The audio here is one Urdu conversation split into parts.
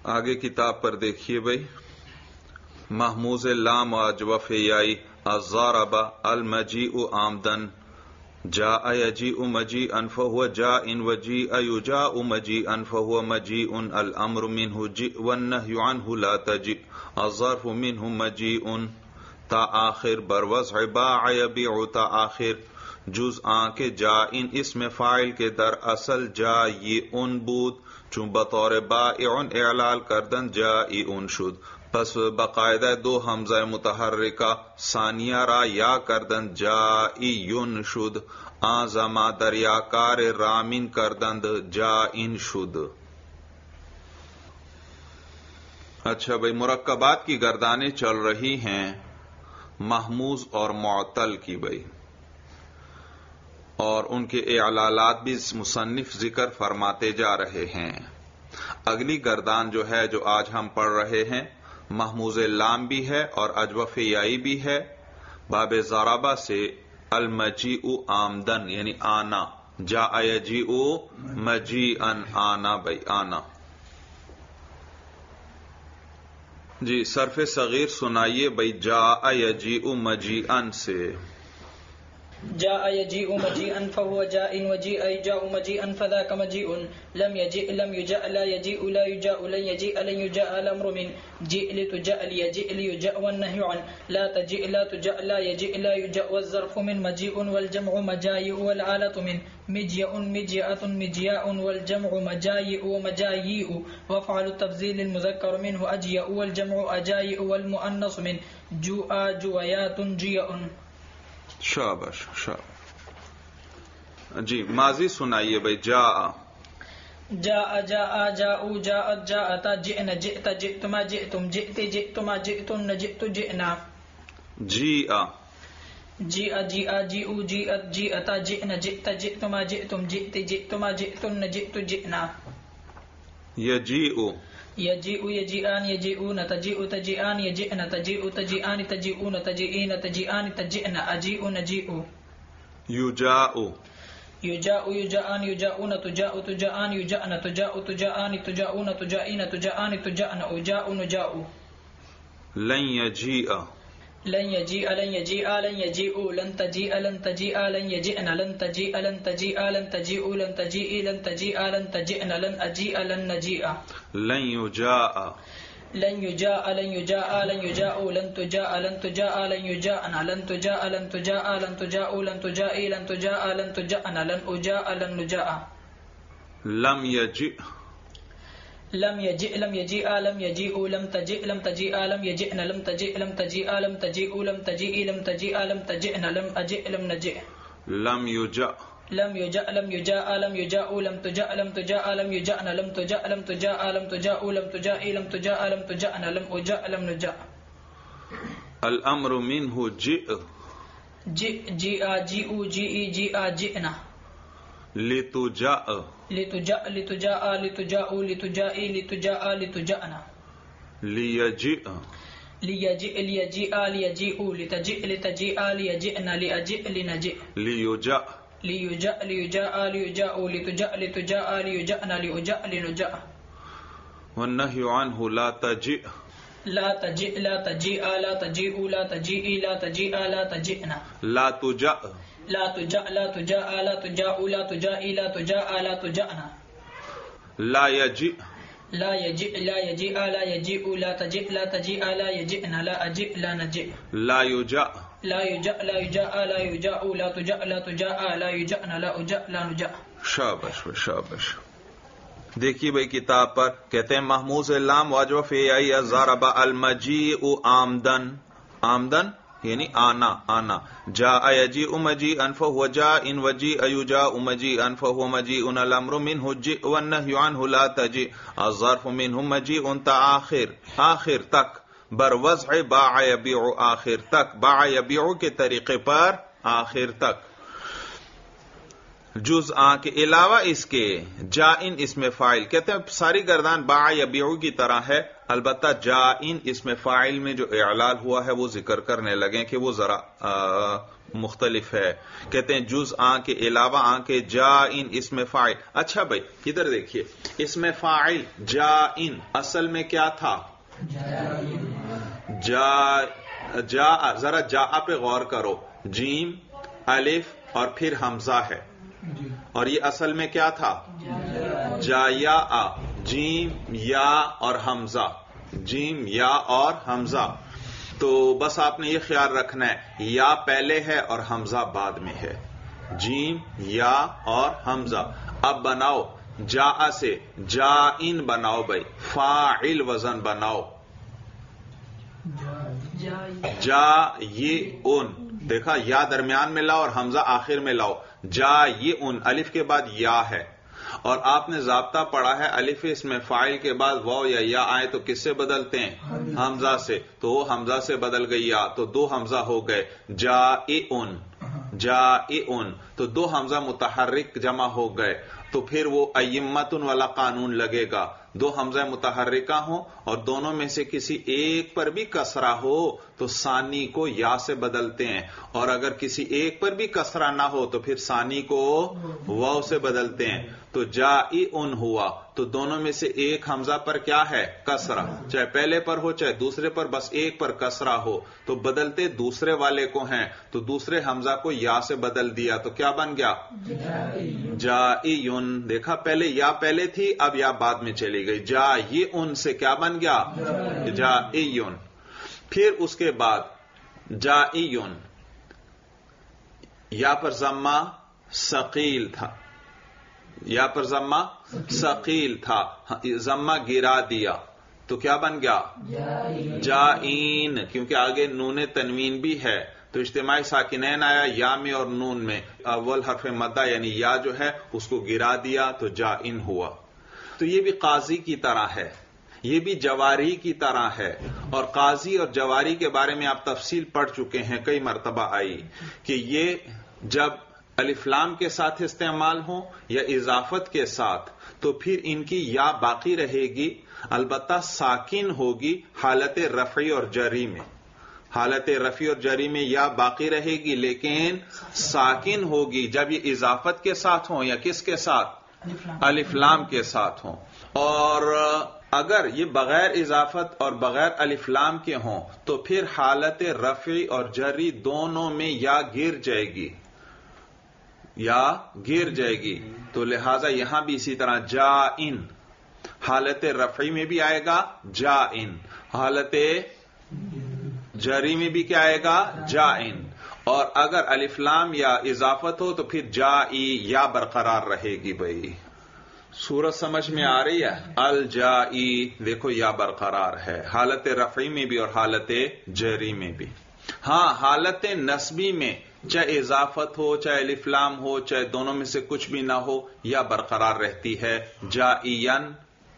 آگے کتاب پر دیکھیے بھائی، محموز لام واجوف یائی الضارب المجیء آمدن جاء یجیء مجیئا فهو جاء وجیء یجاء مجیئا فهو مجیء الامر منه جئ والنهی عنه لا تجئ الظرف منه مجیء تا آخر بروضع باع یبیع تا آخر جز آن کے جائن اسم فاعل کے در اصل جائعن بود چون بطور بائع اعلال کردن جائعن شد، پس باقاعدہ دو حمزہ متحرکہ ثانیہ را یا کردن جائعن شد، آن زما دریاکار رامین کردند جائن شد۔ اچھا بھائی، مرکبات کی گردانیں چل رہی ہیں محموز اور معطل کی بھائی، اور ان کے اعلالات بھی مصنف ذکر فرماتے جا رہے ہیں۔ اگلی گردان جو ہے جو آج ہم پڑھ رہے ہیں محموز لام بھی ہے اور اجوف یائی بھی ہے۔ باب ضربہ سے المجیء آمدن یعنی آنا، جاء یجیء مجیئا آنا بھائی آنا۔ جی صرف صغیر سنائیے بھائی جاء یجیء مجیئا سے۔ جاء يجيء مجيئا فهو جاء وجيء يجاء مجيئا فذاك مجيء لم يجيء لم يجاء لا يجيء لا يجاء لن يجيء لن يجاء الأمر من جيء لتجاء ليجيء ليجاء والنهي عن لا تجيء لا تجاء لا يجيء لا يجاء والظرف من مجيء والجمع مجايء والعالة من مجيء مجيئة مجياء والجمع مجايء ومجايء وفعل التفضيل المذكر منه أجيء والجمع أجايء والمؤنث من جوء جويات جيء۔ شاباش شاباش۔ جی ماضی سنائیے بھائی جاء جاء جاء جاءوا جاءت جاءتا جئنا جئت جئتما جئتم جئت جئتما جئتن جئت جئنا۔ جیء جیء جیء جیءوا جیءت جیءتا جئنا جئت جئتما جئتم جئت جئتما جئتن جئت جئنا۔ یجیء یجیء یجیئان یجیئون تجیء تجیئان یجئن تجیء تجیئان تجیئون تجیئین تجیئان تجئن اجیء نجیء۔ یجاء یجاء یجاءان یجاؤون تجاء تجاءان یجأن تجاء تجاءان تجاؤون تجائین تجاءان تجأن اجاء نجاء۔ لن یجیء لن یجیء لن یجیء لن یجیء لن تجیء لن تجیء لن یجئن لن تجیء لن تجیء لن تجیء لن تجیء لن تجیء لن تجئن لن اجیء لن نجیء۔ لن یجاء لن یجاء لن یجاء لن یجاء لن تجاء لن تجاء لن یجاءن لن تجاء لن تجاء لن تجاء لن تجاء لن تجاء لن تجأن لن اجاء لن نجاء۔ لم یجئ لم يجئ لم يجيء لم يجيء لم تجئ لم تجيء لم يجئن لم تجئ لم تجيء لم تجيء لم تجيء لم تجيء لم تجئن لم أجئ لم نجئ۔ لم یجأ لم يجأ لم يجاء لم يجاء لم تجاء لم تجاء لم يجأن لم تجاء لم تجاء لم تجاء لم تجاء لم تجاء لم تجأن لم أجاء لم نجاء۔ الامر منه جئ جئ جیء جیء جیء جیء جئنا۔ لتجأ لتجاء لتجاء لتجاء لتجاء لتجاء لتجأنا۔ لیجئ ليجئ ليجيء ليجيء لتجئ لتجيء ليجئن لأجئ لنجئ۔ لیجأ ليجاء ليجاء ليجاء لتجاء لتجاء ليجأن لأجاء لنجاء۔ والنهي عنه لا تجئ لا تجئ لا تجيء لا تجيء لا تجيء لا تجيء لا تجئنا۔ لا تجأ لا تجاء لا تجاء لا تجاء لا تجاء لا تجاء لا تجأنا۔ لا يجئ لا يجئ لا يجيء لا يجيء لا تجئ لا تجيء لا يجئن لا أجئ لا نجئ۔ لا يجأ لا يجاء لا يجاء لا يجاء لا تجاء لا تجاء لا يجأن لا أجاء لا نجاء۔ شابش شابش۔ دیکھیے بھائی کتاب پر کہتے ہیں محموز لام واجوف یائی الضرب المجیء آمدن، آمدن یعنی آنا آنا۔ جاء یجیء مجیئا فهو جاء وجیء یجاء مجیئا فهو مجیء الامر منه جئ والنهی عنه لا تجئ الظرف منه مجیء تا آخر آخر تک بروضع باع یبیع آخر تک باع یبیع کے طریقے پر آخر تک جز آن کے علاوہ اس کے جائن اسم فاعل کہتے ہیں ساری گردان باع یبیع کی طرح ہے، البتہ جائن اسم فاعل میں جو اعلال ہوا ہے وہ ذکر کرنے لگے کہ وہ ذرا مختلف ہے. کہتے ہیں جز آن کے علاوہ آن کے جائن اسم فاعل. اچھا بھائی ادھر دیکھیے اسم فاعل جائن اصل میں کیا تھا؟ جا ذرا جا پہ غور کرو، جیم الف اور پھر حمزہ ہے، اور یہ اصل میں کیا تھا؟ جا یا آ، جیم یا اور حمزہ، جیم یا اور حمزہ. تو بس آپ نے یہ خیال رکھنا ہے یا پہلے ہے اور حمزہ بعد میں ہے، جیم یا اور حمزہ. اب بناؤ جا سے جائن بناؤ بھائی، فاعل وزن بناؤ، جا یہ ان، دیکھا یا درمیان میں لاؤ اور حمزہ آخر میں لاؤ. جا یہ ان الف کے بعد یا ہے، اور آپ نے ضابطہ پڑھا ہے الف اس میں فاعل کے بعد واو یا یا آئے تو کس سے بدلتے ہیں؟ حمزہ سے. تو وہ حمزہ سے بدل گئی یا، تو دو حمزہ ہو گئے جائن، جائن، تو دو حمزہ متحرک جمع ہو گئے. تو پھر وہ ائمتن والا قانون لگے گا، دو حمزہ متحرکہ ہوں اور دونوں میں سے کسی ایک پر بھی کسرہ ہو تو ثانی کو یا سے بدلتے ہیں، اور اگر کسی ایک پر بھی کسرہ نہ ہو تو پھر ثانی کو واو سے بدلتے ہیں. تو جائن ہوا تو دونوں میں سے ایک حمزہ پر کیا ہے؟ کسرہ، چاہے پہلے پر ہو چاہے دوسرے پر، بس ایک پر کسرہ ہو تو بدلتے دوسرے والے کو ہیں. تو دوسرے حمزہ کو یا سے بدل دیا تو کیا بن گیا؟ جائن. دیکھا پہلے یا پہلے تھی، اب یا بعد میں چلی گئی. جائن سے کیا بن گیا؟ جائن. پھر اس کے بعد جائن یا پر ضمہ ثقیل تھا، یا پر ضمہ ثقیل تھا، ضمہ گرا دیا تو کیا بن گیا؟ جائن. کیونکہ آگے نون تنوین بھی ہے تو اجتماعی ساکنین آیا یا میں اور نون میں، اول حرف مدہ یعنی یا جو ہے اس کو گرا دیا تو جائن ہوا. تو یہ بھی قاضی کی طرح ہے، یہ بھی جواری کی طرح ہے. اور قاضی اور جواری کے بارے میں آپ تفصیل پڑھ چکے ہیں، کئی مرتبہ آئی کہ یہ جب الف لام کے ساتھ استعمال ہوں یا اضافت کے ساتھ تو پھر ان کی یا باقی رہے گی، البتہ ساکن ہوگی حالت رفعی اور جری میں. حالت رفعی اور جری میں یا باقی رہے گی لیکن ساکن ہوگی جب یہ اضافت کے ساتھ ہوں یا کس کے ساتھ؟ الف لام کے ساتھ ہوں. اور اگر یہ بغیر اضافت اور بغیر الف لام کے ہوں تو پھر حالت رفعی اور جری دونوں میں یا گر جائے گی، یا گر جائے گی. تو لہذا یہاں بھی اسی طرح جائن حالت رفعی میں بھی آئے گا جائن، حالت جری میں بھی کیا آئے گا؟ جائن. اور اگر الف لام یا اضافت ہو تو پھر جائی یا برقرار رہے گی. بھائی صورت سمجھ میں آ رہی ہے؟ الجائی دیکھو یا برقرار ہے حالت رفعی میں بھی اور حالت جری میں بھی. ہاں حالت نصبی میں چاہے اضافت ہو چاہے الف لام ہو چاہے دونوں میں سے کچھ بھی نہ ہو یا برقرار رہتی ہے، جائین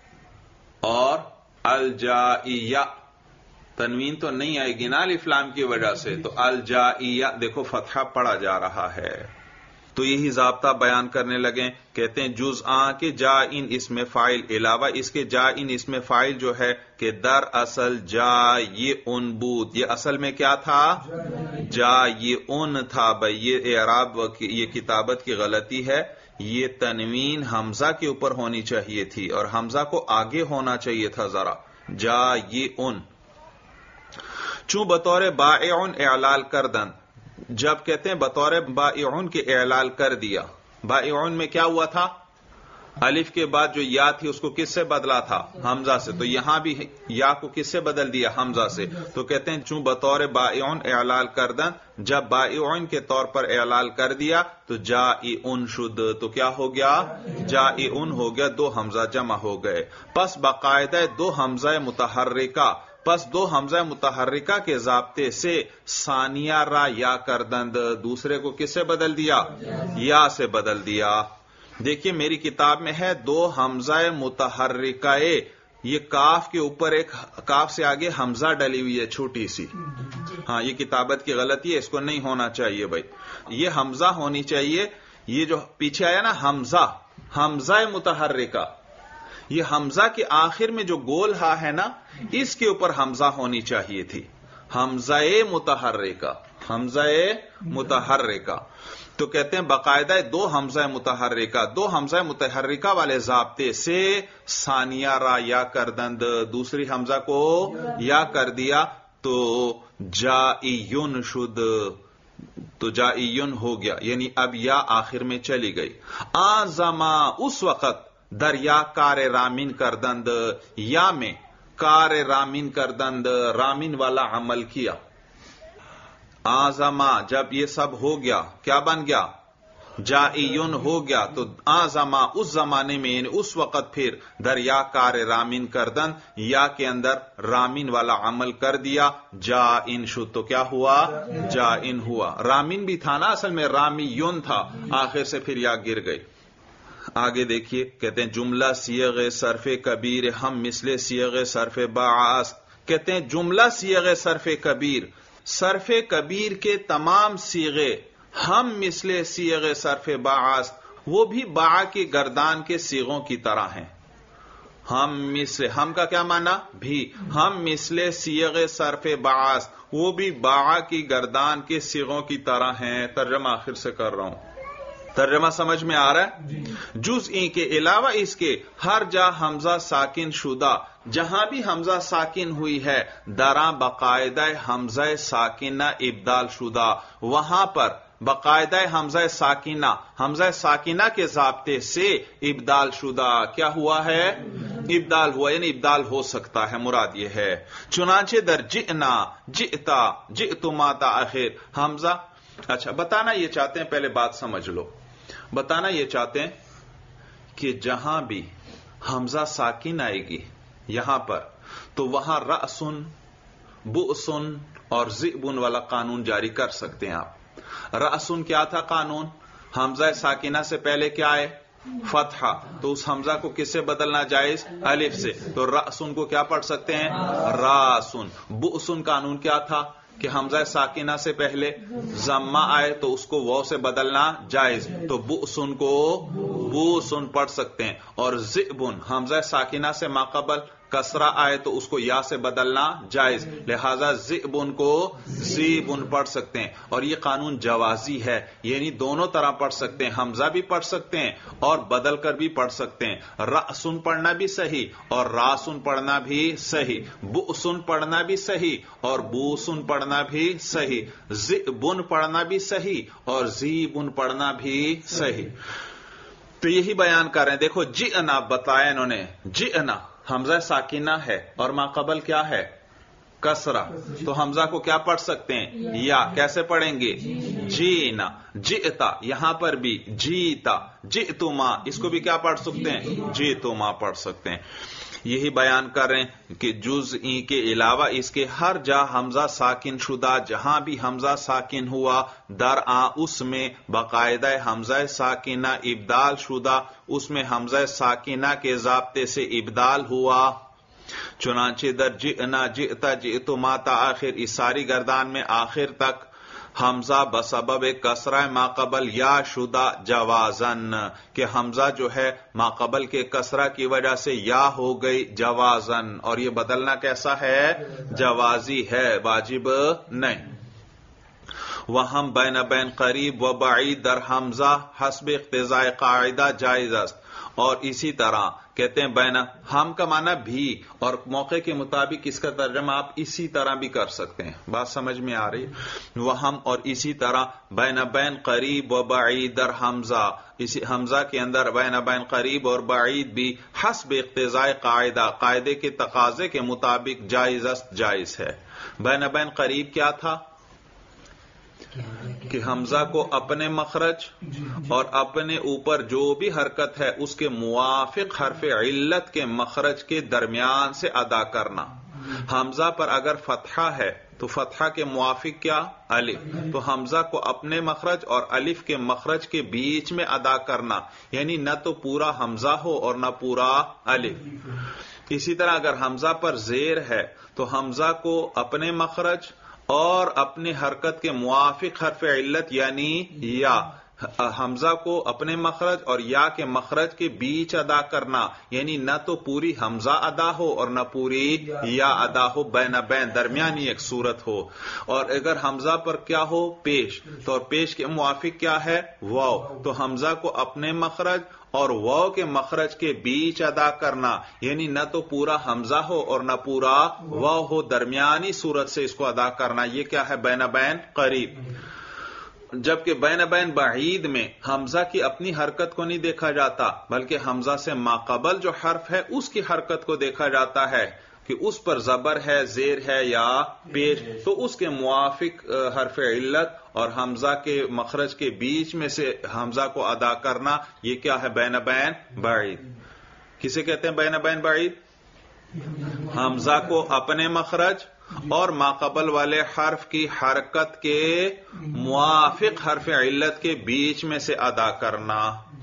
اور الجائیہ. تنوین تو نہیں آئے گی نا الف لام کی وجہ سے، تو الجائیہ دیکھو فتحہ پڑا جا رہا ہے. تو یہی ضابطہ بیان کرنے لگے، کہتے ہیں جز آن کے جائن اسم فاعل، علاوہ اس کے جائن اسم فاعل جو ہے کہ در اصل جائن بود، یہ اصل میں کیا تھا؟ جائن تھا. بھائی یہ اعراب یہ کتابت کی غلطی ہے، یہ تنوین حمزہ کے اوپر ہونی چاہیے تھی اور حمزہ کو آگے ہونا چاہیے تھا ذرا. جائن چوں بطور بائعن اعلال کردن، جب کہتے ہیں بطور بائعن کے اعلال کر دیا، بائعن میں کیا ہوا تھا؟ الف کے بعد جو یا تھی اس کو کس سے بدلا تھا؟ حمزہ سے. تو یہاں بھی یا کو کس سے بدل دیا؟ حمزہ سے. تو کہتے ہیں چوں بطور بائعن اعلال کردن، جب بائعن کے طور پر اعلال کر دیا تو جائن شد، تو کیا ہو گیا؟ جائن ہو گیا، دو حمزہ جمع ہو گئے. پس باقاعدہ دو حمزہ متحرکہ، پس دو حمزہ متحرکہ کے ضابطے سے ثانیہ را یا کردند، دوسرے کو کس سے بدل دیا؟ یا سے بدل دیا. دیکھیے میری کتاب میں ہے دو حمزہ متحرکہ، یہ کاف کے اوپر ایک کاف سے آگے حمزہ ڈلی ہوئی ہے چھوٹی سی. ہاں یہ کتابت کی غلطی ہے، اس کو نہیں ہونا چاہیے بھائی، یہ حمزہ ہونی چاہیے. یہ جو پیچھے آیا نا حمزہ، حمزہ متحرکہ، یہ حمزہ کے آخر میں جو گول ہے نا اس کے اوپر حمزہ ہونی چاہیے تھی، حمزہ متحرکہ. حمزہ متحرکہ. تو کہتے ہیں باقاعدہ دو حمزہ متحرکہ والے ضابطے سے ثانیہ را یا کردند دوسری حمزہ کو یا کر دیا تو جائیون شد، تو جائیون ہو گیا، یعنی اب یا آخر میں چلی گئی. آزما اس وقت دریا کار رامین کردند، یا میں کار رامین کردند رامین والا عمل کیا. آزما جب یہ سب ہو گیا کیا بن گیا؟ جائیون ہو گیا. تو آزما اس زمانے میں یعنی اس وقت پھر دریا کار رامین کردن یا کے اندر رامین والا عمل کر دیا. جائن شد تو کیا ہوا؟ جائن ہوا. رامین بھی تھا نا اصل میں، رامیون تھا، آخر سے پھر یا گر گئی. آگے دیکھیے کہتے ہیں جملہ صیغ صرف کبیر ہم مثل صیغ صرف باعث. کہتے ہیں جملہ صیغ صرف کبیر، صرف کبیر کے تمام صیغے ہم مثل صیغ صرف باعث وہ بھی باع کی گردان کے صیغوں کی طرح ہیں. ہم مثل، ہم کا کیا معنی؟ بھی. ہم مثل صیغ صرف باعث وہ بھی باع کی گردان کے صیغوں کی طرح ہیں. ترجمہ آخر سے کر رہا ہوں، ترجمہ سمجھ میں آ رہا ہے؟ جز این کے علاوہ اس کے ہر جا حمزہ ساکن شدہ، جہاں بھی حمزہ ساکن ہوئی ہے دراں باقاعدہ حمزہ ساکنہ ابدال شدہ، وہاں پر باقاعدہ حمزہ ساکنہ کے ضابطے سے ابدال شدہ کیا ہوا ہے؟ ابدال ہوا، یعنی ابدال ہو سکتا ہے، مراد یہ ہے. چنانچہ در جئنا جئتا جئتما تا آخر حمزہ. اچھا بتانا یہ چاہتے ہیں، پہلے بات سمجھ لو، بتانا یہ چاہتے ہیں کہ جہاں بھی حمزہ ساکن آئے گی یہاں پر تو وہاں رأسن بؤسن اور ذئبن والا قانون جاری کر سکتے ہیں آپ. رأسن کیا تھا قانون؟ حمزہ ساکنہ سے پہلے کیا ہے؟ فتحہ. تو اس حمزہ کو کس سے بدلنا جائز؟ الف سے. تو رأسن کو کیا پڑھ سکتے ہیں؟ راسن. بؤسن قانون کیا تھا کہ حمزہ ساکنہ سے پہلے ضمہ آئے تو اس کو واو سے بدلنا جائز، تو بؤسن کو بوسن پڑھ سکتے ہیں. اور ذئبن حمزہ ساکنہ سے ماقبل کسرہ آئے تو اس کو یا سے بدلنا جائز، لہذا ذئبن کو ذیبن پڑھ سکتے ہیں. اور یہ قانون جوازی ہے، یعنی دونوں طرح پڑھ سکتے ہیں، حمزہ بھی پڑھ سکتے ہیں اور بدل کر بھی پڑھ سکتے ہیں. رأسن پڑھنا بھی صحیح اور راسن پڑھنا بھی صحیح، بؤسن پڑھنا بھی صحیح اور بوسن پڑھنا بھی صحیح، ذئبن پڑھنا بھی صحیح اور ذیبن پڑھنا بھی صحیح. تو یہی بیان کر رہے ہیں. دیکھو جئنا بتایا انہوں نے، جئنا حمزہ ساکنہ ہے اور ماقبل کیا ہے؟ کسرہ. تو حمزہ کو کیا پڑھ سکتے ہیں؟ یا. کیسے پڑھیں گے؟ جینا. جئتا یہاں پر بھی جیتا. جئتما اس کو بھی کیا پڑھ سکتے ہیں؟ جئتما پڑھ سکتے ہیں. یہی بیان کر رہے ہیں کہ جز این کے علاوہ اس کے ہر جا حمزہ ساکن شدہ، جہاں بھی حمزہ ساکن ہوا درآں اس میں باقاعدہ حمزہ ساکنہ ابدال شدہ، اس میں حمزہ ساکنہ کے ضابطے سے ابدال ہوا. چنانچہ در جئنا جئتا جئتما تا آخر اس ساری گردان میں آخر تک حمزہ بسبب کسرہ ماقبل یا شدہ جوازن، کہ حمزہ جو ہے ماقبل کے کسرہ کی وجہ سے یا ہو گئی جوازن. اور یہ بدلنا کیسا ہے؟ جوازی ہے، واجب نہیں. وہم بین بین قریب و بعید در حمزہ حسب اقتضاء قاعدہ جائز است. اور اسی طرح کہتے ہیں بین، ہم کا معنی بھی، اور موقع کے مطابق اس کا ترجمہ آپ اسی طرح بھی کر سکتے ہیں. بات سمجھ میں آ رہی؟ وہ ہم اور اسی طرح بین بین قریب و بعید در حمزہ، اسی حمزہ کے اندر بین بین قریب اور بعید بھی حسب اقتضاء قاعدہ، قاعدے کے تقاضے کے مطابق جائز است، جائز ہے. بین بین قریب کیا تھا؟ کہ حمزہ کو اپنے مخرج اور اپنے اوپر جو بھی حرکت ہے اس کے موافق حرف علت کے مخرج کے درمیان سے ادا کرنا. حمزہ پر اگر فتحہ ہے تو فتحہ کے موافق کیا؟ الف. تو حمزہ کو اپنے مخرج اور الف کے مخرج کے بیچ میں ادا کرنا، یعنی نہ تو پورا حمزہ ہو اور نہ پورا الف. اسی طرح اگر حمزہ پر زیر ہے تو حمزہ کو اپنے مخرج اور اپنی حرکت کے موافق حرف علت یعنی یا، حمزہ کو اپنے مخرج اور یا کے مخرج کے بیچ ادا کرنا، یعنی نہ تو پوری حمزہ ادا ہو اور نہ پوری یا ادا ہو، بین بین درمیانی ایک صورت ہو۔ اور اگر حمزہ پر کیا ہو؟ پیش، تو پیش کے موافق کیا ہے؟ واو، تو حمزہ کو اپنے مخرج اور واو کے مخرج کے بیچ ادا کرنا، یعنی نہ تو پورا حمزہ ہو اور نہ پورا واو ہو، درمیانی صورت سے اس کو ادا کرنا، یہ کیا ہے؟ بین بین قریب۔ جبکہ بین بین بعید میں حمزہ کی اپنی حرکت کو نہیں دیکھا جاتا، بلکہ حمزہ سے ماقبل جو حرف ہے اس کی حرکت کو دیکھا جاتا ہے کہ اس پر زبر ہے، زیر ہے یا پیش، تو اس کے موافق حرف علت اور حمزہ کے مخرج کے بیچ میں سے حمزہ کو ادا کرنا، یہ کیا ہے؟ بین بین بعید۔ کسے کہتے ہیں بین بین بعید؟ حمزہ کو اپنے مخرج اور ماقبل والے حرف کی حرکت کے موافق حرف علت کے بیچ میں سے ادا کرنا،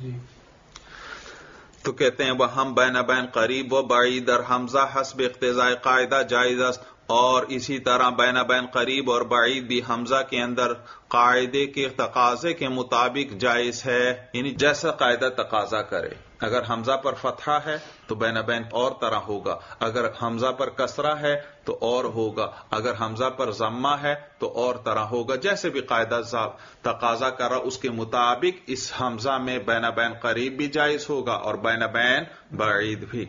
تو کہتے ہیں وہ ہم بین بین قریب و بعید اور حمزہ حسب اقتضاء قاعدہ جائز است، اور اسی طرح بین بین قریب اور بعید بھی حمزہ کے اندر قاعدے کے تقاضے کے مطابق جائز ہے، یعنی جیسا قاعدہ تقاضا کرے۔ اگر حمزہ پر فتحہ ہے تو بین بین اور طرح ہوگا، اگر حمزہ پر کسرہ ہے تو اور ہوگا، اگر حمزہ پر ضمہ ہے تو اور طرح ہوگا، جیسے بھی قاعدہ تقاضا کر رہا اس کے مطابق اس حمزہ میں بین بین قریب بھی جائز ہوگا اور بین بین بعید بھی۔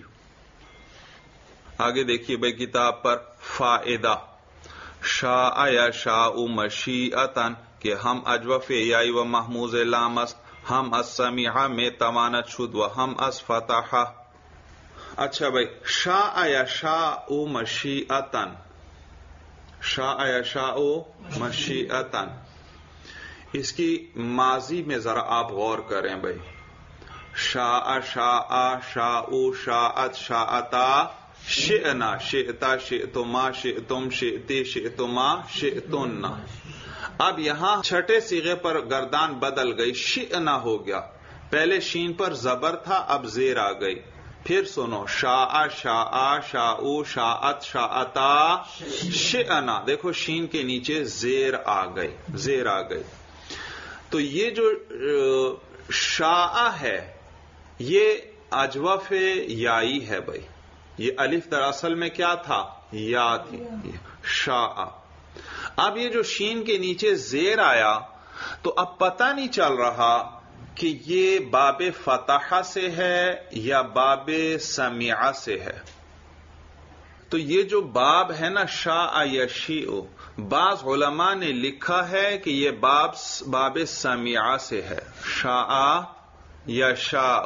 آگے دیکھیے بھائی کتاب پر فائدہ، شاء یشاء مشیئتاً کہ ہم اجوف یائی و محموز لامست، ہم از سمیعہ میں توانت شد و ہم از فتحہ۔ اچھا بھائی، شاء یشاء مشیئتاً، شاء یشاء مشیئتاً، اس کی ماضی میں ذرا آپ غور کریں بھائی۔ شاء شاء شاء شاءت شاءتا شئنا شئتا شئتما شئتم شئتی شئتما شئتن۔ اب یہاں چھٹے صیغے پر گردان بدل گئی، شئنا ہو گیا، پہلے شین پر زبر تھا اب زیر آ گئی۔ پھر سنو، شاء شاء شاء شاءت شاءتا شئنا، دیکھو شین کے نیچے زیر آ گئی، زیر آ گئی۔ تو یہ جو شاء ہے یہ اجوف یائی ہے بھائی، یہ الف دراصل میں کیا تھا؟ یا تھی، شاء۔ اب یہ جو شین کے نیچے زیر آیا تو اب پتہ نہیں چل رہا کہ یہ باب فتحہ سے ہے یا باب سمیعہ سے ہے۔ تو یہ جو باب ہے نا شاء یشیء، بعض علماء نے لکھا ہے کہ یہ باب سمیعہ سے ہے، شاء یشاء۔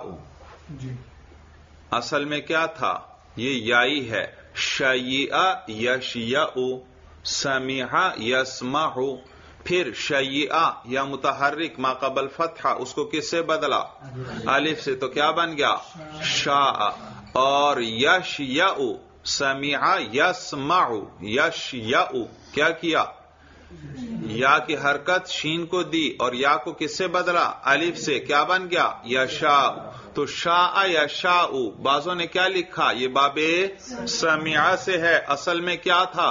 اصل میں کیا تھا؟ یہ یائی ہے، شیء یشیء، سمیع یسمع، پھر شیء یا متحرک ما قبل فتحہ اس کو کس سے بدلا؟ الف سے، تو کیا بن گیا؟ شاء۔ اور یشیء سمیع یسمع، یشیء کیا کیا؟ یا کی حرکت شین کو دی اور یا کو کس سے بدلا؟ الف سے، کیا بن گیا؟ یشاء۔ تو شاء یشاء بعضوں نے کیا لکھا؟ یہ باب سمیعہ سے ہے، اصل میں کیا تھا؟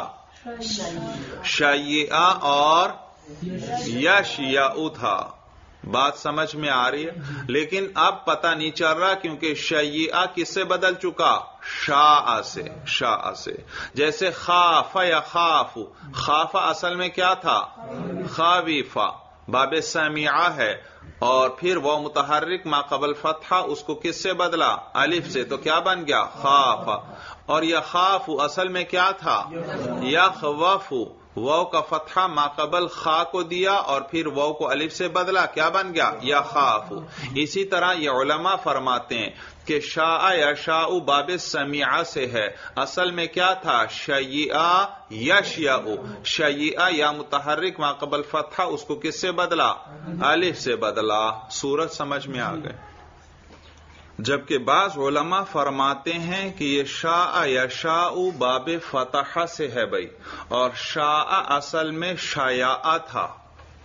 شیء اور یشیء تھا۔ بات سمجھ میں آ رہی ہے؟ لیکن اب پتہ نہیں چل رہا کیونکہ شیء کس سے بدل چکا؟ شاء سے، شاء سے۔ جیسے خاف یا خاف، خاف اصل میں کیا تھا؟ خاویفا، باب سمیعہ ہے، اور پھر وہ متحرک ما قبل فتحہ اس کو کس سے بدلا؟ الف سے، تو کیا بن گیا؟ خاف۔ اور یخاف اصل میں کیا تھا؟ یخوف، واو کا فتحہ ما قبل خا کو دیا اور پھر واو کو الف سے بدلا، کیا بن گیا؟ یخاف۔ اسی طرح یہ علماء فرماتے ہیں کہ شاء یشاء باب سمیعہ سے ہے، اصل میں کیا تھا؟ شیء یشیء، شیء یا متحرک ما قبل فتحہ اس کو کس سے بدلا؟ الف سے بدلا۔ صورت سمجھ میں آ گئے؟ جبکہ بعض علماء فرماتے ہیں کہ یہ شاء یشاء باب فتحہ سے ہے بھائی، اور شاء اصل میں شیاء تھا،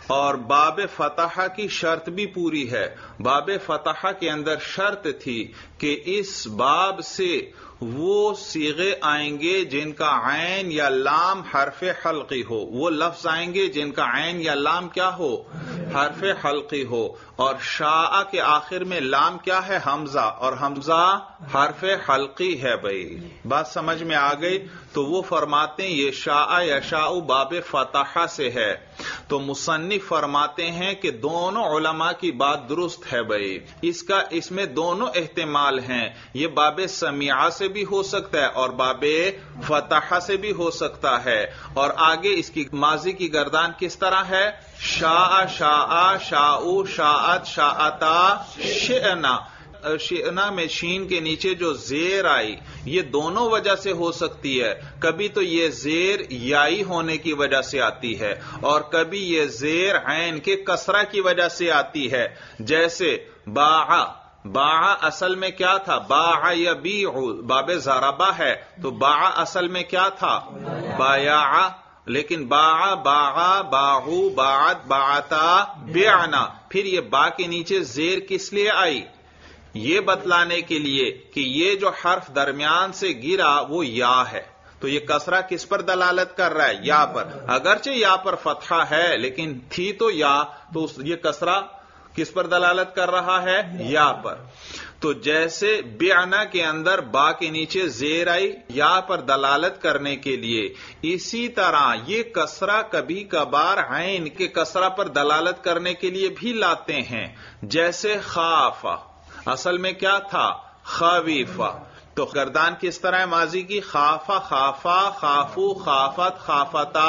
اور باب فتح کی شرط بھی پوری ہے. باب فتح کے اندر شرط تھی کہ اس باب سے وہ صیغے آئیں گے جن کا عین یا لام حرف حلقی ہو، وہ لفظ آئیں گے جن کا عین یا لام کیا ہو، حرف حلقی ہو. اور شاء کے آخر میں لام کیا ہے، حمزہ، اور حمزہ حرف حلقی ہے. بھائی بات سمجھ میں آ گئی؟ تو وہ فرماتے ہیں یہ شاء یشاء باب فتح سے ہے. تو مصنف فرماتے ہیں کہ دونوں علماء کی بات درست ہے. بھائی اس میں دونوں احتمال ہیں، یہ باب سمیعہ سے بھی ہو سکتا ہے اور باب فتح سے بھی ہو سکتا ہے. اور آگے اس کی ماضی کی گردان کس طرح ہے، شاء شاء شاء شاءت شاءتا شئنا. شئنا میں شین کے نیچے جو زیر آئی یہ دونوں وجہ سے ہو سکتی ہے. کبھی تو یہ زیر یائی ہونے کی وجہ سے آتی ہے اور کبھی یہ زیر عین کے کسرہ کی وجہ سے آتی ہے. جیسے باع، باع اصل میں کیا تھا، باع یبیع، باب ضربہ ہے تو باع اصل میں کیا تھا، بایع. لیکن باع باع باعو باعت باعتا بیعنا، پھر یہ با کے نیچے زیر کس لیے آئی، یہ بتلانے کے لیے کہ یہ جو حرف درمیان سے گرا وہ یا ہے. تو یہ کسرہ کس پر دلالت کر رہا ہے، یا پر. اگرچہ یا پر فتحہ ہے لیکن تھی تو یا، تو یہ کسرہ کس پر دلالت کر رہا ہے، یا پر. تو جیسے بیعنا کے اندر با کے نیچے زیر آئی یا پر دلالت کرنے کے لیے، اسی طرح یہ کسرہ کبھی کبھار عین کے کسرہ پر دلالت کرنے کے لیے بھی لاتے ہیں. جیسے خافہ اصل میں کیا تھا، خویفہ. تو گردان کس طرح ہے ماضی کی، خافہ خافا خافو خافت خافتا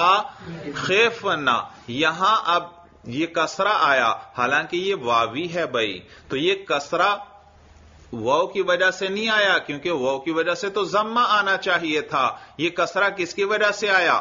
خیفنا. یہاں اب یہ کسرہ آیا حالانکہ یہ واوی ہے. بھائی تو یہ کسرہ واو کی وجہ سے نہیں آیا کیونکہ واو کی وجہ سے تو ضمہ آنا چاہیے تھا. یہ کسرہ کس کی وجہ سے آیا،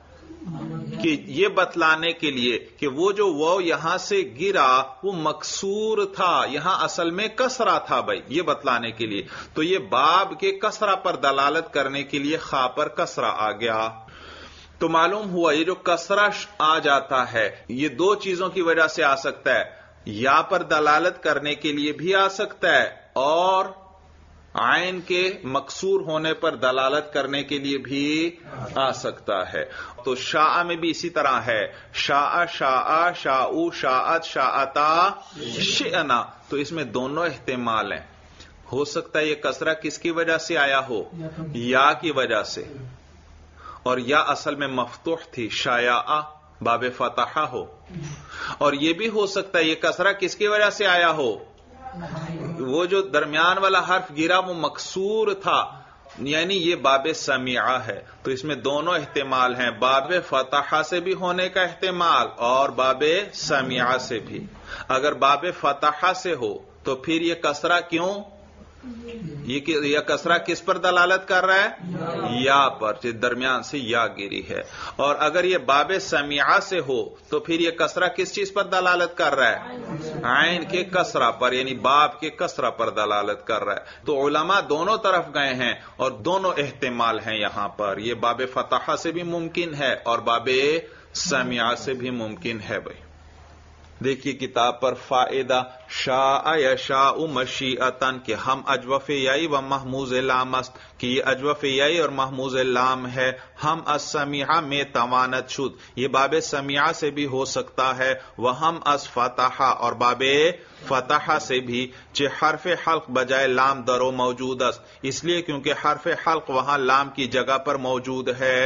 کہ یہ بتلانے کے لیے کہ وہ جو واو یہاں سے گرا وہ مکسور تھا، یہاں اصل میں کسرہ تھا. بھائی یہ بتلانے کے لیے تو یہ باب کے کسرہ پر دلالت کرنے کے لیے خا پر کسرہ آ گیا. تو معلوم ہوا یہ جو کسرہ آ جاتا ہے یہ دو چیزوں کی وجہ سے آ سکتا ہے، یا پر دلالت کرنے کے لیے بھی آ سکتا ہے اور عین کے مکسور ہونے پر دلالت کرنے کے لیے بھی آ سکتا ہے. تو شاء میں بھی اسی طرح ہے، شاء شاء شاء شاءت شاءتا شئنا. تو اس میں دونوں احتمال ہیں. ہو سکتا ہے یہ کسرہ کس کی وجہ سے آیا ہو، یا کی وجہ سے، اور یا اصل میں مفتوح تھی، شایع باب فتحہ ہو. اور یہ بھی ہو سکتا ہے یہ کسرہ کس کی وجہ سے آیا ہو، وہ جو درمیان والا حرف گرا وہ مکسور تھا، یعنی یہ باب سمیعہ ہے. تو اس میں دونوں احتمال ہیں، باب فتحہ سے بھی ہونے کا احتمال اور باب سمیعہ سے بھی. اگر باب فتحہ سے ہو تو پھر یہ کسرہ کیوں، یہ کسرہ کس پر دلالت کر رہا ہے، یا پر، درمیان سے یا گری ہے. اور اگر یہ باب سمیعہ سے ہو تو پھر یہ کسرہ کس چیز پر دلالت کر رہا ہے، عین کے کسرہ پر، یعنی باب کے کسرہ پر دلالت کر رہا ہے. تو علماء دونوں طرف گئے ہیں اور دونوں احتمال ہیں یہاں پر. یہ باب فتحہ سے بھی ممکن ہے اور باب سمیعہ سے بھی ممکن ہے. بھائی دیکھیے کتاب پر فائدہ، شاء یشاء مشیئتن کہ ہم اجوف یائی و محموز لام است، کہ یہ اجوف یائی اور محموز لام ہے. ہم السمیعہ میں توانت شد، یہ باب سمیعہ سے بھی ہو سکتا ہے. وہم اس فتحہ اور باب فتحہ سے بھی، چہ حرف حلق بجائے لام درو موجود است، اس لیے کیونکہ حرف حلق وہاں لام کی جگہ پر موجود ہے.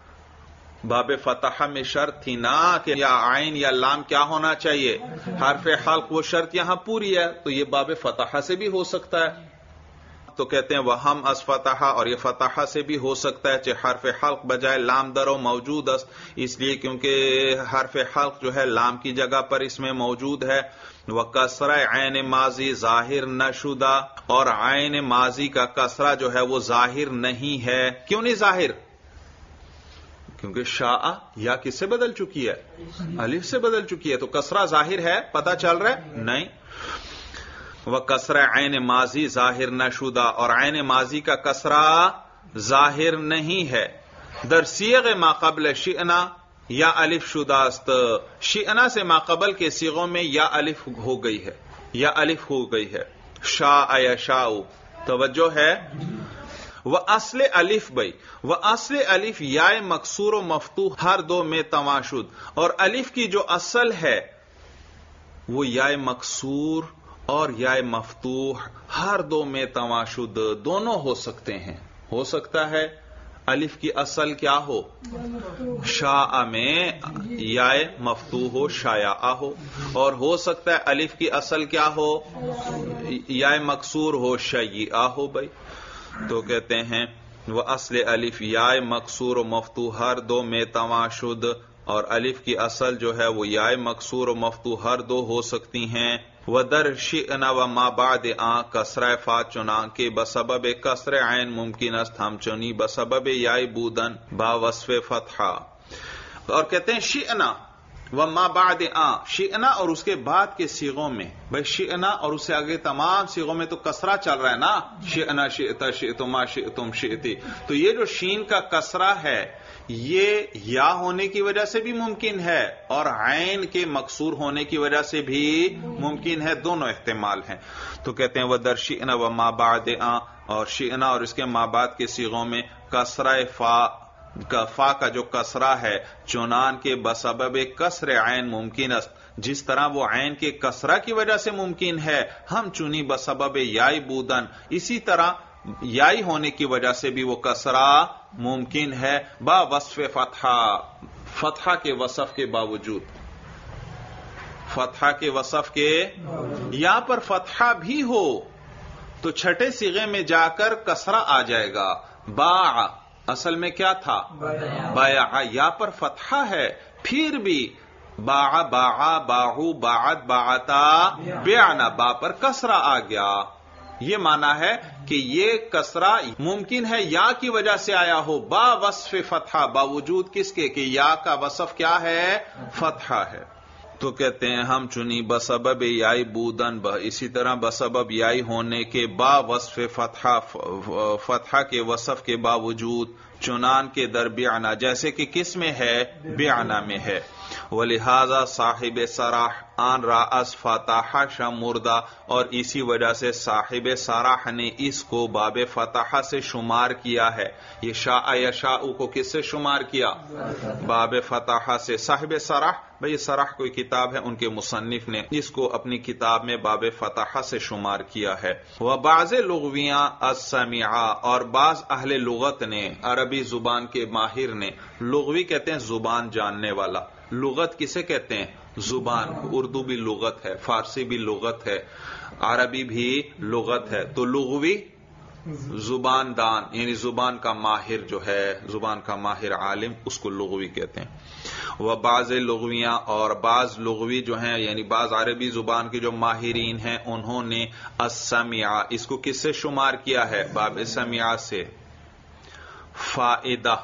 باب فتحہ میں شرط تھی نا کہ یا عین یا لام کیا ہونا چاہیے، حرف حلق، وہ شرط یہاں پوری ہے تو یہ باب فتحہ سے بھی ہو سکتا ہے. تو کہتے ہیں وہم اس فتحہ، اور یہ فتحہ سے بھی ہو سکتا ہے، چہ حرف حلق بجائے لام درو موجود است، اس لیے کیونکہ حرف حلق جو ہے لام کی جگہ پر اس میں موجود ہے. وکسرہ عین ماضی ظاہر نشدہ، اور عین ماضی کا کسرہ جو ہے وہ ظاہر نہیں ہے. کیوں نہیں ظاہر؟ کیونکہ شاء یا کس سے بدل چکی ہے، الف سے بدل چکی ہے. تو کسرہ ظاہر ہے، پتہ چل رہا ہے نہیں. وکسرہ عین ماضی ظاہر نشدہ، اور عین ماضی کا کسرہ ظاہر نہیں ہے. در صیغ ما قبل شئنا یا الف شداست. شئنا سے ماقبل کے صیغوں میں یا الف ہو گئی ہے، یا الف ہو گئی ہے. شاء یشاء، توجہ ہے. وہ اصل الف بھائی، وہ اصل الف یا مکسور و مفتوح ہر دو میں تماشد، اور الف کی جو اصل ہے وہ یا مکسور اور یا مفتوح ہر دو میں تماشد دونوں ہو سکتے ہیں. ہو سکتا ہے الف کی اصل کیا ہو، شاء میں یا مفتوح ہو، شایع ہو، اور ہو سکتا ہے الف کی اصل کیا ہو، یا مکسور ہو، شیعہ ہو. بھائی تو کہتے ہیں وہ اصل الف یا مکسور و مفتوح ہر دو میں تماشد، اور الف کی اصل جو ہے وہ یا مکسور و مفتوح ہر دو ہو سکتی ہیں. وَدَرْ شِئْنَ وَمَا بَعْدِ آن کسرہ فا چنان کے بسبب کسر عین ممکن است ہم چنی بسبب یائی بودن با وصف فتحہ. اور کہتے ہیں شئنا وما بعد آن، شئنا اور اس کے بعد کے صیغوں میں، بھائی شئنا اور اس سے آگے تمام صیغوں میں تو کسرہ چل رہا ہے نا، شئنا شئتا شئتما شئتم شئتی، تو یہ جو شین کا کسرہ ہے یہ یا ہونے کی وجہ سے بھی ممکن ہے اور عین کے مکسور ہونے کی وجہ سے بھی ممکن ہے، دونوں احتمال ہیں. تو کہتے ہیں وَدَرْ شِئْنَ وَمَا بَعْدِ آن، اور شئنا اور اس کے ما بعد کے صیغوں میں کسرہ فا کا جو کسرہ ہے چنان کے بسبب کسر عین ممکن است، جس طرح وہ عین کے کسرہ کی وجہ سے ممکن ہے، ہم چنی بسبب یائی بودن، اسی طرح یائی ہونے کی وجہ سے بھی وہ کسرہ ممکن ہے با وصف فتحہ، فتحہ کے وصف کے باوجود، فتحہ کے وصف کے. یہاں پر فتحہ بھی ہو تو چھٹے صیغے میں جا کر کسرہ آ جائے گا. باع اصل میں کیا تھا، باع، یا پر فتحہ ہے پھر بھی باع باع باعو باعت باعتا بیعنا، با پر کسرہ آ گیا. یہ معنی ہے کہ یہ کسرہ ممکن ہے یا کی وجہ سے آیا ہو با وصف فتحہ، باوجود کس کے کہ یا کا وصف کیا ہے، فتحہ ہے. تو کہتے ہیں ہم چنی بسبب یائی بودن، اسی طرح بسبب یائی ہونے کے با وصف فتحہ، فتحہ کے وصف کے باوجود، چنان کے در بیعنا، جیسے کہ کس میں ہے، بیعنا میں ہے. وَلِهَذَا صاحب سراح آن راس فتحہ شمردہ، اور اسی وجہ سے صاحب سراح نے اس کو باب فتحہ سے شمار کیا ہے. یہ شاء یشاء کو کس سے شمار کیا، باب فتحہ سے. صاحب سراح، بھئی سراح کوئی کتاب ہے ان کے مصنف نے اس کو اپنی کتاب میں باب فتحہ سے شمار کیا ہے. وبعض لغویاں السمیعہ، اور بعض اہل لغت نے، عربی زبان کے ماہر نے، لغوی کہتے ہیں زبان جاننے والا، لغت کسے کہتے ہیں، زبان. اردو بھی لغت ہے، فارسی بھی لغت ہے، عربی بھی لغت ہے. تو لغوی زبان دان، یعنی زبان کا ماہر جو ہے، زبان کا ماہر عالم، اس کو لغوی کہتے ہیں. وہ بعض لغویاں، اور بعض لغوی جو ہیں یعنی بعض عربی زبان کے جو ماہرین ہیں انہوں نے السمیعہ، اس کو کس سے شمار کیا ہے، باب سمیعہ سے. فائدہ،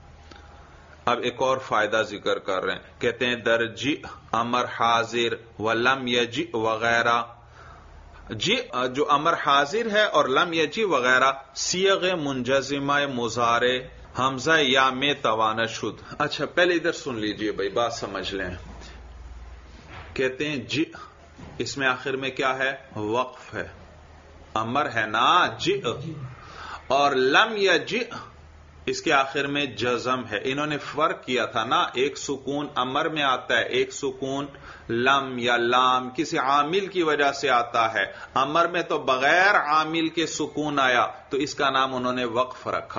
اب ایک اور فائدہ ذکر کر رہے ہیں، کہتے ہیں درجی امر حاضر ولم یجی وغیرہ. جی جو امر حاضر ہے اور لم یجی وغیرہ صیغ منجزمہ مضارع حمزہ یا میں توانت شد. اچھا پہلے ادھر سن لیجئے بھائی، بات سمجھ لیں. کہتے ہیں جی، اس میں آخر میں کیا ہے، وقف ہے، امر ہے نا جی، اور لم یجی اس کے آخر میں جزم ہے. انہوں نے فرق کیا تھا نا، ایک سکون امر میں آتا ہے، ایک سکون لم یا لام کسی عامل کی وجہ سے آتا ہے. امر میں تو بغیر عامل کے سکون آیا تو اس کا نام انہوں نے وقف رکھا.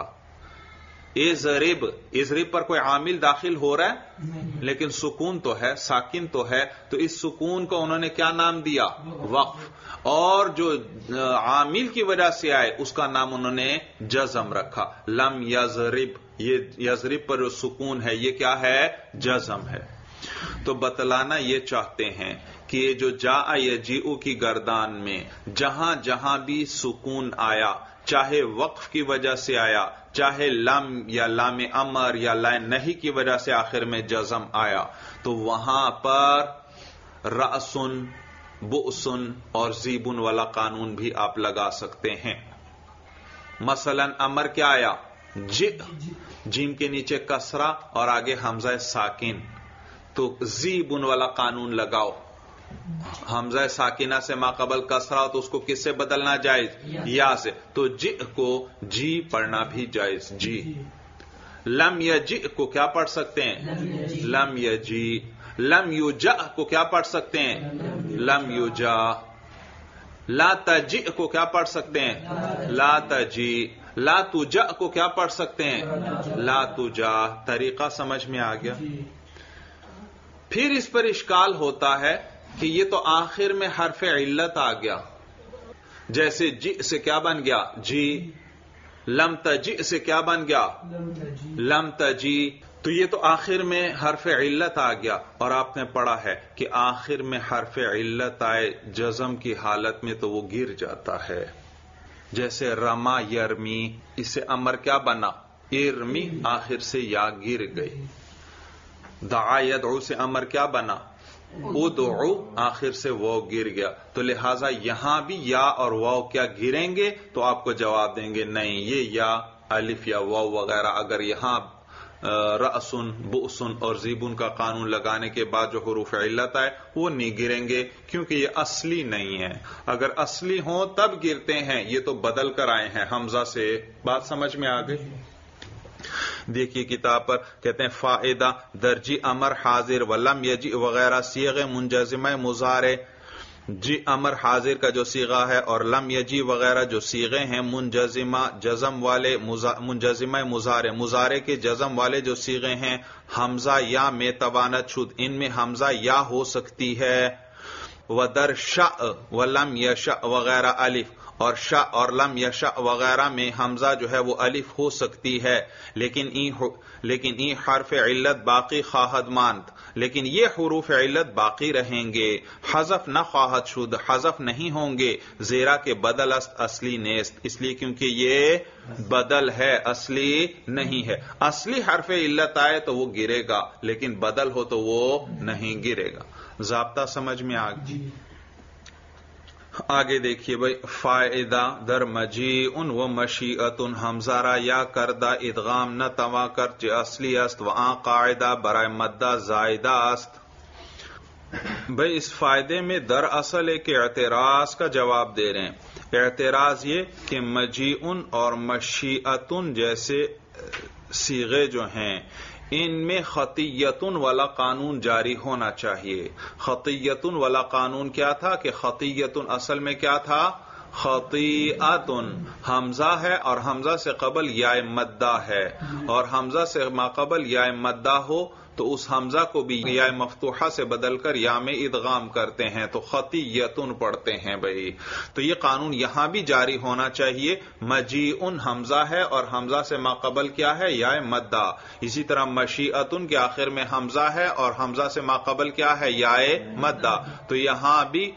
اضرب، اضرب پر کوئی عامل داخل ہو رہا ہے لیکن سکون تو ہے، ساکن تو ہے، تو اس سکون کو انہوں نے کیا نام دیا، وقف. اور جو عامل کی وجہ سے آئے اس کا نام انہوں نے جزم رکھا. لم یضرب، یہ یضرب پر جو سکون ہے یہ کیا ہے، جزم ہے. تو بتلانا یہ چاہتے ہیں کہ یہ جو جاء یجیء کی گردان میں جہاں جہاں بھی سکون آیا، چاہے وقف کی وجہ سے آیا، چاہے لم یا لام امر یا لام نہیں کی وجہ سے آخر میں جزم آیا، تو وہاں پر رأسن، بؤسن اور زیبن والا قانون بھی آپ لگا سکتے ہیں. مثلا امر کیا آیا، جئ، جیم کے نیچے کسرہ اور آگے حمزہ ساکن، تو زیبن والا قانون لگاؤ. حمزہ ساکنہ سے ماقبل کسرہ ہو تو اس کو کس سے بدلنا جائز؟ یا سے. تو جی کو جی پڑھنا بھی جائز. جی. لم یجی کو کیا پڑھ سکتے ہیں؟ لم یجی. لم یوجا کو کیا پڑھ سکتے ہیں؟ لم یوجا. لا تجی کو کیا پڑھ سکتے ہیں؟ لا تجی. لا تجا کو کیا پڑھ سکتے ہیں؟ لا تجا. طریقہ سمجھ میں آ گیا؟ پھر اس پر اشکال ہوتا ہے کہ یہ تو آخر میں حرف علت آ گیا، جیسے جی سے کیا بن گیا؟ جی. لم تجی سے کیا بن گیا؟ لم تجی. تو یہ تو آخر میں حرف علت آ گیا، اور آپ نے پڑھا ہے کہ آخر میں حرف علت آئے جزم کی حالت میں تو وہ گر جاتا ہے. جیسے رما یرمی، اس سے امر کیا بنا؟ ارمی، آخر سے یا گر گئی. دعا یدعو سے امر کیا بنا؟ ادعو، آخر سے واو گر گیا. تو لہٰذا یہاں بھی یا اور واو کیا گریں گے؟ تو آپ کو جواب دیں گے نہیں، یہ یا الف یا واو وغیرہ اگر یہاں رأسن بؤسن اور زیبن کا قانون لگانے کے بعد جو حروف علت آئے وہ نہیں گریں گے، کیونکہ یہ اصلی نہیں ہے. اگر اصلی ہوں تب گرتے ہیں، یہ تو بدل کر آئے ہیں حمزہ سے. بات سمجھ میں آ گئی؟ دیکھیے کتاب پر کہتے ہیں فائدہ درجی امر حاضر ولم یجی وغیرہ صیغ منجزمہ مضارع. جی امر حاضر کا جو صیغہ ہے اور لم یجی وغیرہ جو صیغے ہیں منجزمہ جزم والے، منجزمہ مضارع کے جزم والے جو صیغے ہیں، حمزہ یا میں توانت شد، ان میں حمزہ یا ہو سکتی ہے. ودر شاء ولم یشاء وغیرہ الف، اور شاء اور لم یشاء وغیرہ میں حمزہ جو ہے وہ الف ہو سکتی ہے. لیکن ای حرف علت باقی خواہد ماند، لیکن یہ حروف علت باقی رہیں گے. حذف نہ خواہد شد، حذف نہیں ہوں گے، زیرا کے بدل است اصلی نیست، اس لیے کیونکہ یہ بدل ہے، اصلی نہیں ہے. اصلی حرف علت آئے تو وہ گرے گا، لیکن بدل ہو تو وہ نہیں گرے گا. ضابطہ سمجھ میں آ گئی؟ آگے دیکھیے بھائی، فائدہ در مجیء و مشیئت حمزہ را یا کردہ ادغام نہ توا کر چه اصلی است و آن قاعدہ برائے مدہ زائدہ است. بھائی اس فائدے میں دراصل ایک اعتراض کا جواب دے رہے ہیں. اعتراض یہ کہ مجیء اور مشیئت جیسے صیغے جو ہیں ان میں خطیتن والا قانون جاری ہونا چاہیے. خطیتن والا قانون کیا تھا کہ خطیتن اصل میں کیا تھا؟ خطیئتن. حمزہ ہے اور حمزہ سے قبل یا مدہ ہے، اور حمزہ سے ماقبل یا مدہ ہو تو اس حمزہ کو بھی یا مفتوحہ سے بدل کر یا میں ادغام کرتے ہیں تو خطیتن پڑھتے ہیں. بھائی تو یہ قانون یہاں بھی جاری ہونا چاہیے. مجیئن حمزہ ہے اور حمزہ سے ماقبل کیا ہے؟ یا مدہ. اسی طرح مشیئتن کے آخر میں حمزہ ہے اور حمزہ سے ماقبل کیا ہے؟ یا مدہ. تو یہاں بھی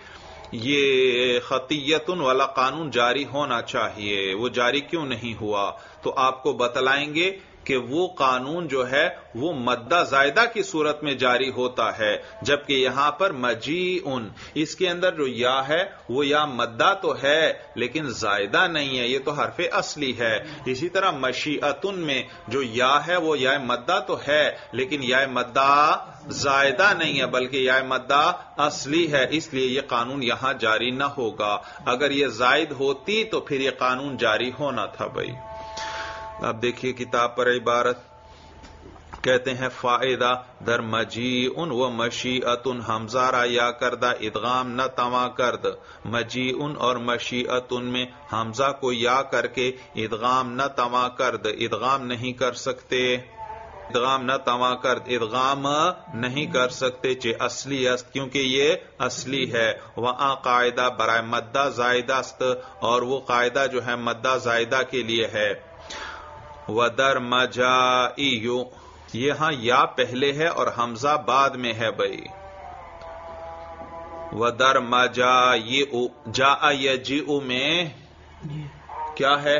یہ خطیتن والا قانون جاری ہونا چاہیے. وہ جاری کیوں نہیں ہوا؟ تو آپ کو بتلائیں گے کہ وہ قانون جو ہے وہ مدہ زائدہ کی صورت میں جاری ہوتا ہے، جبکہ یہاں پر مجیئن اس کے اندر جو یا ہے وہ یا مدہ تو ہے لیکن زائدہ نہیں ہے، یہ تو حرف اصلی ہے. اسی طرح مشیئتن میں جو یا ہے وہ یا مدہ تو ہے لیکن یا مدہ زائدہ نہیں ہے بلکہ یا مدہ اصلی ہے، اس لیے یہ قانون یہاں جاری نہ ہوگا. اگر یہ زائد ہوتی تو پھر یہ قانون جاری ہونا تھا. بھائی اب دیکھیے کتاب پر عبارت کہتے ہیں فائدہ در مجیئن و مشیئتن حمزہ را یا کردہ ادغام نہ توا کرد. مجیئن اور مشیئتن میں حمزہ کو یا کر کے ادغام نہ توا کرد، ادغام نہیں کر سکتے. ادغام نہ توا کرد، ادغام نہیں کر سکتے. چے اصلی است، کیونکہ یہ اصلی ہے. وہاں قاعدہ برائے مدہ زائدہ است، اور وہ قاعدہ جو ہے مدہ زائدہ کے لیے ہے. ودر مجائیو، یہاں یا پہلے ہے اور حمزہ بعد میں ہے. بھائی ودر مجائیو، جاء یجیء میں کیا ہے؟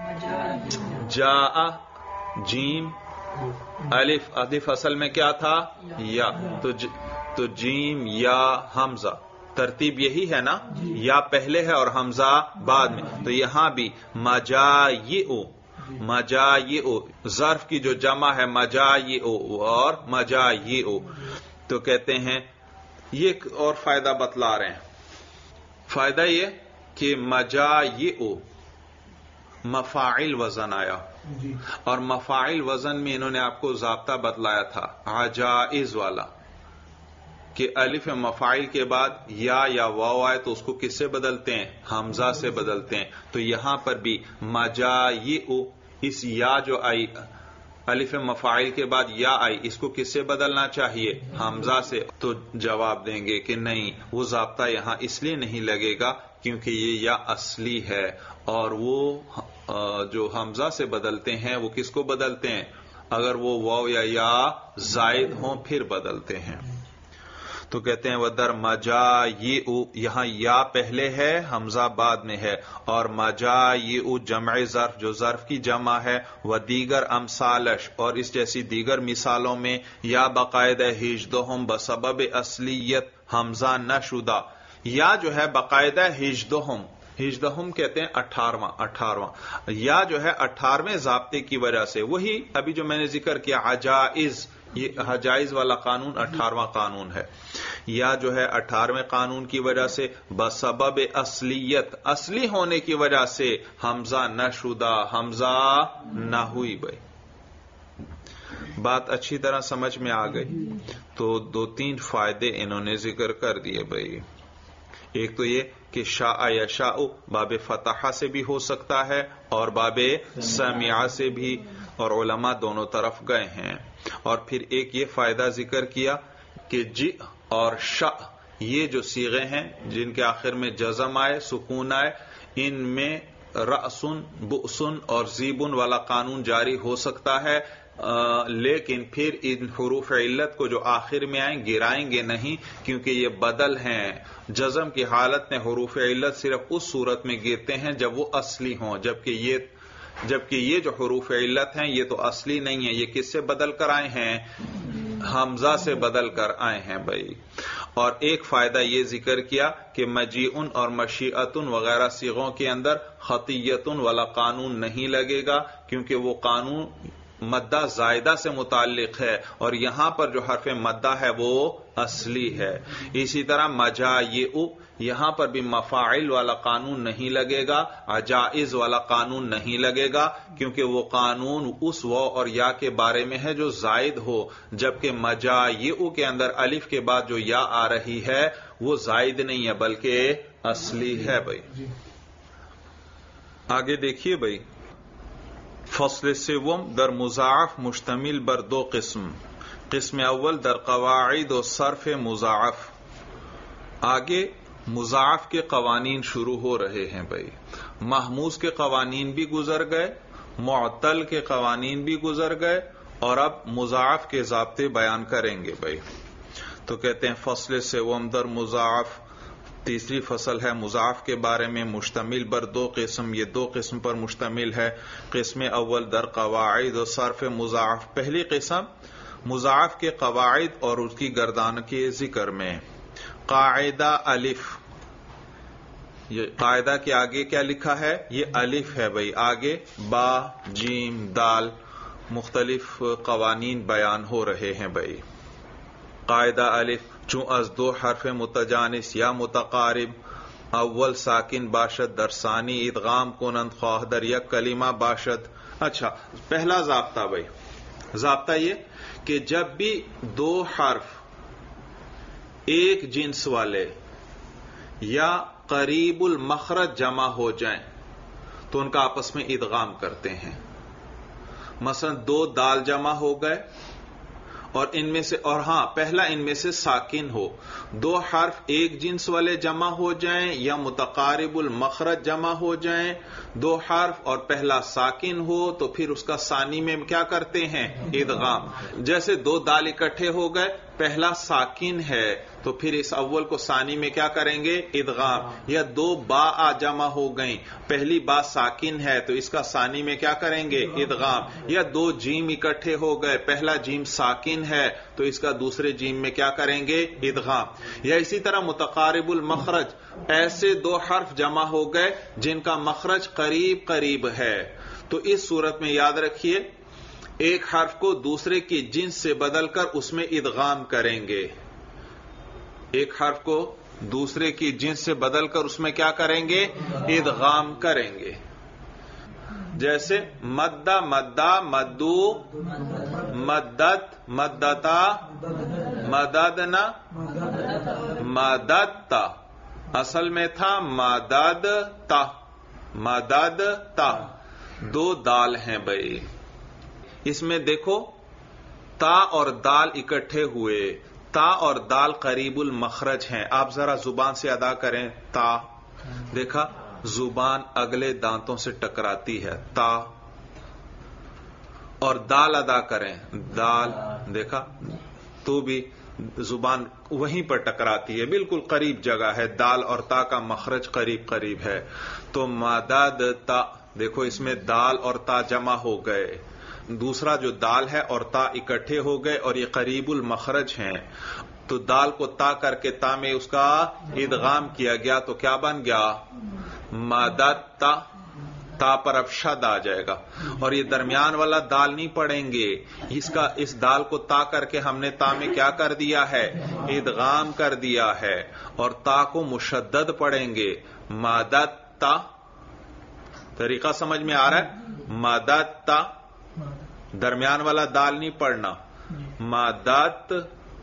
جاء جیم الف، الف اصل میں کیا تھا؟ یا. تو جیم یا حمزہ ترتیب یہی ہے نا، یا پہلے ہے اور حمزہ بعد میں. تو یہاں بھی مجائیء مجایئ، ظرف کی جو جمع ہے مجایئ اور مجایئ، تو کہتے ہیں یہ ایک اور فائدہ بتلا رہے ہیں. فائدہ یہ کہ مجایئ مفاعل وزن آیا، اور مفاعل وزن میں انہوں نے آپ کو ضابطہ بتلایا تھا عجائز والا، کہ الف مفاعل کے بعد یا واو آئے تو اس کو کس سے بدلتے ہیں؟ حمزہ سے بدلتے ہیں. تو یہاں پر بھی مجایئ، اس یا جو آئی الف مفاعل کے بعد یا آئی، اس کو کس سے بدلنا چاہیے؟ حمزہ سے. تو جواب دیں گے کہ نہیں، وہ ضابطہ یہاں اس لیے نہیں لگے گا کیونکہ یہ یا اصلی ہے، اور وہ جو حمزہ سے بدلتے ہیں وہ کس کو بدلتے ہیں؟ اگر وہ واو یا زائد ہوں پھر بدلتے ہیں. تو کہتے ہیں ودر مجایئ، یہاں یا پہلے ہے حمزہ بعد میں ہے، اور مجایئ جمع ظرف جو ظرف کی جمع ہے، و دیگر امثالش، اور اس جیسی دیگر مثالوں میں یا باقاعدہ ہجدہم بسبب اصلیت حمزہ نہ شدہ، یا جو ہے باقاعدہ ہجدہم کہتے ہیں 18واں، یا جو ہے 18ویں ضابطے کی وجہ سے، وہی ابھی جو میں نے ذکر کیا عجائز، یہ حجائز والا قانون 18واں قانون ہے، یا جو ہے 18ویں قانون کی وجہ سے بسبب اصلیت، اصلی ہونے کی وجہ سے حمزہ نہ شدہ، حمزہ نہ ہوئی. بھائی بات اچھی طرح سمجھ میں آ گئی. تو 2-3 فائدے انہوں نے ذکر کر دیے. بھائی ایک تو یہ کہ شاء یشاء باب فتحہ سے بھی ہو سکتا ہے اور باب سمعہ سے بھی، اور علماء دونوں طرف گئے ہیں. اور پھر ایک یہ فائدہ ذکر کیا کہ جی اور شاء، یہ جو صیغے ہیں جن کے آخر میں جزم آئے، سکون آئے، ان میں رأسن، بؤسن اور زیبن والا قانون جاری ہو سکتا ہے، لیکن پھر ان حروف علت کو جو آخر میں آئیں گرائیں گے نہیں، کیونکہ یہ بدل ہیں. جزم کی حالت میں حروف علت صرف اس صورت میں گرتے ہیں جب وہ اصلی ہوں، جبکہ یہ جو حروف علت ہیں یہ تو اصلی نہیں ہیں، یہ کس سے بدل کر آئے ہیں؟ حمزہ سے بدل کر آئے ہیں. بھائی اور ایک فائدہ یہ ذکر کیا کہ مجیئن اور مشیئتن وغیرہ صیغوں کے اندر خطیتن والا قانون نہیں لگے گا، کیونکہ وہ قانون مدہ زائدہ سے متعلق ہے، اور یہاں پر جو حرف مدہ ہے وہ اصلی ہے. اسی طرح مجایئ، یہاں پر بھی مفاعل والا قانون نہیں لگے گا، عجائز والا قانون نہیں لگے گا، کیونکہ وہ قانون اس واو اور یا کے بارے میں ہے جو زائد ہو، جبکہ مجایئ کے اندر الف کے بعد جو یا آ رہی ہے وہ زائد نہیں ہے بلکہ اصلی ہے. بھائی آگے دیکھیے. بھائی فصل سوم در مضاعف مشتمل بر 2 قسم. قسم اول در قواعد و صرف مضاعف. آگے مضاعف کے قوانین شروع ہو رہے ہیں. بھائی محموز کے قوانین بھی گزر گئے، معطل کے قوانین بھی گزر گئے، اور اب مضاعف کے ضابطے بیان کریں گے. بھائی تو کہتے ہیں فصل سوم در مضاعف، تیسری فصل ہے مضاعف کے بارے میں، مشتمل بر 2 قسم، یہ 2 قسم پر مشتمل ہے. قسم اول در قواعد و صرف مضاعف. پہلی قسم مضاعف کے قواعد اور اس کی گردان کے ذکر میں. قاعدہ الف، یہ قاعدہ کے آگے کیا لکھا ہے؟ یہ الف ہے. بھائی آگے با، جیم، دال، مختلف قوانین بیان ہو رہے ہیں. بھائی قاعدہ الف چون از 2 حرف متجانس یا متقارب اول ساکن باشد در ثانی ادغام کنند خواہ در یک کلمہ باشد. اچھا پہلا ضابطہ. بھائی ضابطہ یہ کہ جب بھی 2 حرف ایک جنس والے یا قریب المخرج جمع ہو جائیں تو ان کا آپس میں ادغام کرتے ہیں. مثلا 2 دال جمع ہو گئے اور ان میں سے، اور ہاں پہلا ان میں سے ساکن ہو. 2 حرف ایک جنس والے جمع ہو جائیں یا متقارب المخرج جمع ہو جائیں، 2 حرف اور پہلا ساکن ہو تو پھر اس کا ثانی میں کیا کرتے ہیں؟ ادغام. جیسے 2 دال اکٹھے ہو گئے، پہلا ساکن ہے تو پھر اس اول کو ثانی میں کیا کریں گے؟ ادغام. یا 2 با جمع ہو گئیں، پہلی با ساکن ہے تو اس کا ثانی میں کیا کریں گے؟ ادغام. یا 2 جیم اکٹھے ہو گئے، پہلا جیم ساکن ہے تو اس کا دوسرے جیم میں کیا کریں گے؟ ادغام. یا اسی طرح متقارب المخرج، ایسے 2 حرف جمع ہو گئے جن کا مخرج قریب قریب ہے تو اس صورت میں یاد رکھیے ایک حرف کو دوسرے کی جنس سے بدل کر اس میں ادغام کریں گے. ایک حرف کو دوسرے کی جنس سے بدل کر اس میں کیا کریں گے؟ ادغام کریں گے. جیسے مدہ مدہ مدو مدت مدتا مددنا مددتا، اصل میں تھا مددتا مددتا. دو دال ہیں بھائی، اس میں دیکھو تا اور دال اکٹھے ہوئے، تا اور دال قریب المخرج ہیں. آپ ذرا زبان سے ادا کریں تا، دیکھا زبان اگلے دانتوں سے ٹکراتی ہے تا، اور دال ادا کریں دال، دیکھا تو بھی زبان وہیں پر ٹکراتی ہے، بالکل قریب جگہ ہے، دال اور تا کا مخرج قریب قریب ہے. تو مدد تا، دیکھو اس میں دال اور تا جمع ہو گئے، دوسرا جو دال ہے اور تا اکٹھے ہو گئے اور یہ قریب المخرج ہیں. تو دال کو تا کر کے تا میں اس کا ادغام کیا گیا تو کیا بن گیا؟ مددتا. تا پر اب شد آ جائے گا، اور یہ درمیان والا دال نہیں پڑھیں گے، اس دال کو تا کر کے ہم نے تا میں کیا کر دیا ہے؟ ادغام کر دیا ہے، اور تا کو مشدد پڑھیں گے مددتا. طریقہ سمجھ میں آ رہا ہے؟ مددتا، درمیان والا دال نہیں پڑھنا، مددتا.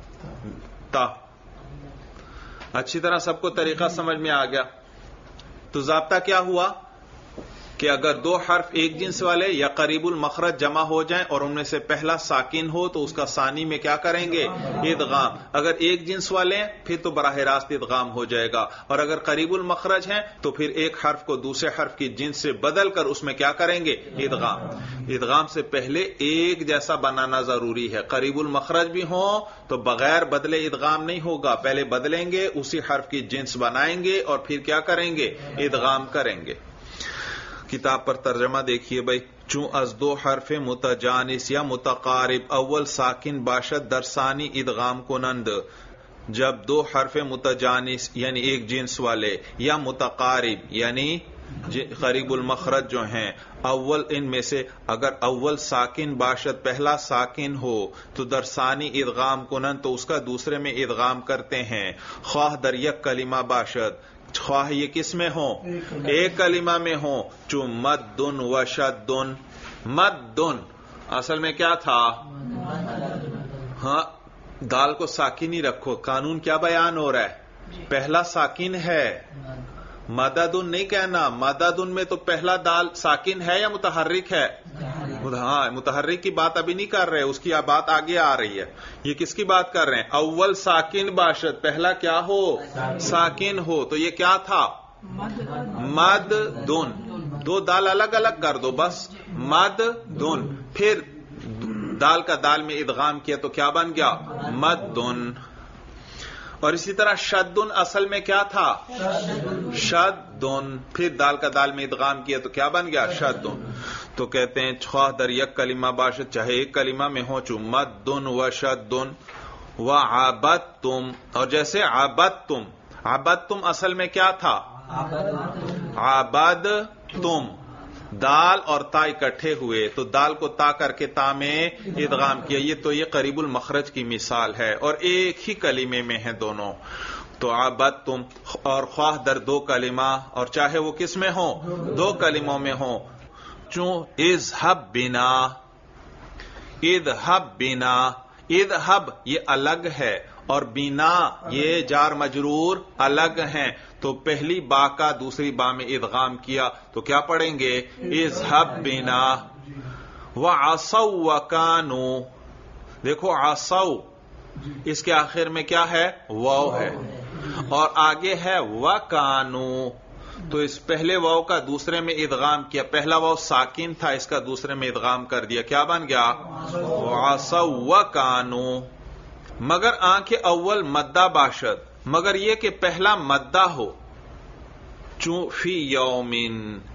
اچھی طرح سب کو طریقہ سمجھ میں آ گیا. تو ضابطہ کیا ہوا کہ اگر دو حرف ایک جنس والے یا قریب المخرج جمع ہو جائیں اور ان میں سے پہلا ساکن ہو تو اس کا ثانی میں کیا کریں گے؟ ادغام. اگر ایک جنس والے ہیں پھر تو براہ راست ادغام ہو جائے گا، اور اگر قریب المخرج ہیں تو پھر ایک حرف کو دوسرے حرف کی جنس سے بدل کر اس میں کیا کریں گے؟ ادغام. ادغام سے پہلے ایک جیسا بنانا ضروری ہے. قریب المخرج بھی ہوں تو بغیر بدلے ادغام نہیں ہوگا، پہلے بدلیں گے، اسی حرف کی جنس بنائیں گے اور پھر کیا کریں گے؟ ادغام کریں گے. کتاب پر ترجمہ دیکھیے بھائی. چون از دو حرف متجانس یا متقارب اول ساکن باشد در ثانی ادغام کنند. جب دو حرف متجانس یعنی ایک جنس والے یا متقارب یعنی قریب المخرج جو ہیں، اول ان میں سے اگر اول ساکن باشد پہلا ساکن ہو تو در ثانی ادغام کنند تو اس کا دوسرے میں ادغام کرتے ہیں. خواہ در یک کلمہ باشد، خواہ یہ کس میں ہوں؟ ایک کلمہ میں ہوں. چو مدن و شدن، مدن اصل میں کیا تھا؟ ہاں دال کو ساکن ہی رکھو. قانون کیا بیان ہو رہا ہے؟ پہلا ساکن ہے، مددن نہیں کہنا. مددن میں تو پہلا دال ساکن ہے یا متحرک ہے؟ ہاں متحرک کی بات ابھی نہیں کر رہے، اس کی بات آگے آ رہی ہے. یہ کس کی بات کر رہے ہیں؟ اول ساکن باشد، پہلا کیا ہو؟ ساکن ہو. تو یہ کیا تھا؟ مددن. دو دال الگ الگ کر دو بس، مددن. پھر دال کا دال میں ادغام کیا تو کیا بن گیا؟ مدن. اور اسی طرح شدن اصل میں کیا تھا؟ شدن. پھر دال کا دال میں ادغام کیا تو کیا بن گیا؟ شدن. تو کہتے ہیں خواہ در یک کلمہ باشد، چاہے ایک کلمہ میں ہو، چو مدن و شدن و عبدتم. اور جیسے عبدتم، عبدتم اصل میں کیا تھا؟ عبدتم. دال اور تا اکٹھے ہوئے تو دال کو تا کر کے تا میں ادغام کیا. یہ قریب المخرج کی مثال ہے اور ایک ہی کلمے میں ہیں دونوں. تو عبدتم. اور خواہ در دو کلمہ، اور چاہے وہ کس میں ہوں؟ دو کلموں میں ہوں. چون اذهب بنا، اذهب بنا، اذهب یہ الگ ہے اور بنا یہ جار مجرور الگ ہیں، تو پہلی با کا دوسری با میں ادغام کیا تو کیا پڑھیں گے؟ اذهب بنا. وعصوا وكانوا، دیکھو عصوا اس کے آخر میں کیا ہے؟ واو ہے، اور آگے ہے وكانوا. تو اس پہلے واو کا دوسرے میں ادغام کیا. پہلا واو ساکن تھا، اس کا دوسرے میں ادغام کر دیا. کیا بن گیا؟ وعصوا وكانوا. مگر آنکھ اول مدہ باشد، مگر یہ کہ پہلا مدہ ہو. چون فی یومن،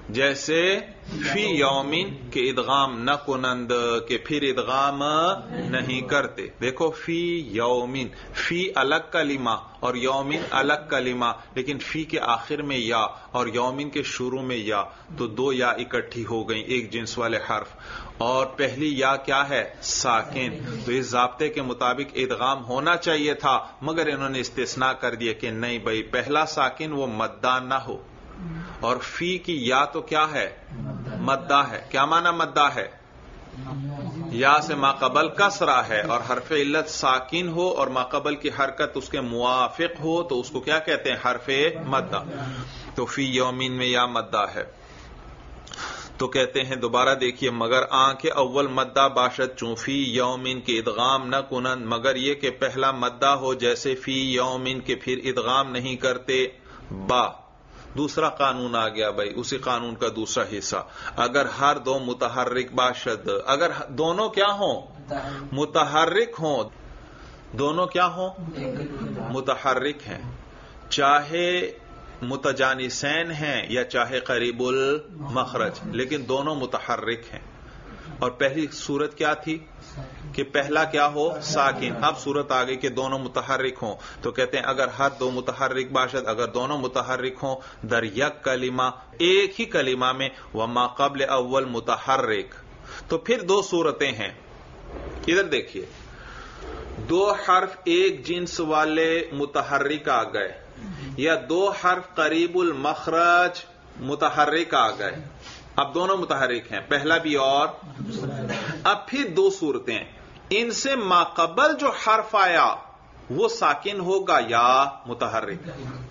جیسے فی یومین کے ادغام نہ کنند کہ پھر ادغام نہیں کرتے. دیکھو فی یومین، فی الگ کلمہ اور یومین الگ کلمہ، لیکن فی کے آخر میں یا اور یومین کے شروع میں یا، تو دو یا اکٹھی ہو گئیں ایک جنس والے حرف، اور پہلی یا کیا ہے؟ ساکن. تو اس ضابطے کے مطابق ادغام ہونا چاہیے تھا، مگر انہوں نے استثناء کر دیا کہ نہیں بھائی پہلا ساکن وہ مدہ نہ ہو، اور فی کی یا تو کیا ہے؟ مدہ ہے. کیا معنی مدہ ہے؟ یا سے ماقبل کسرہ ہے اور حرف علت ساکن ہو اور ماقبل کی حرکت اس کے موافق ہو تو اس کو کیا کہتے ہیں؟ حرف مدہ. تو فی یومین میں یا مدہ ہے. تو کہتے ہیں دوبارہ دیکھیے، مگر آنکھ اول مدہ باشد چون فی یومین کے ادغام نہ کنن، مگر یہ کہ پہلا مدہ ہو جیسے فی یومین کے پھر ادغام نہیں کرتے. با دوسرا قانون آ گیا بھائی، اسی قانون کا دوسرا حصہ. اگر ہر دو متحرک باشد، اگر دونوں کیا ہوں؟ متحرک ہوں. دونوں کیا ہوں؟ متحرک ہیں، چاہے متجانسین ہیں یا چاہے قریب المخرج، لیکن دونوں متحرک ہیں. اور پہلی صورت کیا تھی کہ پہلا کیا ہو؟ ساکن. اب صورت آ گئی کہ دونوں متحرک ہوں، تو کہتے ہیں اگر ہر دو متحرک باشد، اگر دونوں متحرک ہوں در یک کلمہ، ایک ہی کلمہ میں، وما قبل اول متحرک، تو پھر دو صورتیں ہیں. ادھر دیکھیے، دو حرف ایک جنس والے متحرک آ گئے یا دو حرف قریب المخرج متحرک آ گئے. اب دونوں متحرک ہیں، پہلا بھی اور. اب پھر دو صورتیں، ان سے ماقبل جو حرف آیا وہ ساکن ہوگا یا متحرک.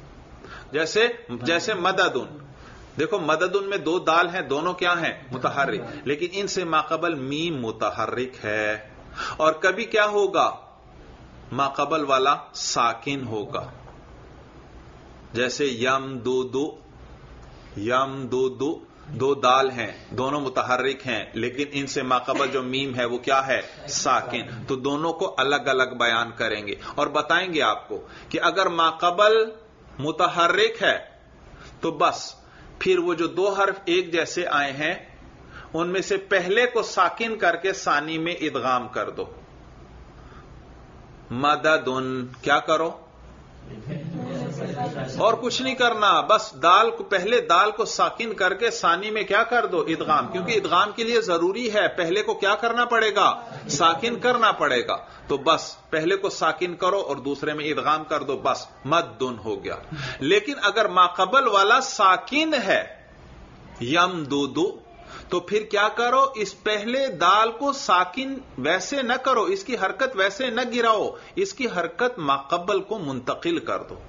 جیسے مددن. دیکھو مددن میں دو دال ہیں، دونوں کیا ہیں؟ متحرک، لیکن ان سے ماقبل میم متحرک ہے. اور کبھی کیا ہوگا؟ ماقبل والا ساکن ہوگا. جیسے یم دو دو، یم دو دو، دو دال ہیں، دونوں متحرک ہیں، لیکن ان سے ماقبل جو میم ہے وہ کیا ہے؟ ساکن. تو دونوں کو الگ الگ بیان کریں گے اور بتائیں گے آپ کو کہ اگر ماقبل متحرک ہے تو بس پھر وہ جو دو حرف ایک جیسے آئے ہیں ان میں سے پہلے کو ساکن کر کے ثانی میں ادغام کر دو. مددن کیا کرو؟ اور کچھ نہیں کرنا، بس دال کو پہلے دال کو ساکن کر کے ثانی میں کیا کر دو؟ ادغام. کیونکہ ادغام کے لیے ضروری ہے پہلے کو کیا کرنا پڑے گا؟ ساکن کرنا پڑے گا. تو بس پہلے کو ساکن کرو اور دوسرے میں ادغام کر دو، بس مدن ہو گیا. لیکن اگر ماقبل والا ساکن ہے یم دو دو، تو پھر کیا کرو؟ اس پہلے دال کو ساکن ویسے نہ کرو، اس کی حرکت ویسے نہ گراؤ، اس کی حرکت ماقبل کو منتقل کر دو.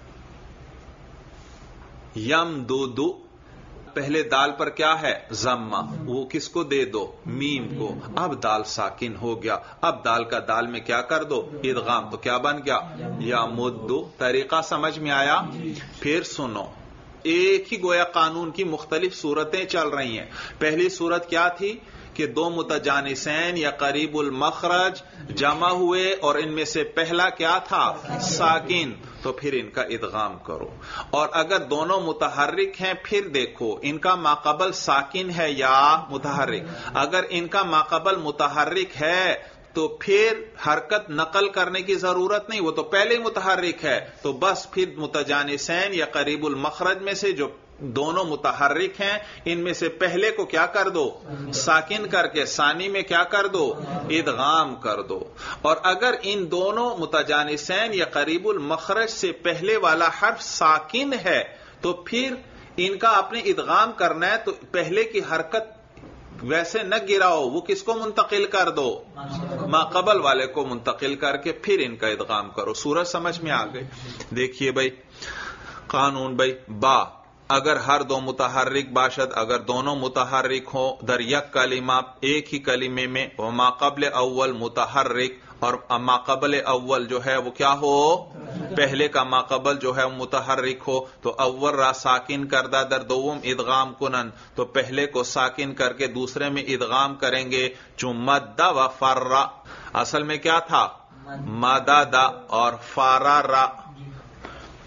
یم دو دو، پہلے دال پر کیا ہے؟ ضمہ، وہ کس کو دے دو؟ میم کو. اب دال ساکن ہو گیا، اب دال کا دال میں کیا کر دو؟ ادغام. تو کیا بن گیا؟ یا مدو. طریقہ سمجھ میں آیا؟ پھر سنو، ایک ہی گویا قانون کی مختلف صورتیں چل رہی ہیں. پہلی صورت کیا تھی کہ دو متجانسین یا قریب المخرج جمع ہوئے اور ان میں سے پہلا کیا تھا؟ ساکن. تو پھر ان کا ادغام کرو. اور اگر دونوں متحرک ہیں پھر دیکھو ان کا ماقبل ساکن ہے یا متحرک. اگر ان کا ماقبل متحرک ہے تو پھر حرکت نقل کرنے کی ضرورت نہیں، وہ تو پہلے ہی متحرک ہے. تو بس پھر متجانسین یا قریب المخرج میں سے جو دونوں متحرک ہیں ان میں سے پہلے کو کیا کر دو؟ ساکن کر کے ثانی میں کیا کر دو؟ ادغام کر دو. اور اگر ان دونوں متجانسین یا قریب المخرج سے پہلے والا حرف ساکن ہے تو پھر ان کا اپنے ادغام کرنا ہے، تو پہلے کی حرکت ویسے نہ گراؤ، وہ کس کو منتقل کر دو؟ ماقبل والے کو منتقل کر کے پھر ان کا ادغام کرو. سورج سمجھ میں آ گئی؟ دیکھیے بھائی قانون بھائی، با اگر ہر دو متحرک باشد، اگر دونوں متحرک ہوں در یک کلمہ، ایک ہی کلمے میں، وما قبل اول متحرک، اور ماقبل اول جو ہے وہ کیا ہو؟ پہلے کا ماقبل جو ہے وہ متحرک ہو، تو اول را ساکن کردہ در دوم ادغام کنن، تو پہلے کو ساکن کر کے دوسرے میں ادغام کریں گے. چون مدہ و فرا، اصل میں کیا تھا؟ مدد اور فارا.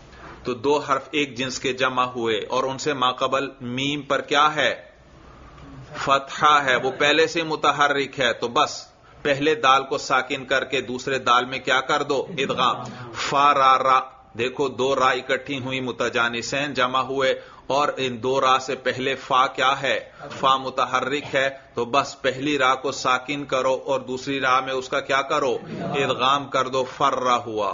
تو دو حرف ایک جنس کے جمع ہوئے اور ان سے ماقبل میم پر کیا ہے؟ فتحہ ہے، وہ پہلے سے متحرک ہے، تو بس پہلے دال کو ساکن کر کے دوسرے دال میں کیا کر دو؟ ادغام. فا را را، دیکھو دو را اکٹھی ہوئی، متجانسین جمع ہوئے، اور ان دو را سے پہلے فا کیا ہے؟ فا متحرک ہے، تو بس پہلی را کو ساکن کرو اور دوسری را میں اس کا کیا کرو؟ ادغام کر دو. فرا ہوا.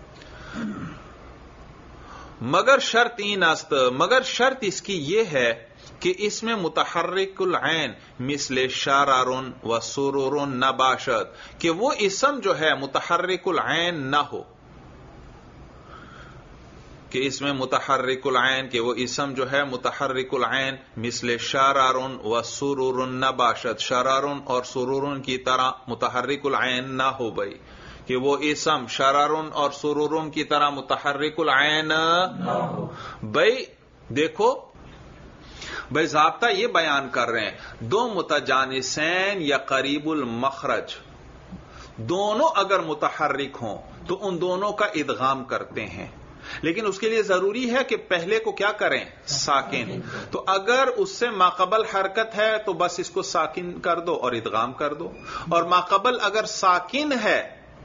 مگر شرط این است، مگر شرط اس کی یہ ہے کہ اس میں متحرک العین مثل شرر و سرور نہ باشد، کہ وہ اسم جو ہے متحرک العین نہ ہو، کہ اس میں متحرک العین، کہ وہ اسم جو ہے متحرک العین مثل شرر و سرور نہ باشد، شرر اور سرور کی طرح متحرک العین نہ ہو بھائی، کہ وہ اسم شرارن اور سرورن کی طرح متحرک العین نہ ہو. بھائی دیکھو بھائی ضابطہ یہ بیان کر رہے ہیں، دو متجانسین یا قریب المخرج دونوں اگر متحرک ہوں تو ان دونوں کا ادغام کرتے ہیں، لیکن اس کے لیے ضروری ہے کہ پہلے کو کیا کریں؟ ساکن. تو اگر اس سے ماقبل حرکت ہے تو بس اس کو ساکن کر دو اور ادغام کر دو، اور ماقبل اگر ساکن ہے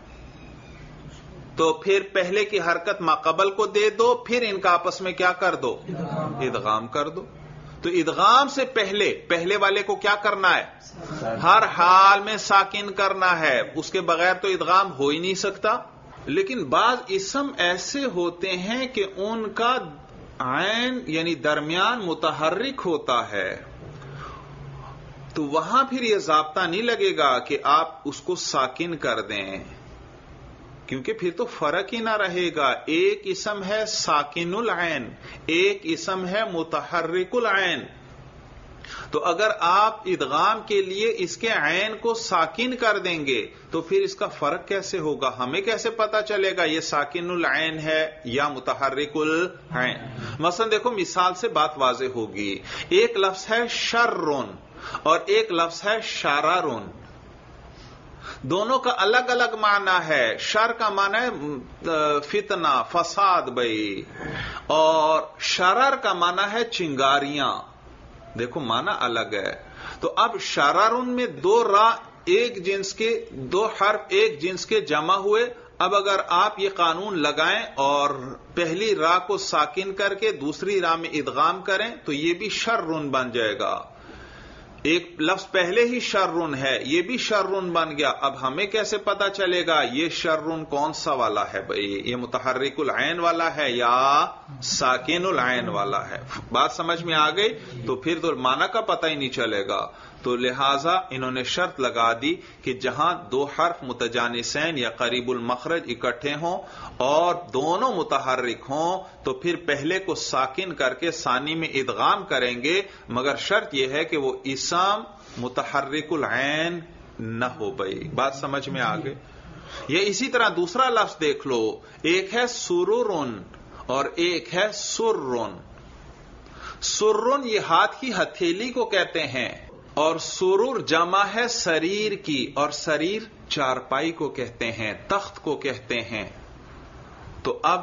تو پھر پہلے کی حرکت ماقبل کو دے دو، پھر ان کا آپس میں کیا کر دو؟ ادغام کر دو. تو ادغام سے پہلے والے کو کیا کرنا ہے؟ ہر حال میں ساکن کرنا ہے، اس کے بغیر تو ادغام ہو ہی نہیں سکتا. لیکن بعض اسم ایسے ہوتے ہیں کہ ان کا عین یعنی درمیان متحرک ہوتا ہے، تو وہاں پھر یہ ضابطہ نہیں لگے گا کہ آپ اس کو ساکن کر دیں، کیونکہ پھر تو فرق ہی نہ رہے گا. ایک اسم ہے ساکن العین، ایک اسم ہے متحرک العین. تو اگر آپ ادغام کے لیے اس کے عین کو ساکن کر دیں گے تو پھر اس کا فرق کیسے ہوگا؟ ہمیں کیسے پتا چلے گا یہ ساکن العین ہے یا متحرک العین؟ مثلا دیکھو مثال سے بات واضح ہوگی. ایک لفظ ہے شررن اور ایک لفظ ہے شرارن، دونوں کا الگ الگ معنی ہے. شر کا معنی ہے فتنہ، فساد بھائی، اور شرر کا معنی ہے چنگاریاں. دیکھو معنی الگ ہے. تو اب شرارن میں دو را ایک جنس کے، دو حرف ایک جنس کے جمع ہوئے. اب اگر آپ یہ قانون لگائیں اور پہلی را کو ساکن کر کے دوسری را میں ادغام کریں تو یہ بھی شررن بن جائے گا. ایک لفظ پہلے ہی شررن ہے، یہ بھی شررن بن گیا. اب ہمیں کیسے پتا چلے گا یہ شررن کون سا والا ہے بھائی؟ یہ متحرک العین والا ہے یا ساکن العین والا ہے؟ بات سمجھ میں آ گئی؟ تو پھر تو معنی کا پتہ ہی نہیں چلے گا. تو لہذا انہوں نے شرط لگا دی کہ جہاں دو حرف متجانسین یا قریب المخرج اکٹھے ہوں اور دونوں متحرک ہوں تو پھر پہلے کو ساکن کر کے ثانی میں ادغام کریں گے، مگر شرط یہ ہے کہ وہ اسم متحرک العین نہ ہو بھائی. بات سمجھ میں آ گئی؟ یہ اسی طرح دوسرا لفظ دیکھ لو، ایک ہے سرورن اور ایک ہے سررن. سررن یہ ہاتھ کی ہتھیلی کو کہتے ہیں، اور سرور جمع ہے سریر کی، اور سریر چارپائی کو کہتے ہیں، تخت کو کہتے ہیں. تو اب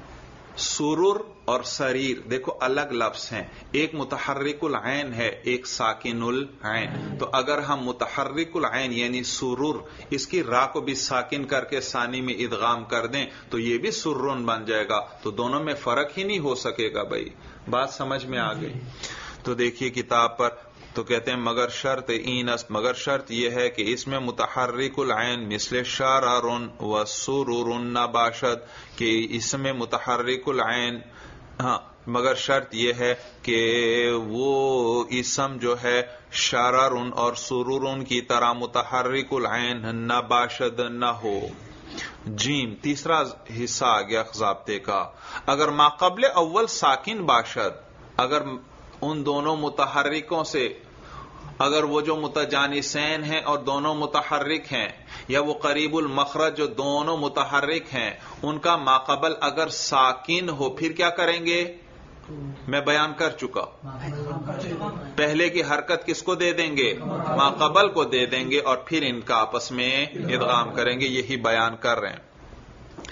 سرور اور سریر دیکھو الگ لفظ ہیں، ایک متحرک العین ہے ایک ساکن العین. تو اگر ہم متحرک العین یعنی سرور اس کی را کو بھی ساکن کر کے ثانی میں ادغام کر دیں تو یہ بھی سررن بن جائے گا. تو دونوں میں فرق ہی نہیں ہو سکے گا بھائی. بات سمجھ میں آ گئی؟ تو دیکھیے کتاب پر تو کہتے ہیں مگر شرط این است، مگر شرط یہ ہے کہ اس میں متحرک العین مثل شرارن و سرورن نہ باشد، کہ اس میں متحرک العین، ہاں مگر شرط یہ ہے کہ وہ اسم جو ہے شرارن اور سرورن کی طرح متحرک العین نہ باشد نہ ہو. جیم تیسرا حصہ آ گیا ضابطے کا. اگر ماقبل اول ساکن باشد، اگر ان دونوں متحرکوں سے، اگر وہ جو متجانسین ہیں اور دونوں متحرک ہیں، یا وہ قریب المخرج جو دونوں متحرک ہیں، ان کا ماقبل اگر ساکن ہو پھر کیا کریں گے؟ میں بیان کر چکا، پہلے کی حرکت کس کو دے دیں گے؟ ماقبل کو دے دیں گے، اور پھر ان کا آپس میں ادغام کریں گے. یہی بیان کر رہے ہیں.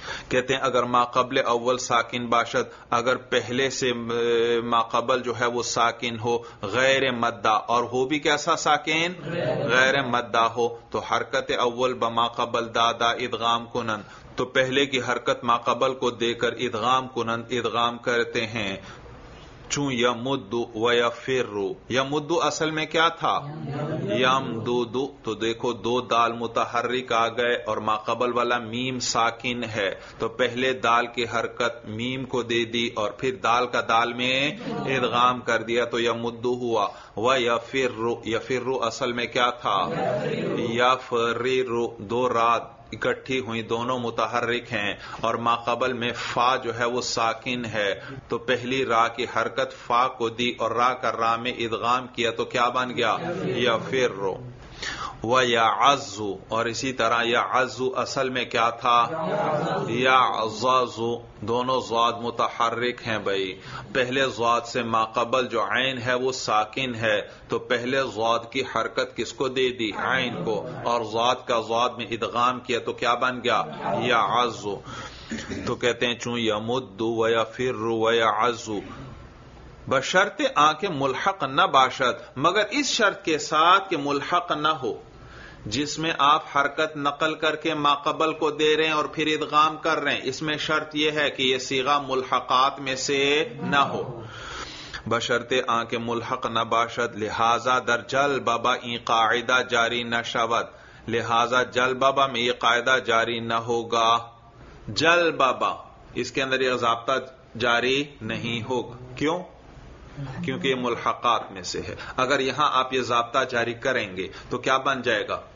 کہتے ہیں اگر ما قبل اول ساکن باشد، اگر پہلے سے ما قبل جو ہے وہ ساکن ہو، غیر مدہ، اور ہو بھی کیسا ساکن؟ غیر مدہ ہو، تو حرکت اول بما قبل دادا ادغام کنن، تو پہلے کی حرکت ما قبل کو دے کر ادغام کنن ادغام کرتے ہیں. چون یمد و یفر، یمد اصل میں کیا تھا؟ یمدود، تو دیکھو دو دال متحرک آ گئے اور ما قبل والا میم ساکن ہے، تو پہلے دال کی حرکت میم کو دے دی اور پھر دال کا دال میں ادغام کر دیا تو یمد ہوا. و یفر، یفر اصل میں کیا تھا؟ یفرر، دو رات اکٹھی ہوئی دونوں متحرک ہیں اور ما قبل میں فا جو ہے وہ ساکن ہے، تو پہلی را کی حرکت فا کو دی اور را کا را میں ادغام کیا تو کیا بن گیا؟ یفر. وَيَعَزُّ، اور اسی طرح یعز اصل میں کیا تھا؟ یعزز، دونوں ضاد متحرک ہیں بھائی. پہلے ضاد سے ما قبل جو عین ہے وہ ساکن ہے، تو پہلے ضاد کی حرکت کس کو دے دی؟ عین کو، اور ضاد کا ضاد میں ادغام کیا تو کیا بن گیا؟ یعز. تو کہتے ہیں چون یمد و یفر و یعز، بشرط آنکہ ملحق نہ باشد، مگر اس شرط کے ساتھ کہ ملحق نہ ہو، جس میں آپ حرکت نقل کر کے ما قبل کو دے رہے ہیں اور پھر ادغام کر رہے ہیں، اس میں شرط یہ ہے کہ یہ صیغہ ملحقات میں سے نہ ہو. بشرط آنکہ ملحق نہ باشد، لہذا در جل بابا این قاعدہ جاری نہ شود، لہذا جل بابا میں یہ قاعدہ جاری نہ ہوگا. جل بابا اس کے اندر یہ ضابطہ جاری نہیں ہوگا. کیوں؟ کیونکہ یہ ملحقات میں سے ہے. اگر یہاں آپ یہ ضابطہ جاری کریں گے تو کیا بن جائے گا؟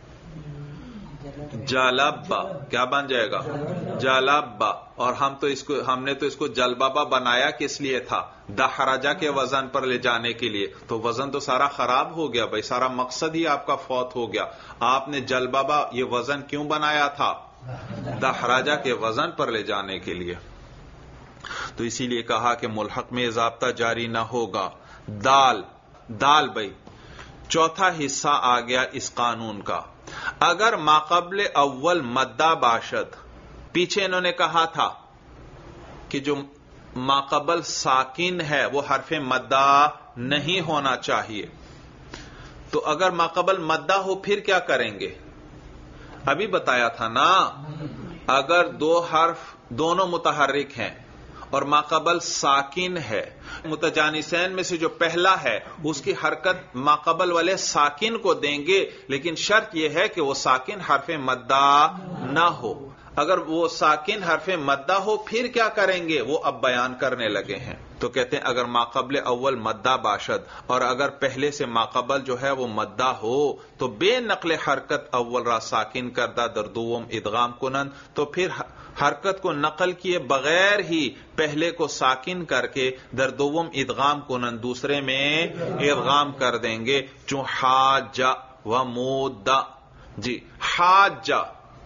جلبا. کیا بن جائے گا؟ جلبا. اور ہم نے تو اس کو جلبابا بنایا کس لیے تھا؟ دحرجہ کے وزن پر لے جانے کے لیے. تو وزن تو سارا خراب ہو گیا بھائی، سارا مقصد ہی آپ کا فوت ہو گیا. آپ نے جلبابا یہ وزن کیوں بنایا تھا؟ دحرجہ کے وزن پر لے جانے کے لیے. تو اسی لیے کہا کہ ملحق میں ضابطہ جاری نہ ہوگا. دال، دال بھائی چوتھا حصہ آ گیا اس قانون کا. اگر ما قبل اول مدہ باشد، پیچھے انہوں نے کہا تھا کہ جو ما قبل ساکن ہے وہ حرف مدہ نہیں ہونا چاہیے، تو اگر ما قبل مدہ ہو پھر کیا کریں گے؟ ابھی بتایا تھا نا، اگر دو حرف دونوں متحرک ہیں اور ما قبل ساکن ہے، متجانسین میں سے جو پہلا ہے اس کی حرکت ما قبل والے ساکن کو دیں گے، لیکن شرط یہ ہے کہ وہ ساکن حرف مدہ نہ ہو. اگر وہ ساکن حرف مدہ ہو پھر کیا کریں گے؟ وہ اب بیان کرنے لگے ہیں. تو کہتے ہیں اگر ما قبل اول مدہ باشد، اور اگر پہلے سے ما قبل جو ہے وہ مدہ ہو تو بے نقل حرکت اول را ساکن کردہ در دوم ادغام کنن، تو پھر حرکت کو نقل کیے بغیر ہی پہلے کو ساکن کر کے در دوم ادغام کنن دوسرے میں ادغام کر دیں گے. چون حاجہ و مودہ. جی حاجہ،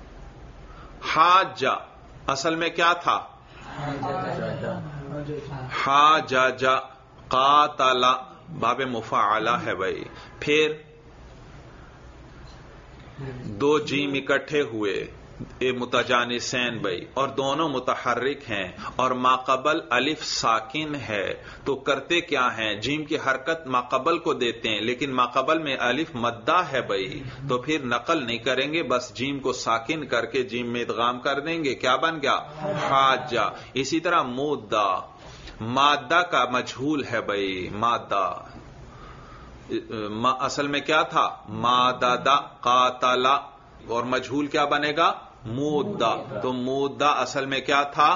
حاجہ اصل میں کیا تھا؟ حاجہ. قاتل باب مفاعلہ ہے بھائی. پھر دو جیم اکٹھے ہوئے متجانسین بھائی، اور دونوں متحرک ہیں اور ما قبل الف ساکن ہے، تو کرتے کیا ہیں؟ جیم کی حرکت ما قبل کو دیتے ہیں، لیکن ما قبل میں الف مدہ ہے بھائی، تو پھر نقل نہیں کریں گے، بس جیم کو ساکن کر کے جیم میں ادغام کر دیں گے. کیا بن گیا؟ حاجہ. اسی طرح مودہ، مادہ کا مجہول ہے بھائی. مادہ اصل میں کیا تھا؟ مادہ. قاتل، اور مجہول کیا بنے گا؟ مودہ. تو مودہ اصل میں کیا تھا؟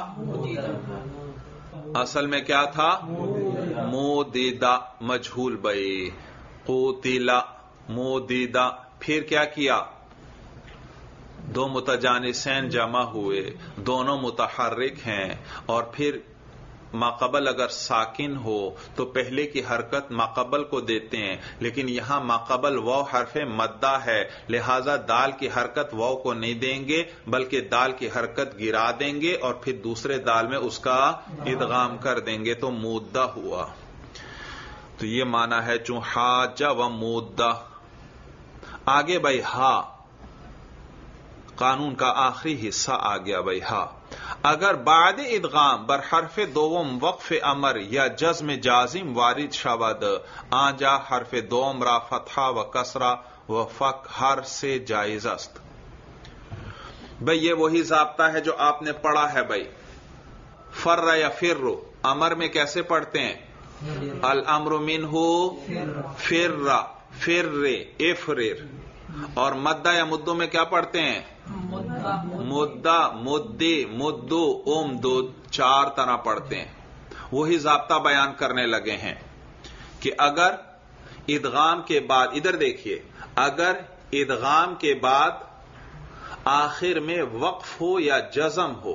اصل میں کیا تھا؟ مودیدہ. مجہول بھائی. قوتل، مودیدہ. پھر کیا کیا؟ دو متجانسین جمع ہوئے، دونوں متحرک ہیں، اور پھر ما قبل اگر ساکن ہو تو پہلے کی حرکت ما قبل کو دیتے ہیں، لیکن یہاں ما قبل واو حرف مدہ ہے، لہذا دال کی حرکت واو کو نہیں دیں گے بلکہ دال کی حرکت گرا دیں گے اور پھر دوسرے دال میں اس کا ادغام کر دیں گے، تو مودہ ہوا. تو یہ معنی ہے چون حاجہ و مودہ. آگے بھائی ہا، قانون کا آخری حصہ آ گیا بھائی. ہا اگر بعد ادغام بر حرف دوم وقف امر یا جزم جازم وارد شود آنجا حرف دوم را فتحہ و کسرہ و فک ہر سے جائز است. بھئی یہ وہی ضابطہ ہے جو آپ نے پڑھا ہے. بھئی فر یا فر امر میں کیسے پڑھتے ہیں؟ الامر منہ فر فر افرر. اور مدہ یا مدو میں کیا پڑھتے ہیں؟ مدہ مدی مدو امدود. 4 طرح پڑھتے ہیں. وہی ضابطہ بیان کرنے لگے ہیں کہ اگر ادغام کے بعد، ادھر دیکھیے، اگر ادغام کے بعد آخر میں وقف ہو یا جزم ہو،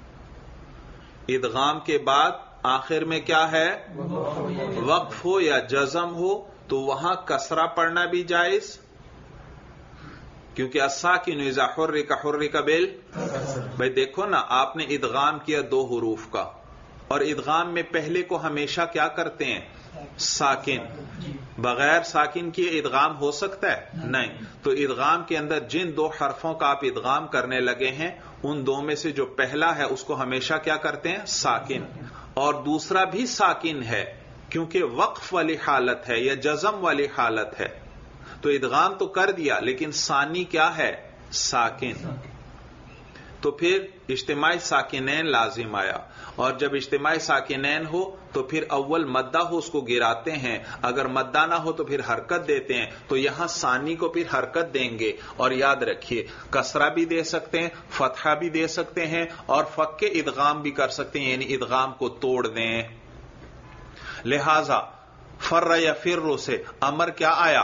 ادغام کے بعد آخر میں کیا ہے؟ وقف ہو یا جزم ہو، تو وہاں کسرہ پڑھنا بھی جائز، کیونکہ الساکن اذا حرک حرک بال. بھائی دیکھو نا، آپ نے ادغام کیا 2 حروف کا، اور ادغام میں پہلے کو ہمیشہ کیا کرتے ہیں؟ ساکن. بغیر ساکن کی ادغام ہو سکتا ہے؟ نہیں. تو ادغام کے اندر جن 2 حرفوں کا آپ ادغام کرنے لگے ہیں، ان 2 میں سے جو پہلا ہے اس کو ہمیشہ کیا کرتے ہیں؟ ساکن. اور دوسرا بھی ساکن ہے کیونکہ وقف والی حالت ہے یا جزم والی حالت ہے. تو ادغام تو کر دیا، لیکن ثانی کیا ہے؟ ساکن. تو پھر اجتماعی ساکنین لازم آیا، اور جب اجتماعی ساکنین ہو تو پھر اول مدہ ہو اس کو گراتے ہیں، اگر مدہ نہ ہو تو پھر حرکت دیتے ہیں. تو یہاں ثانی کو پھر حرکت دیں گے. اور یاد رکھیے، کسرہ بھی دے سکتے ہیں، فتحہ بھی دے سکتے ہیں، اور فک ادغام بھی کر سکتے ہیں، یعنی ادغام کو توڑ دیں. لہذا فر یا فر سے امر کیا آیا؟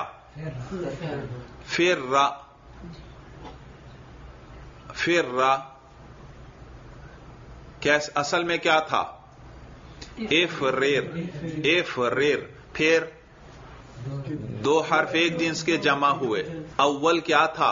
فر. فر اصل میں کیا تھا؟ افرر. افرر. پھر 2 حرف ایک جنس کے جمع ہوئے. اول کیا تھا؟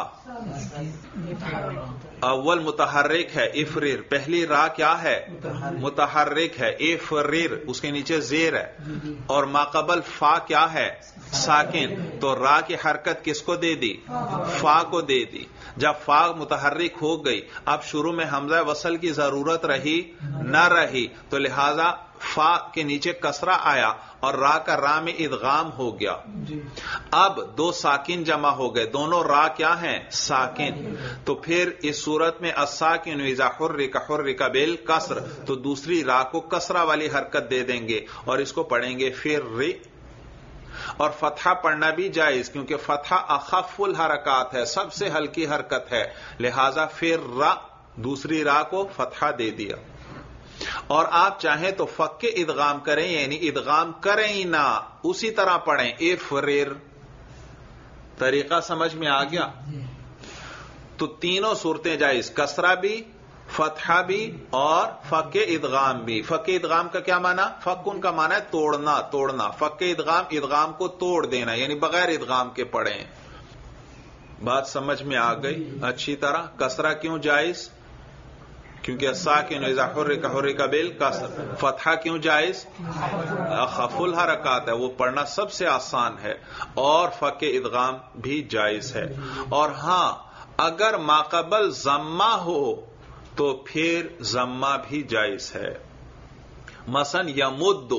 اول متحرک ہے افرر. پہلی را کیا ہے؟ متحرک ہے افرر. اس کے نیچے زیر ہے. اور ماقبل فا کیا ہے؟ ساکن. تو را کی حرکت کس کو دے دی؟ فا کو دے دی. جب فا متحرک ہو گئی، اب شروع میں حمزہ وصل کی ضرورت رہی نہ رہی، تو لہذا فا کے نیچے کسرہ آیا اور را کا را میں ادغام ہو گیا. اب 2 ساکن جمع ہو گئے، دونوں را کیا ہیں؟ ساکن. تو پھر اس صورت میں الساکن اذا حرک حرک بالکسر، تو دوسری را کو کسرہ والی حرکت دے دیں گے اور اس کو پڑھیں گے فر. اور فتحہ پڑھنا بھی جائز، کیونکہ فتحہ اخف الحرکات ہے، سب سے ہلکی حرکت ہے. لہذا فر دوسری را کو فتحہ دے دیا. اور آپ چاہیں تو فک ادغام کریں، یعنی ادغام کریں ہی نہ، اسی طرح پڑھیں افرر. طریقہ سمجھ میں آ گیا؟ تو تینوں صورتیں جائز، کسرہ بھی، فتحہ بھی اور فک ادغام بھی. فک ادغام کا کیا معنی؟ فک ان کا معنی ہے توڑنا. توڑنا. فک ادغام ادغام کو توڑ دینا، یعنی بغیر ادغام کے پڑھیں. بات سمجھ میں آ گئی اچھی طرح؟ کسرہ کیوں جائز؟ کیونکہ الساکن اذا حرک حرک بالکسر. فتحہ کیوں جائز؟ اخف الحرکات ہے، وہ پڑھنا سب سے آسان ہے. اور فک ادغام بھی جائز ہے. اور ہاں، اگر ماقبل ضمہ ہو تو پھر ضمہ بھی جائز ہے. مثلا یمد.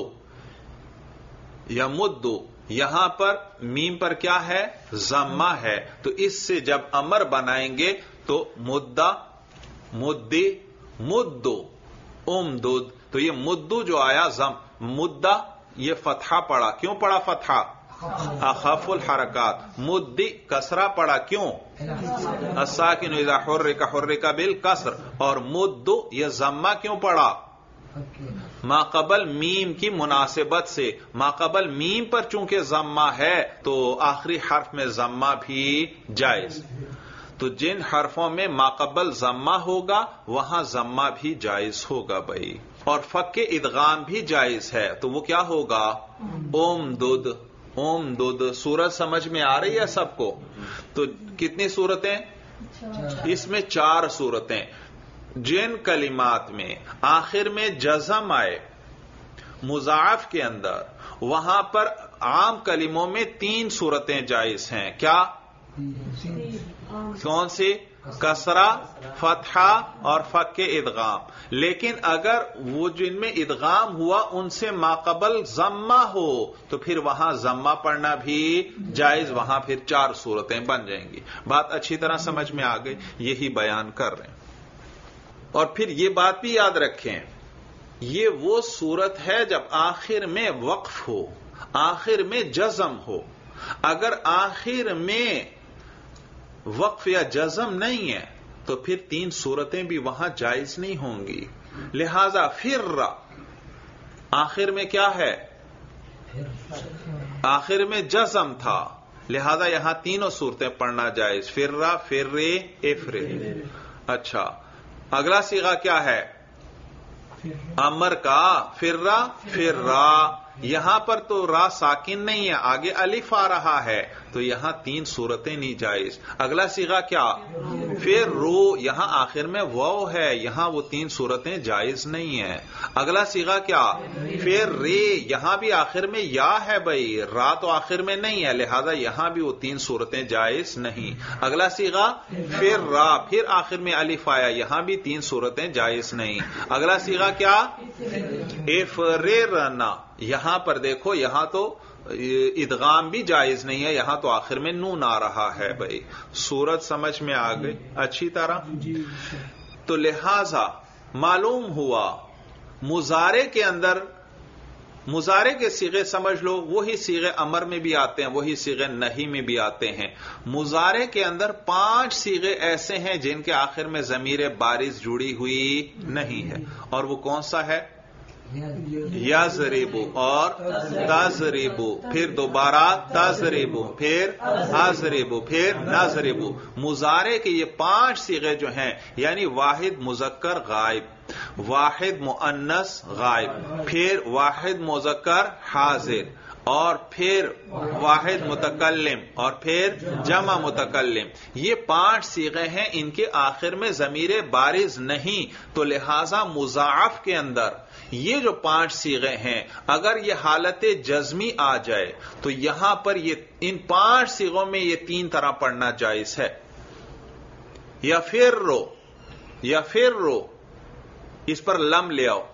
یمد یہاں پر میم پر کیا ہے؟ ضمہ ہے. تو اس سے جب امر بنائیں گے تو مدہ مدی مدو امدد. تو یہ مدو جو آیا مدہ، یہ فتحہ پڑا. کیوں پڑا فتحہ؟ اخف الحرکات. مدی کسرہ پڑا. کیوں؟ الساکن اذا حرک حرک بالکسر. اور مدو یہ ضمہ کیوں پڑا؟ ماقبل میم کی مناسبت سے. ماقبل میم پر چونکہ ضمہ ہے تو آخری حرف میں ضمہ بھی جائز. تو جن حرفوں میں ماقبل ضمہ ہوگا وہاں ضمہ بھی جائز ہوگا بھائی. اور فک ادغام بھی جائز ہے. تو وہ کیا ہوگا؟ امدد. امدد. صورت سمجھ میں آ رہی ہے سب کو؟ تو کتنی صورتیں؟ اس میں 4 صورتیں. جن کلمات میں آخر میں جزم آئے مضاعف کے اندر، وہاں پر عام کلموں میں 3 صورتیں جائز ہیں. کیا؟ کون سی؟ کسرہ، فتحہ اور فک ادغام. لیکن اگر وہ جن میں ادغام ہوا ان سے ماقبل ضمہ ہو تو پھر وہاں ضمہ پڑھنا بھی جائز، وہاں پھر 4 صورتیں بن جائیں گی. بات اچھی طرح سمجھ میں آ گئی، یہی بیان کر رہے ہیں. اور پھر یہ بات بھی یاد رکھیں، یہ وہ صورت ہے جب آخر میں وقف ہو، آخر میں جزم ہو. اگر آخر میں وقف یا جزم نہیں ہے تو پھر 3 صورتیں بھی وہاں جائز نہیں ہوں گی. لہذا فر آخر میں کیا ہے؟ آخر میں جزم تھا، لہذا یہاں تینوں صورتیں پڑھنا جائز، فرا، فرے، افرے. اچھا، اگلا صیغہ کیا ہے؟ امر کا، فرا، فرا. یہاں پر تو را ساکن نہیں ہے، آگے الف آ رہا ہے، تو یہاں 3 صورتیں نہیں جائز. اگلا صیغہ کیا؟ پھر رو، یہاں آخر میں واو ہے، یہاں وہ 3 صورتیں جائز نہیں ہیں. اگلا صیغہ کیا؟ پھر رے، یہاں بھی آخر میں یا ہے بھائی، را تو آخر میں نہیں ہے، لہذا یہاں بھی وہ 3 صورتیں جائز نہیں. اگلا صیغہ پھر را، پھر آخر میں الف آیا، یہاں بھی 3 صورتیں جائز نہیں. اگلا صیغہ کیا؟ افررنا، یہاں پر دیکھو، یہاں تو ادغام بھی جائز نہیں ہے، یہاں تو آخر میں نون آ رہا ہے بھائی. صورت سمجھ میں آ گئی اچھی طرح؟ تو لہذا معلوم ہوا مضارع کے اندر، مضارع کے صیغے سمجھ لو، وہی صیغے امر میں بھی آتے ہیں، وہی صیغے نہی میں بھی آتے ہیں. مضارع کے اندر 5 صیغے ایسے ہیں جن کے آخر میں ضمیر بارز جڑی ہوئی نہیں ہے، اور وہ کون سا ہے؟ یضربو اور تضربو، پھر دوبارہ تضربو، پھر اضربو، پھر نضربو. مضارع کے یہ 5 صیغے جو ہیں، یعنی واحد مذکر غائب، واحد مؤنث غائب، پھر واحد مذکر حاضر، اور پھر واحد متکلم، اور پھر جمع متکلم. یہ 5 صیغے ہیں، ان کے آخر میں ضمیر بارز نہیں، تو لہذا مضاعف کے اندر یہ جو 5 صیغے ہیں، اگر یہ حالت جزمی آ جائے تو یہاں پر یہ ان 5 صیغوں میں یہ 3 طرح پڑھنا جائز ہے. یا پھر رو، یا پھر رو، اس پر لم لے آؤ،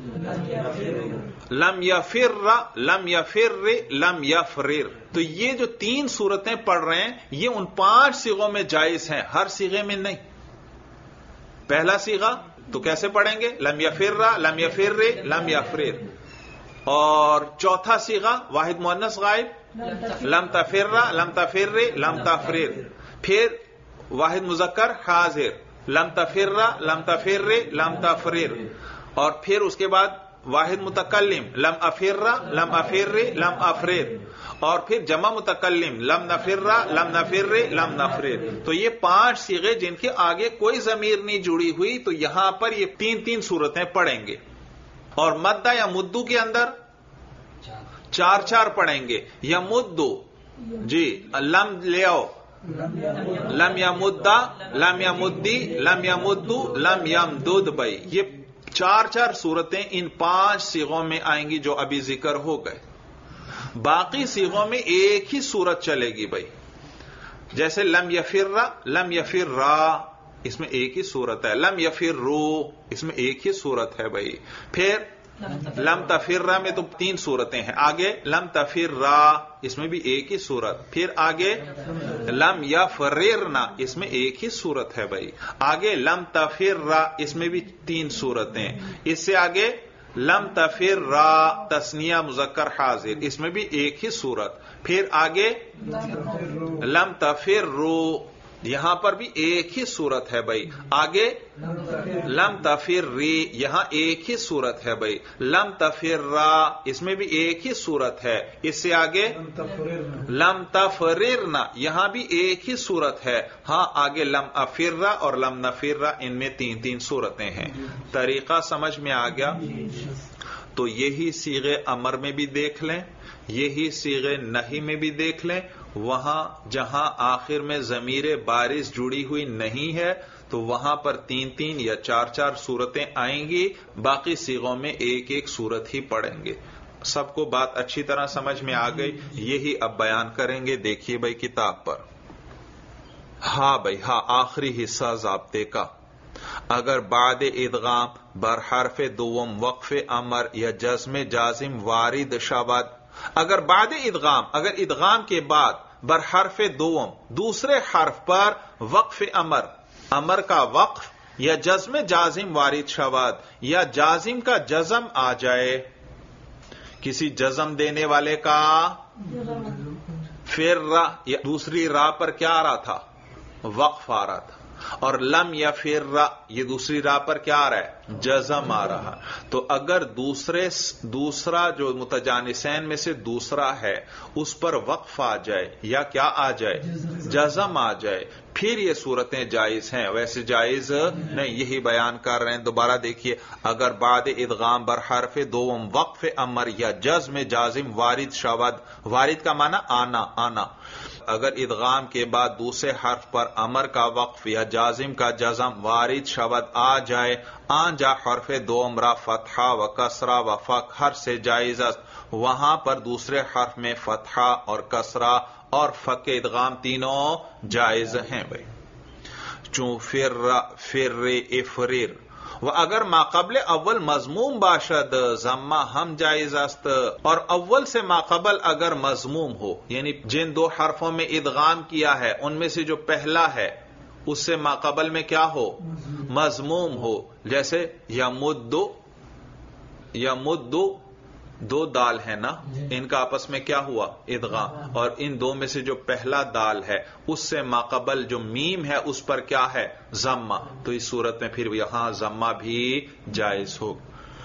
لم یفر، لم یفر، لم یفرر. تو یہ جو 3 صورتیں پڑھ رہے ہیں یہ ان 5 صیغوں میں جائز ہیں، ہر صیغے میں نہیں. پہلا صیغہ تو کیسے پڑھیں گے؟ لم یفر، لم یفر، لم یفرر. اور چوتھا صیغہ واحد مؤنث غائب، لم تفر، لم تفر، لم تفرر. پھر واحد مذکر حاضر، لم تفر، لم تفر، لم تفرر. اور پھر اس کے بعد واحد متکلم، لم افر، لم افر، لم افرر. اور پھر جمع متکلم، لم نفر، لم نفر، لم نفرر. تو یہ 5 صیغے جن کے آگے کوئی ضمیر نہیں جڑی ہوئی، تو یہاں پر یہ 3 صورتیں پڑھیں گے. اور مدہ یا مدو کے اندر 4 پڑھیں گے. یا مدو، جی لم لے آؤ، لم یمدہ، لم یمدی، لم یمدو، لم یمدد. بھائی یہ 4 صورتیں ان 5 صیغوں میں آئیں گی جو ابھی ذکر ہو گئے. باقی صیغوں میں ایک ہی صورت چلے گی بھائی. جیسے لم یفر، لم یفرا، اس میں ایک ہی صورت ہے. لم یفرو، اس میں ایک ہی صورت ہے بھائی. پھر لم تفرا میں تو 3 صورتیں ہیں. آگے لم تفرا، اس میں بھی ایک ہی صورت. پھر آگے لم یفررنا، اس میں ایک ہی صورت ہے بھائی. آگے لم تفرا، اس میں بھی 3 صورتیں. اس سے آگے لم تفرا تثنیہ مذکر حاضر، اس میں بھی ایک ہی صورت. پھر آگے لم تفرو، یہاں پر بھی ایک ہی صورت ہے بھائی. آگے لم تفری، یہاں ایک ہی صورت ہے بھائی. لم تفرا، اس میں بھی ایک ہی صورت ہے. اس سے آگے لم تفررنا، یہاں بھی ایک ہی صورت ہے. ہاں آگے لم افرا اور لم نفرا، ان میں 3 صورتیں ہیں. طریقہ سمجھ میں آ گیا؟ تو یہی صیغے امر میں بھی دیکھ لیں، یہی صیغے نہی میں بھی دیکھ لیں. وہاں جہاں آخر میں ضمیر بارز جڑی ہوئی نہیں ہے تو وہاں پر 3 یا 4 صورتیں آئیں گی. باقی صیغوں میں ایک صورت ہی پڑھیں گے. سب کو بات اچھی طرح سمجھ میں آ گئی؟ یہی اب بیان کریں گے. دیکھیے بھائی کتاب پر، ہاں بھائی ہاں آخری حصہ ضابطے کا، اگر بعد ادغام بر حرف دوم وقف امر یا جزم جازم وارد شود، اگر بعد ادغام، اگر ادغام کے بعد بر حرف دوم دوسرے حرف پر وقف امر، امر کا وقف یا جزم جازم وارد شود، یا جازم کا جزم آ جائے، کسی جزم دینے والے کا پھر را، یا دوسری را پر کیا آ رہا تھا؟ وقف آ رہا تھا، اور لم یا پھر را یہ دوسری را پر کیا آ رہا ہے؟ جزم آ رہا۔ تو اگر دوسرا جو متجانسین میں سے دوسرا ہے اس پر وقف آ جائے یا کیا آ جائے؟ جزم آ جائے، پھر یہ صورتیں جائز ہیں، ویسے جائز نہیں، یہی بیان کر رہے ہیں۔ دوبارہ دیکھیے، اگر بعد ادغام بر حرف دوم وقف امر یا جزم جازم وارد شود، وارد کا معنی آنا، آنا، اگر ادغام کے بعد دوسرے حرف پر امر کا وقف یا جازم کا جزم وارد شود آ جائے، آن جا حرف دوم را فتحہ و کسرہ و فک ہر سے جائز است، وہاں پر دوسرے حرف میں فتحہ اور کسرہ اور فک ادغام تینوں جائز ہیں بھائی۔ چون فر افرر، و اگر ما قبل اول مضموم باشد ضمہ ہم جائز است، اور اول سے ما قبل اگر مضموم ہو، یعنی جن دو حرفوں میں ادغام کیا ہے ان میں سے جو پہلا ہے اس سے ما قبل میں کیا ہو؟ مضموم ہو، جیسے یمدو، یمدو دو دال ہے نا، ان کا آپس میں کیا ہوا؟ ادغام، اور ان دو میں سے جو پہلا دال ہے اس سے ماقبل جو میم ہے اس پر کیا ہے؟ ضمہ، تو اس صورت میں پھر یہاں ضمہ بھی جائز ہو۔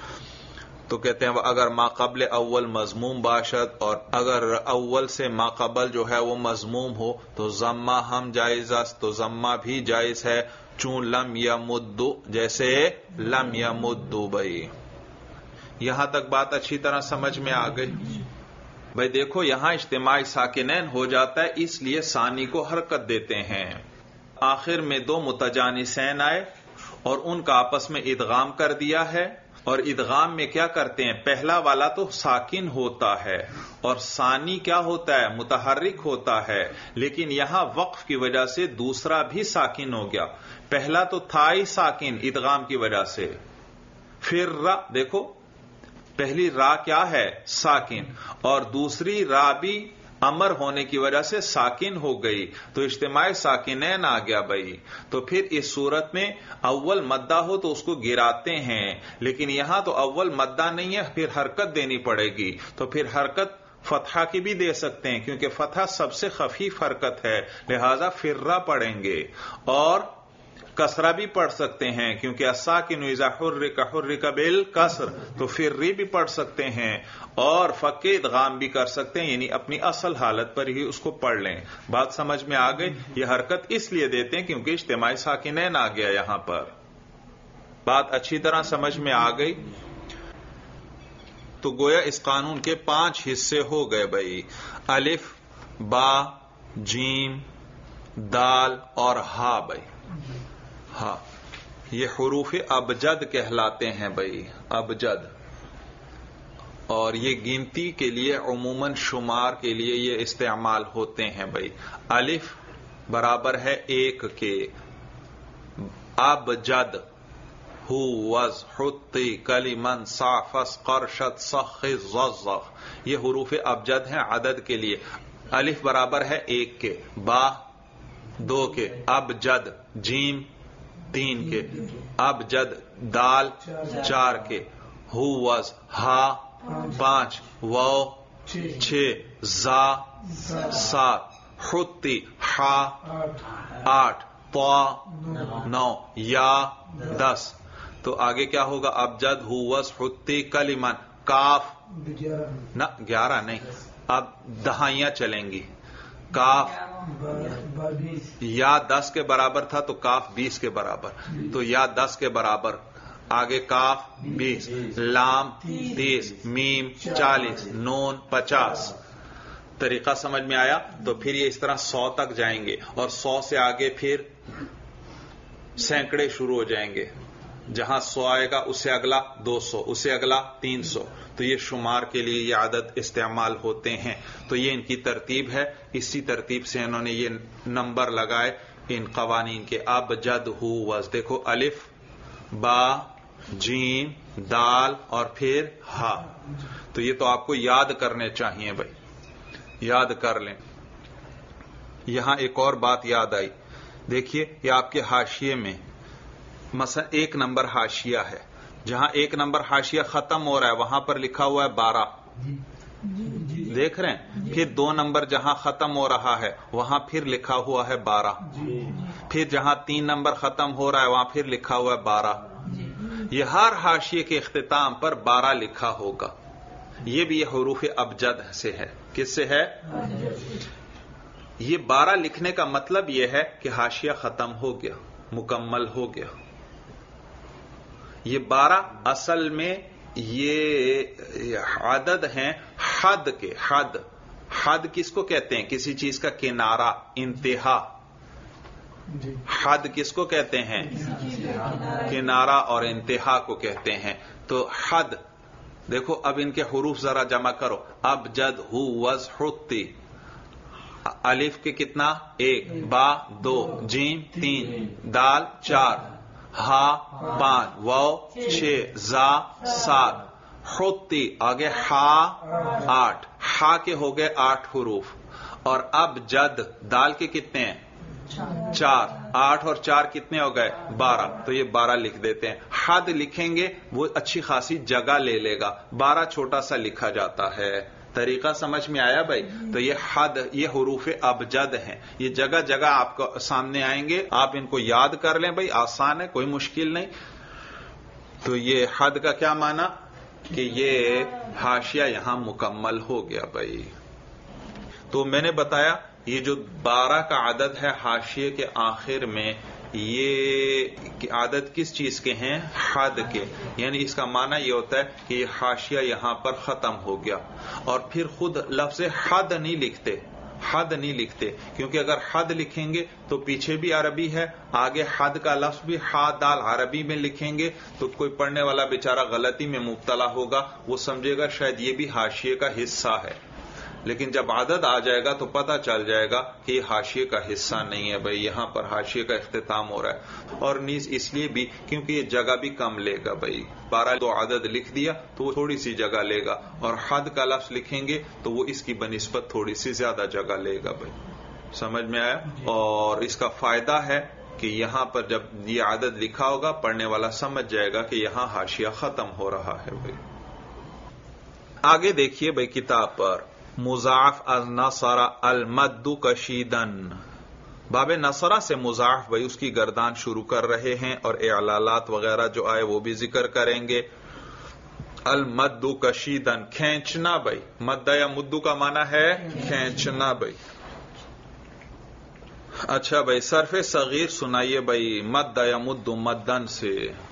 تو کہتے ہیں اگر ماقبل اول مضموم باشد، اور اگر اول سے ماقبل جو ہے وہ مضموم ہو تو ضمہ ہم جائز است، تو ضمہ بھی جائز ہے، چون لم یمدو، جیسے لم یمدو بھائی۔ یہاں تک بات اچھی طرح سمجھ میں آ گئی بھائی؟ دیکھو یہاں اجتماع ساکنین ہو جاتا ہے، اس لیے ثانی کو حرکت دیتے ہیں۔ آخر میں دو متجانسین آئے اور ان کا آپس میں ادغام کر دیا ہے، اور ادغام میں کیا کرتے ہیں؟ پہلا والا تو ساکن ہوتا ہے اور ثانی کیا ہوتا ہے؟ متحرک ہوتا ہے، لیکن یہاں وقف کی وجہ سے دوسرا بھی ساکن ہو گیا، پہلا تو تھا ہی ساکن ادغام کی وجہ سے، پھر را، دیکھو پہلی را کیا ہے؟ ساکن، اور دوسری را بھی امر ہونے کی وجہ سے ساکن ہو گئی، تو اجتماع ساکنین آ گیا بھائی۔ تو پھر اس صورت میں اول مدہ ہو تو اس کو گراتے ہیں، لیکن یہاں تو اول مدہ نہیں ہے، پھر حرکت دینی پڑے گی، تو پھر حرکت فتحہ کی بھی دے سکتے ہیں، کیونکہ فتحہ سب سے خفیف حرکت ہے، لہذا فرہ پڑھیں گے، اور کسرہ بھی پڑھ سکتے ہیں، کیونکہ الساکن اذا حرک حرک بالکسر، تو فری بھی پڑھ سکتے ہیں، اور فک ادغام بھی کر سکتے ہیں، یعنی اپنی اصل حالت پر ہی اس کو پڑھ لیں۔ بات سمجھ میں آ گئی؟ یہ حرکت اس لیے دیتے ہیں کیونکہ اجتماع ساکنین آ گیا یہاں پر۔ بات اچھی طرح سمجھ میں آ گئی؟ تو گویا اس قانون کے 5 حصے ہو گئے بھائی، الف، با، جیم، دال اور ہا بھائی۔ ہاں، یہ حروف ابجد کہلاتے ہیں بھائی، ابجد، اور یہ گنتی کے لیے عموماً شمار کے لیے یہ استعمال ہوتے ہیں بھائی۔ الف برابر ہے 1 کے، ابجد، ہو، وز، حتی، کلیمن، صافس، قرشت، سخ، زغ، یہ حروف ابجد ہیں عدد کے لیے۔ الف برابر ہے 1 کے، با 2 کے، ابجد، جیم 3 کے، ابجد، دال 4 کے، ہووز، ہا 5، واو 6، زا 7، حتی، ہا 8، طا 9، یا 10۔ تو آگے کیا ہوگا؟ ابجد، ہووز، حتی، کلمن، کاف نہ 11 نہیں، اب دہائیاں چلیں گی، کاف یا 10 کے برابر تھا تو کاف 20 کے برابر، تو یا 10 کے برابر، آگے کاف 20، لام 30، میم 40، نون 50۔ طریقہ سمجھ میں آیا؟ تو پھر یہ اس طرح 100 تک جائیں گے، اور 100 سے آگے پھر سینکڑے شروع ہو جائیں گے، جہاں 100 آئے گا اس سے اگلا 200، اس سے اگلا 300، تو یہ شمار کے لیے یہ عدد استعمال ہوتے ہیں۔ تو یہ ان کی ترتیب ہے، اسی ترتیب سے انہوں نے یہ نمبر لگائے ان قوانین کے. ابجد ہو وز، دیکھو الف با جیم دال اور پھر ہا. تو یہ تو آپ کو یاد کرنے چاہیے بھائی، یاد کر لیں. یہاں ایک اور بات یاد آئی، دیکھیے یہ آپ کے حاشیے میں مثلا 1 نمبر حاشیہ ہے، جہاں 1 نمبر حاشیہ ختم ہو رہا ہے وہاں پر لکھا ہوا ہے 12. دیکھ رہے ہیں؟ پھر 2 نمبر جہاں ختم ہو رہا ہے وہاں پھر لکھا ہوا ہے 12. پھر جہاں 3 نمبر ختم ہو رہا ہے وہاں پھر لکھا ہوا ہے 12. یہ ہر حاشیے کے اختتام پر 12 لکھا ہوگا. یہ بھی یہ حروف ابجد سے ہے. کس سے ہے؟ یہ 12 لکھنے کا مطلب یہ ہے کہ حاشیہ ختم ہو گیا، مکمل ہو گیا. یہ 12 اصل میں یہ عدد ہیں حد کے. حد کس کو کہتے ہیں؟ کسی چیز کا کنارہ، انتہا. حد کس کو کہتے ہیں؟ کنارہ اور انتہا کو کہتے ہیں. تو حد دیکھو، اب ان کے حروف ذرا جمع کرو. ابجد ہو وز حتی. الف کے کتنا؟ 1، با 2، جیم 3، دال 4، ہا 5، واو 6، زا 7، حتی آگے ہا 8. ہا کے ہو گئے 8 حروف. اور اب جد دال کے کتنے ہیں؟ 4. 8 اور 4 کتنے ہو گئے؟ 12. تو یہ 12 لکھ دیتے ہیں. حد لکھیں گے وہ اچھی خاصی جگہ لے لے گا. 12 چھوٹا سا لکھا جاتا ہے. طریقہ سمجھ میں آیا بھائی؟ تو یہ حد، یہ حروف ابجد ہیں. یہ جگہ جگہ آپ کو سامنے آئیں گے، آپ ان کو یاد کر لیں بھائی، آسان ہے، کوئی مشکل نہیں. تو یہ حد کا کیا معنی؟ کہ یہ حاشیہ یہاں مکمل ہو گیا بھائی. تو میں نے بتایا یہ جو 12 کا عدد ہے حاشیے کے آخر میں، یہ عدد کس چیز کے ہیں؟ حد کے. یعنی اس کا معنی یہ ہوتا ہے کہ یہ حاشیہ یہاں پر ختم ہو گیا. اور پھر خود لفظ حد نہیں لکھتے، حد نہیں لکھتے، کیونکہ اگر حد لکھیں گے تو پیچھے بھی عربی ہے، آگے حد کا لفظ بھی ہا دال عربی میں لکھیں گے تو کوئی پڑھنے والا بیچارہ غلطی میں مبتلا ہوگا، وہ سمجھے گا شاید یہ بھی حاشیے کا حصہ ہے. لیکن جب عدد آ جائے گا تو پتہ چل جائے گا کہ یہ حاشیے کا حصہ نہیں ہے بھائی، یہاں پر حاشیے کا اختتام ہو رہا ہے. اور نیز اس لیے بھی کیونکہ یہ جگہ بھی کم لے گا بھائی. 12 تو عدد لکھ دیا تو وہ تھوڑی سی جگہ لے گا، اور حد کا لفظ لکھیں گے تو وہ اس کی بنسبت تھوڑی سی زیادہ جگہ لے گا بھائی. سمجھ میں آیا؟ اور اس کا فائدہ ہے کہ یہاں پر جب یہ عدد لکھا ہوگا پڑھنے والا سمجھ جائے گا کہ یہاں حاشیہ ختم ہو رہا ہے بھائی. آگے دیکھیے بھائی کتاب پر مضاعف از نصر المد کشیدن. باب نصرہ سے مضاعف بھائی اس کی گردان شروع کر رہے ہیں، اور اعلالات وغیرہ جو آئے وہ بھی ذکر کریں گے. المد کشیدن، کھینچنا بھائی. مد یا مدو کا معنی ہے کھینچنا بھائی. اچھا بھائی صرف صغیر سنائیے بھائی مد یا مد مدن سے.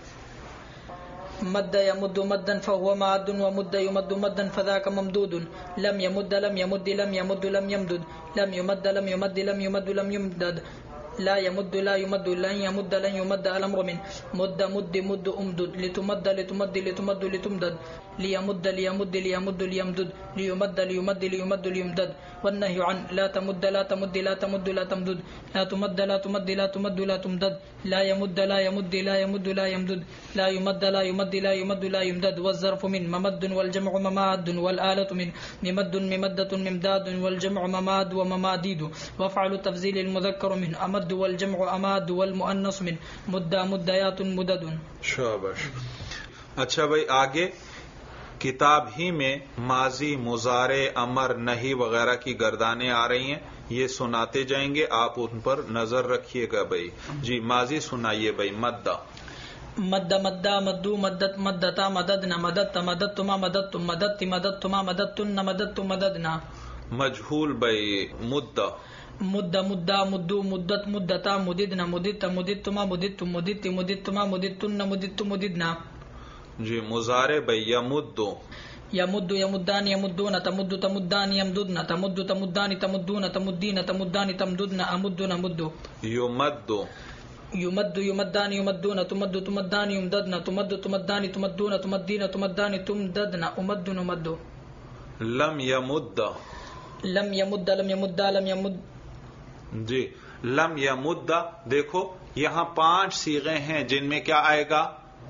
مد يمد مدا فهو ماد ومد يمد مدا فذاك ممدود. لم يمد لم يمد لم يمد لم يمدد. لم يمد لم يمد لم يمد لم يمدد. لا يمد لا يمد لن يمد لن يمد الأمر من مد مد مد أمدد. لتمد لتمد لتمد لتمدد. ليمد ليمد ليمد ليمدد. ليمد ليمد ليمد ليمدد. والنهي عن لا تمد لا تمد لا تمد لا تمدد. لا تمد لا تمد لا تمد لا تمدد. لا يمد لا يمد لا يمد لا يمدد. لا يمد لا يمد لا يمد لا يمدد. والظرف من ممد والجمع مماد. والآلة من ممد ممدة ممداد. والجمع مماد ومماديد. وافعل تفضيل المذكر من أمد والجمع أماد. والمؤنث من مدة مديات مدد. شاباش. اچھا بھائی آگے کتاب ہی میں ماضی مضارع امر نہی وغیرہ کی گردانیں آ رہی ہیں، یہ سناتے جائیں گے، آپ ان پر نظر رکھیے گا بھائی. جی ماضی سنائیے بھائی. مدہ مد مدہ مدو مدت مدتا مددنا مددت مددتما مددتم مددت مددتما مددتن مددت مددنا. مجہول بھائی. مدہ مد مدہ مدو مدت مدتا مددنا مددت مددتما مددتم مددت مددتما مددتن مددت مددنا. جی مضارع بھائی. یمدو يمد يمدان يمدون تمد تمدان يمددن تمد تمدان تمدون تمدين تمدان تمددن أمد نمد. یمدو يمد يمدان يمدون تمد تمدان يمددن تمد تمدان تمدون تمدين تمدان تمددن أمد نمد. لم یمد لم يمد لم يمد لم يمد. جی لم یمد، دیکھو یہاں 5 صیغے ہیں جن میں کیا آئے گا؟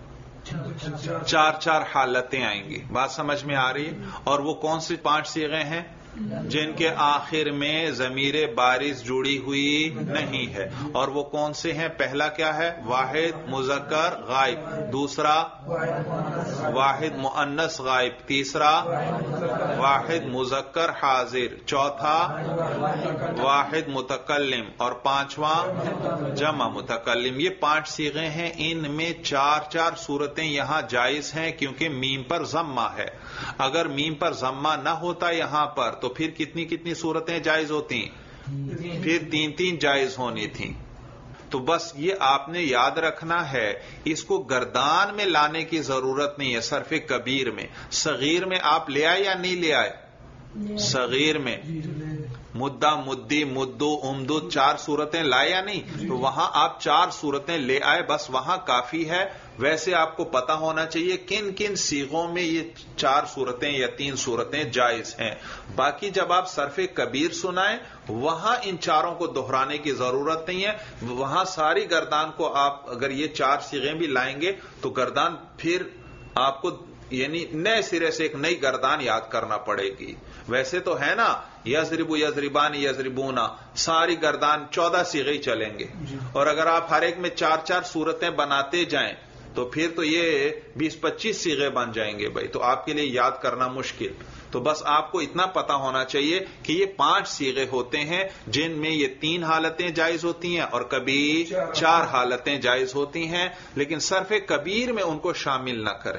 4 حالتیں آئیں گی. بات سمجھ میں آ رہی ہے؟ اور وہ کون سی 5 صیغے ہیں؟ جن کے آخر میں ضمیر بارز جڑی ہوئی نہیں ہے. اور وہ کون سے ہیں؟ پہلا کیا ہے؟ واحد مذکر غائب، دوسرا واحد مؤنث غائب، تیسرا واحد مذکر حاضر، چوتھا واحد متکلم، اور پانچواں جمع متکلم. یہ 5 صیغے ہیں. ان میں 4 صورتیں یہاں جائز ہیں کیونکہ میم پر ضمہ ہے. اگر میم پر ضمہ نہ ہوتا یہاں پر تو پھر کتنی صورتیں جائز ہوتی؟ پھر 3 جائز ہونی تھیں. تو بس یہ آپ نے یاد رکھنا ہے، اس کو گردان میں لانے کی ضرورت نہیں ہے. صرف کبیر میں، صغیر میں آپ لے آئے یا نہیں لے آئے؟ صغیر میں مدہ، مدی، مدو، امدد 4 صورتیں لائے یا نہیں؟ تو وہاں آپ 4 صورتیں لے آئے، بس وہاں کافی ہے. ویسے آپ کو پتا ہونا چاہیے کن کن صیغوں میں یہ 4 صورتیں یا 3 صورتیں جائز ہیں. باقی جب آپ صرف کبیر سنائیں وہاں ان 4 کو دہرانے کی ضرورت نہیں ہے. وہاں ساری گردان کو آپ اگر یہ 4 صیغیں بھی لائیں گے تو گردان پھر آپ کو یعنی نئے سرے سے ایک نئی گردان یاد کرنا پڑے گی. ویسے تو ہے نا یضربو، یضربانی، یضربونا، ساری گردان 14 صیغے چلیں گے. اور اگر آپ ہر ایک میں 4 صورتیں بناتے جائیں تو پھر تو یہ 20-25 صیغے بن جائیں گے بھائی، تو آپ کے لیے یاد کرنا مشکل. تو بس آپ کو اتنا پتا ہونا چاہیے کہ یہ 5 صیغے ہوتے ہیں جن میں یہ 3 حالتیں جائز ہوتی ہیں اور کبھی 4 حالتیں جائز ہوتی ہیں. لیکن صرف کبیر میں ان کو شامل نہ کریں.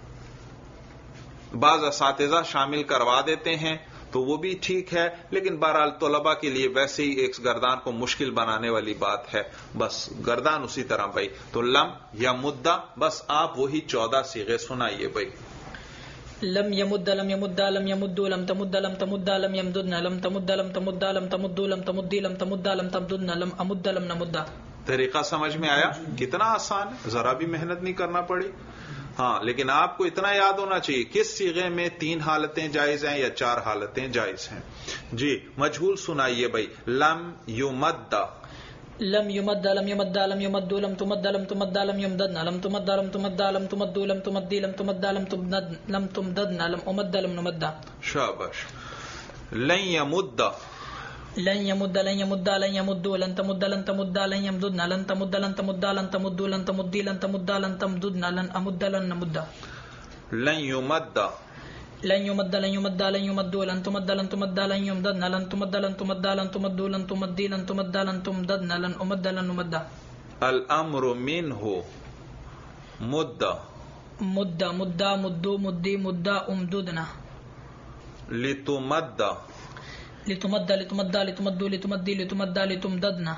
بعض اساتذہ شامل کروا دیتے ہیں تو وہ بھی ٹھیک ہے، لیکن بہرحال طلباء کے لیے ویسے ہی ایک گردان کو مشکل بنانے والی بات ہے. بس گردان اسی طرح بھائی. تو لم یا مدہ، بس آپ وہی 14 صیغے سنائیے بھائی. لم يمد، لم يمد، لم يمد، لم تمد، لم تمد، لم يمددن، لم تمد، لم تمد، لم تمد، لم تمدی، لم تمد، لم تمددن، لم امد، لم نمد. طریقہ سمجھ میں آیا؟ کتنا آسان ہے، ذرا بھی محنت نہیں کرنا پڑی. ہاں لیکن آپ کو اتنا یاد ہونا چاہیے کس صیغے میں 3 حالتیں جائز ہیں یا 4 حالتیں جائز ہیں. جی مجہول سنائیے بھائی. لم یمد، لم يمد، لم يمد، لم يمد، لم تمد، لم تمد، لم يمددن، لم تمد، لم تمد، لم تمد، لم تمدی، لم تمد، لم تمددن، لم تمددن، لم امد، لم نمد. شاباش. لن یمد، لن يمد، لن يمد، لن يمد، لن تمد، لن تمد، لن يمددن، لن تمد، لن تمد، لن تمد، لن تمدي، لن تمد، لن تمددن، لن امد، لن نمد. لن یمد، لن يمد، لن يمد، لن يمد، لن تمد، لن تمد، لن يمددن، لن تمد، لن تمد، لن تمد، لن تمدي، لن تمد، لن تمددن، لن امد، لن نمد. الامر منه مد، مد، مد، مدو، مدی، مد، امددنا. لتمد، لتمد، لتمد، لتمد، لتمدي، لتمد، لتمددنا.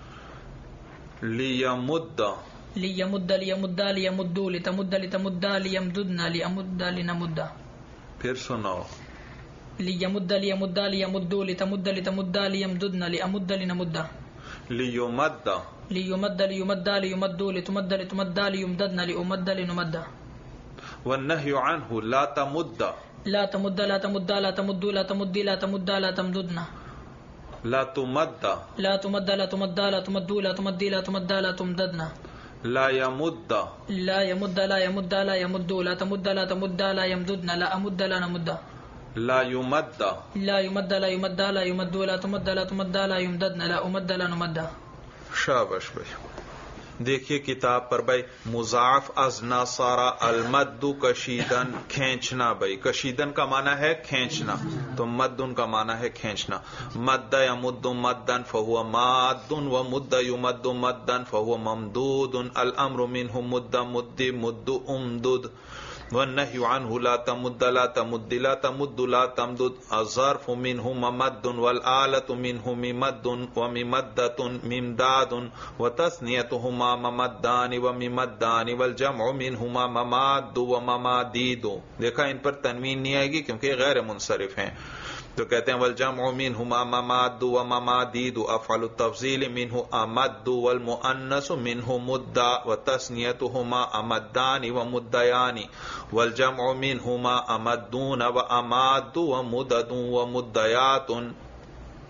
لیمد، ليمد، ليمد، ليمد، لتمد، لتمد، ليمددنا، لأمد، لنمد. پھر سناؤ. ليمد، ليمد، ليمد، لتمد، لتمد، ليمددنا، لأمد، لنمد. لیمد، ليمد، ليمد، ليمد، لتمد، لتمد، ليمددنا، لأمد، لنمد. والنهي عنه لا تمد، لا تمد، لا تمد، لا تمد، لا تمدي، لا تمد، لا تمددنا. لا تمد، لا تمد، لا تمد، لا تمد، لا تمدي، لا تمد، لا تمددنا. لا يمد، لا يمد، لا يمد، لا يمد، لا تمد، لا تمد، لا يمددنا، لا أمد، لا نمد. لا يمد، لا يمد، لا يمد، لا يمد، لا تمد، لا تمد، لا يمددنا، لا أمد، لا نمد. شاباش بھائی. دیکھیے کتاب پر بھائی مضاعف از نصارا المد کشیدن، کھینچنا بھائی. کشیدن کا معنی ہے کھینچنا، تو مدن کا معنی ہے کھینچنا. مد یمد مدن فہو ماد، و مد یمد مدن فہو ممدود. الامر منہ مد مد مد امدد. والنهي عنه لا تمد، لا تمد، لا تمد، لا تمدد. الظرف منه ممد، والآلة منه ممد وممدة ممداد، وتثنيتهما ممدان وممدان، والجمع منهما مماد ومماديد. دیکھا ان پر تنوین نہیں آئے گی کیونکہ غیر منصرف ہیں، تو کہتے ہیں والجمع منهما مماد ومماديد. افعل التفضيل منه امد، والمؤنث منه مد، وتثنيتهما امدان ومديان، والجمع منهما امدون واماد ومدد ومديات.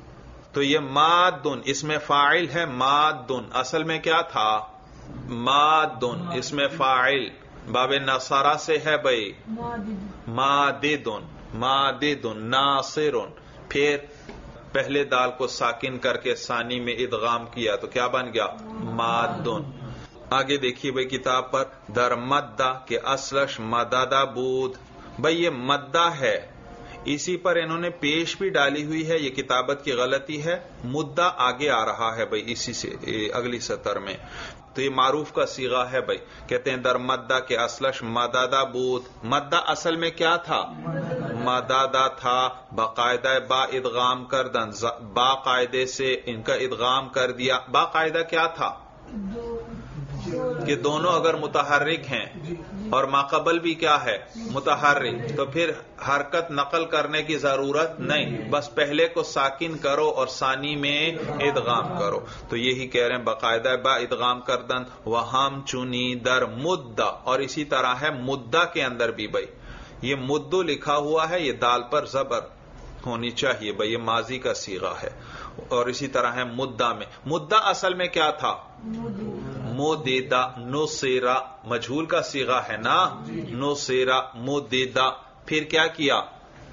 تو یہ مادن اس میں فاعل ہے، مادن اصل میں کیا تھا؟ مادن اس میں فاعل باب نصرہ سے ہے بھائی، ماددن، ماددن ناصرن، پھر پہلے دال کو ساکن کر کے ثانی میں ادغام کیا تو کیا بن گیا؟ مادن۔ آگے دیکھیے بھائی کتاب پر، در مدہ کے اصلش مددہ بود، بھائی یہ مدہ ہے، اسی پر انہوں نے پیش بھی ڈالی ہوئی ہے، یہ کتابت کی غلطی ہے، مدہ آگے آ رہا ہے بھائی اسی سے اگلی سطر میں، تو یہ معروف کا صیغہ ہے بھائی، کہتے ہیں در مدہ کے اصلش مددہ بود، مدہ اصل میں کیا تھا؟ مددہ تھا، باقاعدہ با ادغام کردن، با قاعدے سے ان کا ادغام کر دیا۔ با قاعدہ کیا تھا کہ دونوں اگر متحرک ہیں اور ماقبل بھی کیا ہے؟ متحرک، تو پھر حرکت نقل کرنے کی ضرورت نہیں، بس پہلے کو ساکن کرو اور ثانی میں ادغام کرو، تو یہی کہہ رہے ہیں باقاعدہ با ادغام کردن، وہم چنی در مدہ، اور اسی طرح ہے مدہ کے اندر بھی بھائی، یہ مدو لکھا ہوا ہے، یہ دال پر زبر ہونی چاہیے بھائی، یہ ماضی کا صیغہ ہے، اور اسی طرح ہے مدہ میں، مدہ اصل میں کیا تھا؟ مددہ، نصیرہ مجہول کا صیغہ ہے نا، نصیرہ مددہ، پھر کیا کیا؟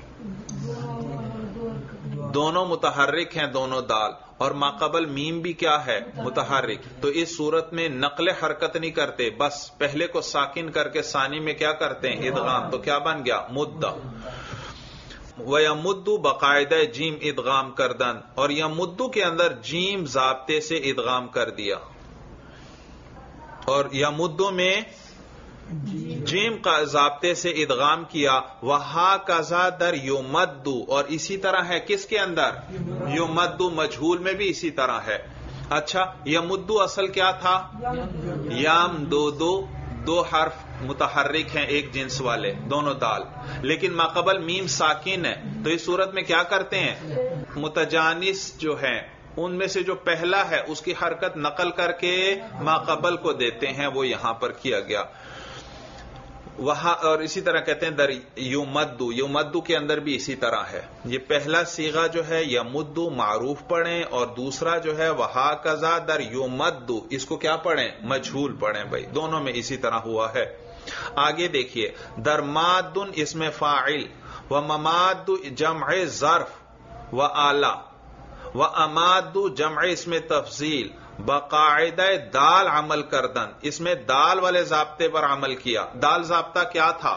دونوں متحرک ہیں دونوں دال، اور ماقبل میم بھی کیا ہے؟ متحرک، تو اس صورت میں نقل حرکت نہیں کرتے، بس پہلے کو ساکن کر کے ثانی میں کیا کرتے ہیں؟ ادغام، تو کیا بن گیا؟ مدہ۔ وَيَمُدُّ باقاعدہ جیم ادغام کردن، اور یمدو کے اندر جیم ضابطے سے ادغام کر دیا، اور یمدو میں جیم کا ضابطے سے ادغام کیا، وَهَكَذَا در یمدو، اور اسی طرح ہے کس کے اندر؟ یمدو مجہول میں بھی اسی طرح ہے۔ اچھا یمدو اصل کیا تھا؟ یم دو حرف متحرک ہیں ایک جنس والے دونوں دال، لیکن ماقبل میم ساکن ہے، تو اس صورت میں کیا کرتے ہیں؟ متجانس جو ہیں ان میں سے جو پہلا ہے اس کی حرکت نقل کر کے ماقبل کو دیتے ہیں، وہ یہاں پر کیا گیا وہاں، اور اسی طرح کہتے ہیں در یمدو، یمدو کے اندر بھی اسی طرح ہے، یہ پہلا صیغہ جو ہے یمدو معروف پڑھیں، اور دوسرا جو ہے وہاکذا در یمدو، اس کو کیا پڑھیں؟ مجہول پڑھیں بھائی، دونوں میں اسی طرح ہوا ہے۔ آگے دیکھیے، در مادن اسم فاعل، و مماد جمع ظرف و آلہ، و اماد جمع اسم تفضیل، باقاعدہ دال عمل کردن، اس میں دال والے ضابطے پر عمل کیا۔ دال ضابطہ کیا تھا؟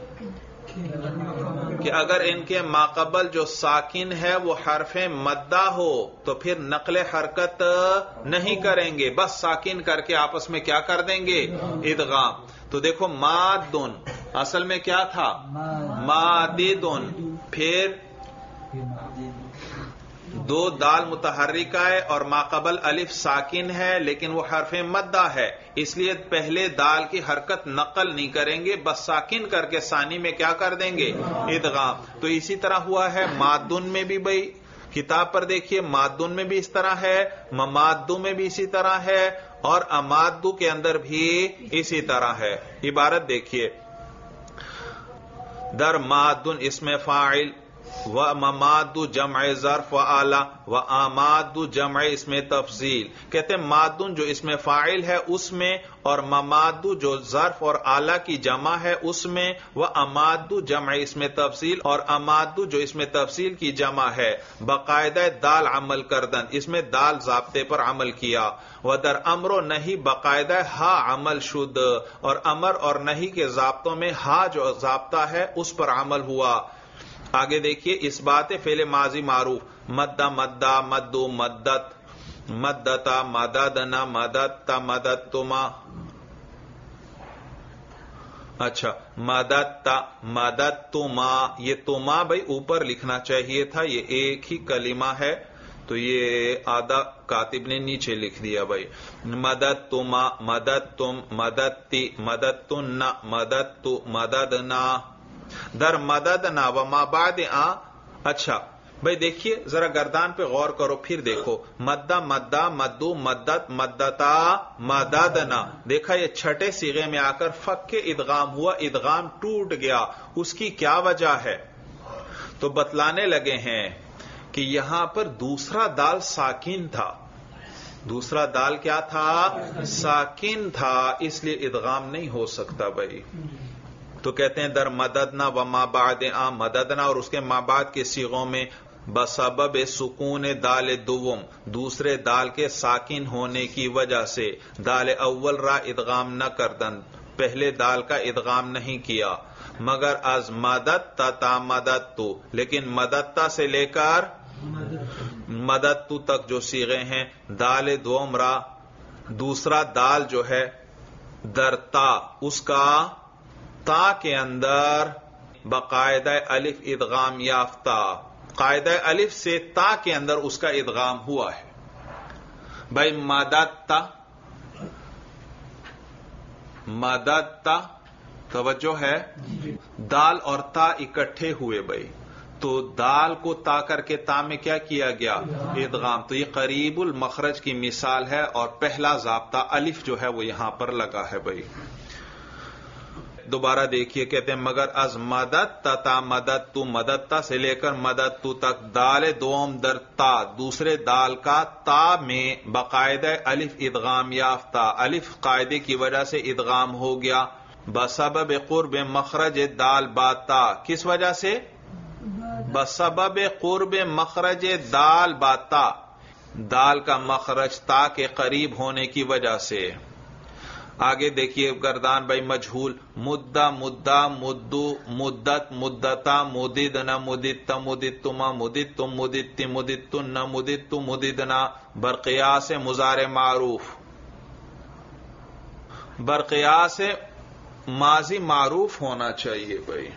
کہ اگر ان کے ماقبل جو ساکن ہے وہ حرف مدہ ہو تو پھر نقل حرکت نہیں کریں گے، بس ساکن کر کے آپس میں کیا کر دیں گے؟ ادغام۔ تو دیکھو مادن اصل میں کیا تھا؟ ماددن، پھر دو دال متحرکہ ہے اور ماقبل الف ساکن ہے لیکن وہ حرف مدہ ہے، اس لیے پہلے دال کی حرکت نقل نہیں کریں گے، بس ساکن کر کے ثانی میں کیا کر دیں گے؟ ادغام۔ تو اسی طرح ہوا ہے مادن میں بھی بھائی، کتاب پر دیکھیے مادن میں بھی اس طرح ہے، ممادو میں بھی اسی طرح ہے، اور امادو کے اندر بھی اسی طرح ہے۔ عبارت دیکھیے، در مادن اسم فاعل، و مماد جمع ظرف و آلہ، و آماد جمع اسم تفضیل، کہتے ہیں مادن جو اسم فاعل ہے اس میں، اور مماد جو ظرف اور آلہ کی جمع ہے اس میں، و اماد جمع اسم تفضیل، اور اماد جو اسم تفضیل کی جمع ہے، باقاعدہ دال عمل کردن، اس میں دال ضابطے پر عمل کیا، و در امر و نہیں باقاعدہ ہا عمل شد، اور امر اور نہیں کے ضابطوں میں ہا جو ضابطہ ہے اس پر عمل ہوا۔ آگے دیکھیے، اس بات فعل ماضی معروف، مدہ مدہ، مدو مدت، مدتا مددنا، مددتا مددتما، اچھا مددتا مددتما، یہ تما بھائی اوپر لکھنا چاہیے تھا، یہ ایک ہی کلمہ ہے تو یہ آدھا کاتب نے نیچے لکھ دیا بھائی، مددتما مددتم مددتی مددتن مددتو مددنا، در مددنا و ما بعد اچھا بھائی دیکھیے ذرا گردان پہ غور کرو، پھر دیکھو مدہ مدہ مدو مدت مدتا مددنا، دیکھا یہ چھٹے صیغے میں آ کر فک کے ادغام ہوا، ادغام ٹوٹ گیا، اس کی کیا وجہ ہے؟ تو بتلانے لگے ہیں کہ یہاں پر دوسرا دال ساکن تھا. دوسرا دال کیا تھا؟ ساکن تھا، اس لیے ادغام نہیں ہو سکتا بھائی. تو کہتے ہیں در مددنا و ما بعد مددنا، اور اس کے ما بعد کے صیغوں میں بسبب سکون دال دوم، دوسرے دال کے ساکن ہونے کی وجہ سے، دال اول را ادغام نہ کردن، پہلے دال کا ادغام نہیں کیا، مگر از مددتا تا مددتو، لیکن مددتا سے لے کر مددتو تک جو صیغے ہیں، دال دوم را دوسرا دال جو ہے در تا، اس کا تا کے اندر باقاعدہ الف ادغام یافتہ، قاعدہ الف سے تا کے اندر اس کا ادغام ہوا ہے. بھائی مددتا، مددتا، توجہ ہے، دال اور تا اکٹھے ہوئے بھائی، تو دال کو تا کر کے تا میں کیا کیا گیا؟ ادغام. تو یہ قریب المخرج کی مثال ہے، اور پہلا ضابطہ الف جو ہے وہ یہاں پر لگا ہے بھائی. دوبارہ دیکھیے، کہتے ہیں مگر از مددتا تا مددتو، مددتا سے لے کر مددتو تک، دال دوم در تا، دوسرے دال کا تا میں باقاعدہ الف ادغام یافتہ، الف قاعدے کی وجہ سے ادغام ہو گیا، بسبب قرب مخرج دال باتا، کس وجہ سے؟ بسبب قرب مخرج دال باتا، دال کا مخرج تا کے قریب ہونے کی وجہ سے. آگے دیکھیے گردان بھائی مجہول، مدہ مدہ مدو مدت مدتا مددنا مدت مدتما مدتم مدت مدتن مدت مددنا، برقیاس مضارع معروف، برقیاس ماضی معروف ہونا چاہیے بھائی،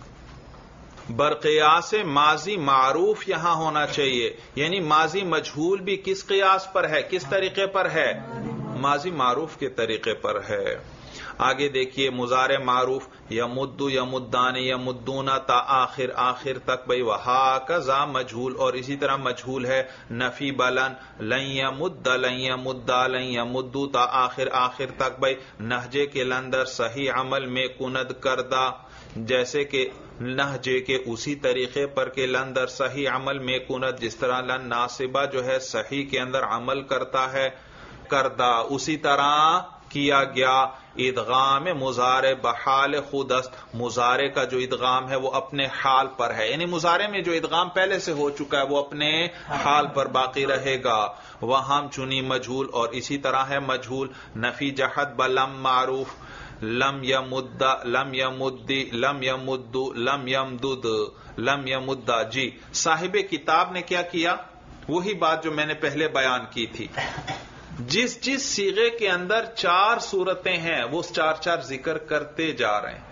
برقیاس ماضی معروف یہاں ہونا چاہیے. یعنی ماضی مجہول بھی کس قیاس پر ہے، کس طریقے پر ہے؟ ماضی معروف کے طریقے پر ہے. آگے دیکھیے مضارع معروف، یمدو یمدان یمدونا تا آخر، آخر تک بھائی. وہاکذا مجہول، اور اسی طرح مجہول ہے نفی بلن، لن یمد لن یمدا لن یمدو تا آخر، آخر تک بھائی. نہجے کے لندر صحیح عمل میں کند کردہ، جیسے کہ نہجے کے اسی طریقے پر کہ لندر صحیح عمل میں کند، جس طرح لن ناصبہ جو ہے صحیح کے اندر عمل کرتا ہے، کردہ، اسی طرح کیا گیا. ادغام مضارع بحال خود است، مضارع کا جو ادغام ہے وہ اپنے حال پر ہے، یعنی مضارع میں جو ادغام پہلے سے ہو چکا ہے وہ اپنے حال پر باقی رہے گا. وہاں چنی مجہول، اور اسی طرح ہے مجہول نفی جہد بلم معروف، لم یمد لم یمدی لم یمد لم یمدد لم یمدا. جی صاحب کتاب نے کیا کیا؟ وہی بات جو میں نے پہلے بیان کی تھی، جس جس صیغے کے اندر 4 صورتیں ہیں وہ 4 ذکر کرتے جا رہے ہیں.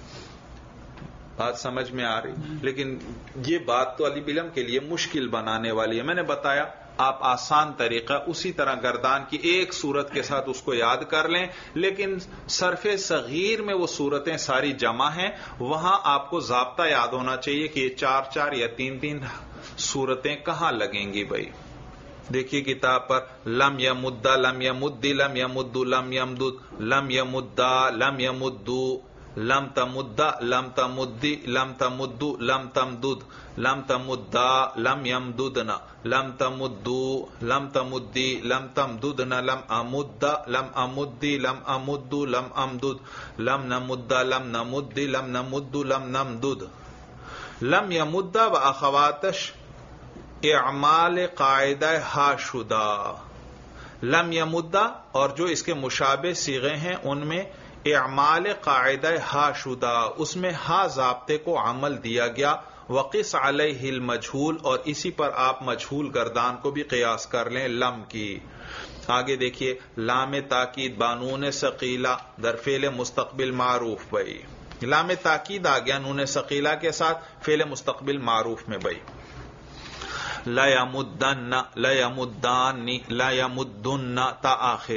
بات سمجھ میں آ رہی؟ لیکن یہ بات تو طالب علم کے لیے مشکل بنانے والی ہے. میں نے بتایا آپ آسان طریقہ اسی طرح گردان کی ایک صورت کے ساتھ اس کو یاد کر لیں، لیکن صرف صغیر میں وہ صورتیں ساری جمع ہیں، وہاں آپ کو ضابطہ یاد ہونا چاہیے کہ یہ 4 یا 3 صورتیں کہاں لگیں گی بھائی. دیکھیے کتاب پر، لم یمدا لم یمدی لم یمد لم یمدد لم یمدا لم یمدو لم تمدا لم تمدی لم تمدو لم تمدد لم تمدا لم یمددنا لم تمدو لم تمدی لم تمددنا لم امد لم امدی لم امد لم امدد لم نمد لم نمدی لم نمد لم نمدد. لم یمدا و اخواتش اعمال قاعدہ ہا شدہ، لم یمدہ اور جو اس کے مشابہ صیغے ہیں ان میں اعمال قاعدہ ہا شدہ، اس میں ہا ضابطے کو عمل دیا گیا. وقس علیہ المجہول، اور اسی پر آپ مجہول گردان کو بھی قیاس کر لیں لم کی. آگے دیکھیے لام تاکید بانون ثقیلہ در فعل مستقبل معروف بھائی. لام تاکید آ گیا نون ثقیلہ کے ساتھ فعل مستقبل معروف میں بھائی. لا یمدن لا یمدان لا یمدن تا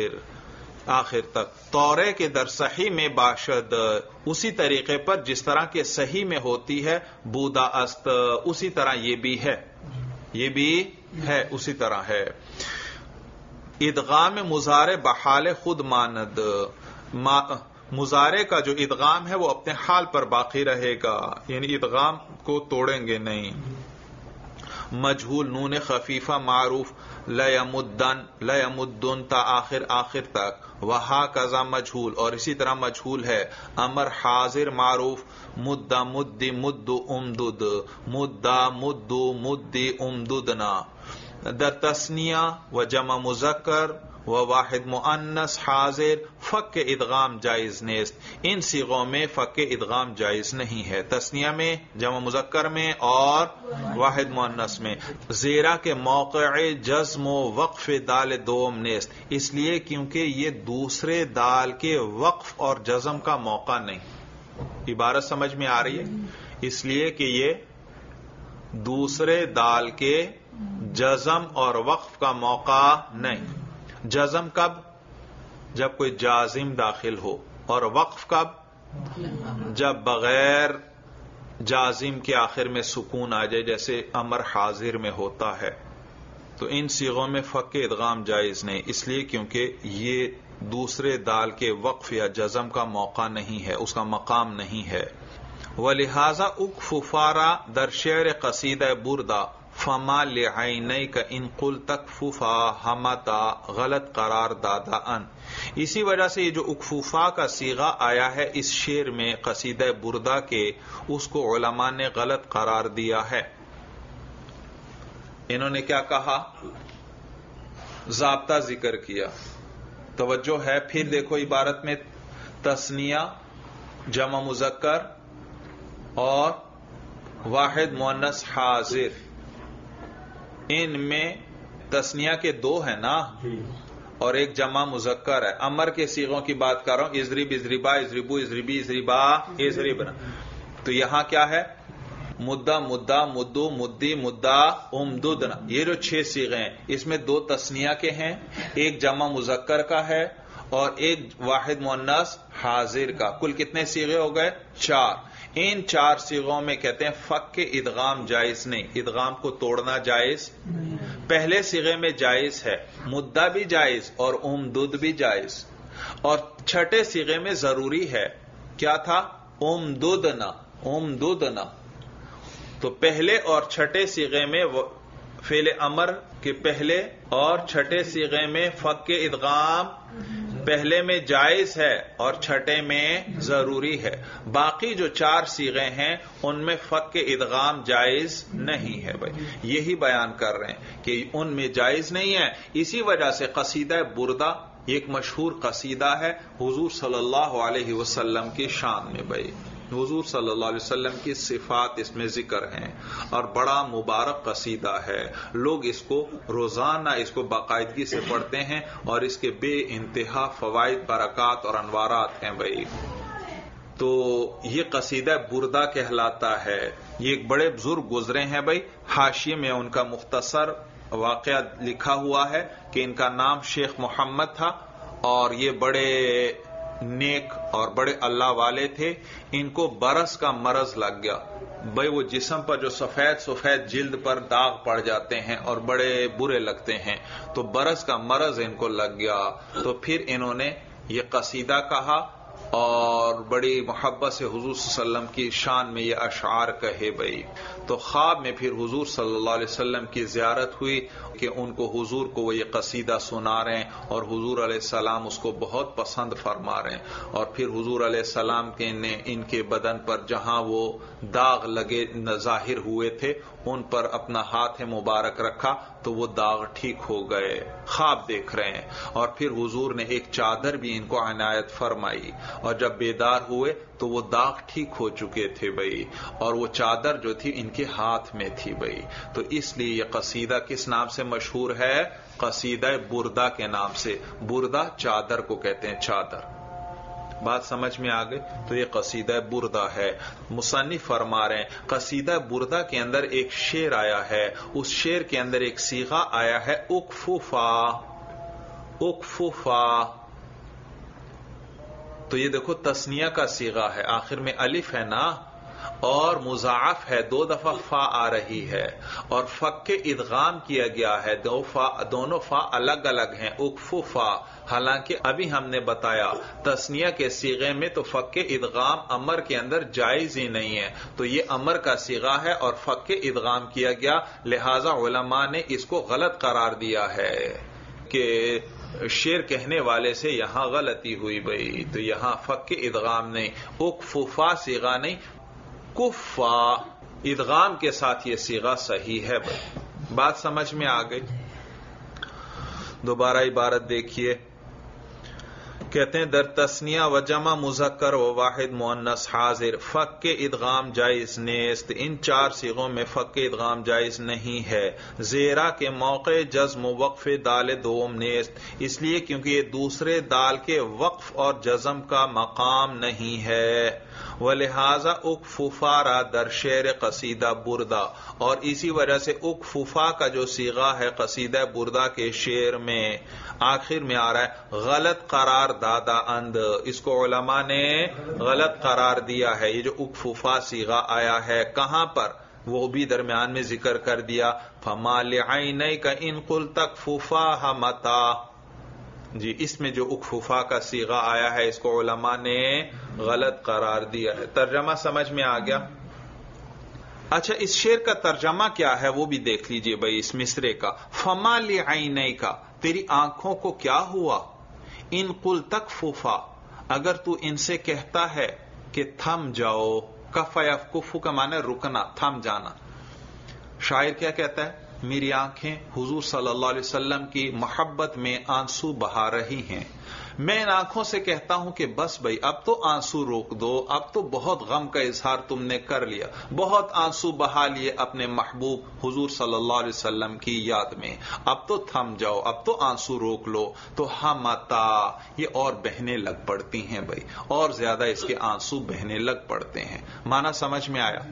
آخر تک. طورے کے در صحیح میں باشد، اسی طریقے پر جس طرح کے صحیح میں ہوتی ہے بودا است، اسی طرح یہ بھی ہے، یہ بھی ہے اسی طرح ہے. ادغام مضارع بحال خود ماند، مضارع کا جو ادغام ہے وہ اپنے حال پر باقی رہے گا، یعنی ادغام کو توڑیں گے نہیں. مجہول نون خفیفہ معروف لیمدن تا آخر تک، وہاکذا مجہول، اور اسی طرح مجہول ہے امر حاضر معروف مد امدد امددنا. در تسنیہ و جمع مذکر و واحد مؤنث حاضر فک ادغام جائز نیست. ان صیغوں میں فک ادغام جائز نہیں ہے، تسنیہ میں، جمع مذکر میں اور واحد مؤنث میں. زیرا کے موقع جزم و وقف دال دوم نیست، اس لیے کیونکہ یہ دوسرے دال کے وقف اور جزم کا موقع نہیں. عبارت سمجھ میں آ رہی ہے؟ اس لیے کہ یہ دوسرے دال کے جزم اور وقف کا موقع نہیں. جزم کب؟ جب کوئی جازم داخل ہو، اور وقف کب؟ جب بغیر جازم کے آخر میں سکون آ جائے، جیسے امر حاضر میں ہوتا ہے. تو ان صیغوں میں فک ادغام جائز نہیں، اس لیے کیونکہ یہ دوسرے دال کے وقف یا جزم کا موقع نہیں ہے، اس کا مقام نہیں ہے. ولہذا اکففارا در شعر قصیدہ بردہ فما لعینیک ان قلت اکففا ہمتا غلط قرار دادا ان. اسی وجہ سے یہ جو اکفوفا کا صیغہ آیا ہے اس شعر میں قصیدہ بردہ کے، اس کو علماء نے غلط قرار دیا ہے. انہوں نے کیا کہا؟ ضابطہ ذکر کیا. توجہ ہے؟ پھر دیکھو عبارت میں تثنیہ، جمع مذکر اور واحد مؤنث حاضر، ان میں تثنیہ کے دو ہیں نا، اور ایک جمع مذکر ہے. امر کے صیغوں کی بات کر رہا ہوں، اضرب اضربا اضربو اضربی اضربا اضربنا. تو یہاں کیا ہے؟ مدہ مدہ مدو مدی مدہ امددنا. یہ جو 6 صیغے ہیں اس میں 2 تثنیہ کے ہیں، ایک جمع مذکر کا ہے اور ایک واحد مؤنث حاضر کا. کل کتنے صیغے ہو گئے؟ 4. ان 4 صیغوں میں کہتے ہیں فک کے ادغام جائز نہیں، ادغام کو توڑنا جائز. پہلے صیغے میں جائز ہے، مدہ بھی جائز اور امدد بھی جائز. اور چھٹے صیغے میں ضروری ہے، کیا تھا؟ امددنا. امددنا. تو پہلے اور چھٹے صیغے میں فعل امر کے پہلے اور چھٹے صیغے میں فک کے ادغام پہلے میں جائز ہے اور چھٹے میں ضروری ہے. باقی جو 4 صیغے ہیں ان میں فک کے ادغام جائز نہیں ہے. بھائی یہی بیان کر رہے ہیں کہ ان میں جائز نہیں ہے. اسی وجہ سے قصیدہ بردہ ایک مشہور قصیدہ ہے حضور صلی اللہ علیہ وسلم کی شان میں. بھائی حضور صلی اللہ علیہ وسلم کی صفات اس میں ذکر ہیں اور بڑا مبارک قصیدہ ہے. لوگ اس کو روزانہ اس کو باقاعدگی سے پڑھتے ہیں اور اس کے بے انتہا فوائد، برکات اور انوارات ہیں. بھائی تو یہ قصیدہ بردہ کہلاتا ہے. یہ ایک بڑے بزرگ گزرے ہیں. بھائی حاشیے میں ان کا مختصر واقعہ لکھا ہوا ہے کہ ان کا نام شیخ محمد تھا اور یہ بڑے نیک اور بڑے اللہ والے تھے. ان کو برس کا مرض لگ گیا. بھائی وہ جسم پر جو سفید سفید جلد پر داغ پڑ جاتے ہیں اور بڑے برے لگتے ہیں، تو برس کا مرض ان کو لگ گیا. تو پھر انہوں نے یہ قصیدہ کہا اور بڑی محبت سے حضور صلی اللہ علیہ وسلم کی شان میں یہ اشعار کہے. بھائی تو خواب میں پھر حضور صلی اللہ علیہ وسلم کی زیارت ہوئی کہ ان کو حضور کو وہ یہ قصیدہ سنا رہے ہیں اور حضور علیہ السلام اس کو بہت پسند فرما رہے ہیں. اور پھر حضور علیہ السلام نے ان کے بدن پر جہاں وہ داغ لگے ظاہر ہوئے تھے ان پر اپنا ہاتھ مبارک رکھا تو وہ داغ ٹھیک ہو گئے. خواب دیکھ رہے ہیں. اور پھر حضور نے ایک چادر بھی ان کو عنایت فرمائی اور جب بیدار ہوئے تو وہ داغ ٹھیک ہو چکے تھے. بھائی اور وہ چادر جو تھی ان کے ہاتھ میں تھی. بھائی تو اس لیے یہ قصیدہ کس نام سے مشہور ہے؟ قصیدہ بردہ کے نام سے. بردہ چادر کو کہتے ہیں، چادر. بات سمجھ میں آ گئی؟ تو یہ قصیدہ بردہ ہے. مصنف فرما رہے ہیں قصیدہ بردہ کے اندر ایک شعر آیا ہے، اس شعر کے اندر ایک صیغہ آیا ہے اکففا. اکففا تو یہ دیکھو تثنیہ کا صیغہ ہے، آخر میں الف ہے نا. اور مضاعف ہے، 2 دفعہ فا آ رہی ہے، اور فک ادغام کیا گیا ہے، دونوں فا الگ الگ ہیں، اکفو فا، حالانکہ ابھی ہم نے بتایا تثنیہ کے صیغے میں تو فک ادغام امر کے اندر جائز ہی نہیں ہے، تو یہ امر کا صیغہ ہے اور فک ادغام کیا گیا، لہذا علماء نے اس کو غلط قرار دیا ہے کہ شعر کہنے والے سے یہاں غلطی ہوئی بھائی، تو یہاں فک ادغام نہیں، اکفا صیغہ نہیں، کفا ادغام کے ساتھ یہ صیغہ صحیح ہے بھائی، بات سمجھ میں آ گئی؟ دوبارہ عبارت دیکھیے، کہتے ہیں در تثنیہ و جمع مذکر و واحد مؤنث حاضر فک ادغام جائز نیست، ان 4 صیغوں میں فک ادغام جائز نہیں ہے، زیرا کے موقع جزم و وقف دال دوم نیست، اس لیے کیونکہ یہ دوسرے دال کے وقف اور جزم کا مقام نہیں ہے، ولہذا اکففا را در شعر قصیدہ بردہ، اور اسی وجہ سے اکففا کا جو صیغہ ہے قصیدہ بردہ کے شعر میں آخر میں آ رہا ہے غلط قرار دادا اند، اس کو علماء نے غلط قرار دیا ہے، یہ جو اکففا صیغہ آیا ہے کہاں پر وہ بھی درمیان میں ذکر کر دیا، فما لعینیک ان قلت اکففا متا، جی اس میں جو اکففا کا صیغہ آیا ہے اس کو علماء نے غلط قرار دیا ہے۔ ترجمہ سمجھ میں آ گیا؟ اچھا اس شعر کا ترجمہ کیا ہے وہ بھی دیکھ لیجئے بھائی، اس مصرے کا، فما لعینیک، تیری آنکھوں کو کیا ہوا، ان قلت اکففا، اگر تو ان سے کہتا ہے کہ تھم جاؤ، کف یکف کا معنی رکنا، تھم جانا، شاعر کیا کہتا ہے، میری آنکھیں حضور صلی اللہ علیہ وسلم کی محبت میں آنسو بہا رہی ہیں، میں ان آنکھوں سے کہتا ہوں کہ بس بھائی اب تو آنسو روک دو، اب تو بہت غم کا اظہار تم نے کر لیا، بہت آنسو بہا لیے اپنے محبوب حضور صلی اللہ علیہ وسلم کی یاد میں، اب تو تھم جاؤ، اب تو آنسو روک لو، تو ہمتا یہ اور بہنے لگ پڑتی ہیں بھائی، اور زیادہ اس کے آنسو بہنے لگ پڑتے ہیں، معنی سمجھ میں آیا؟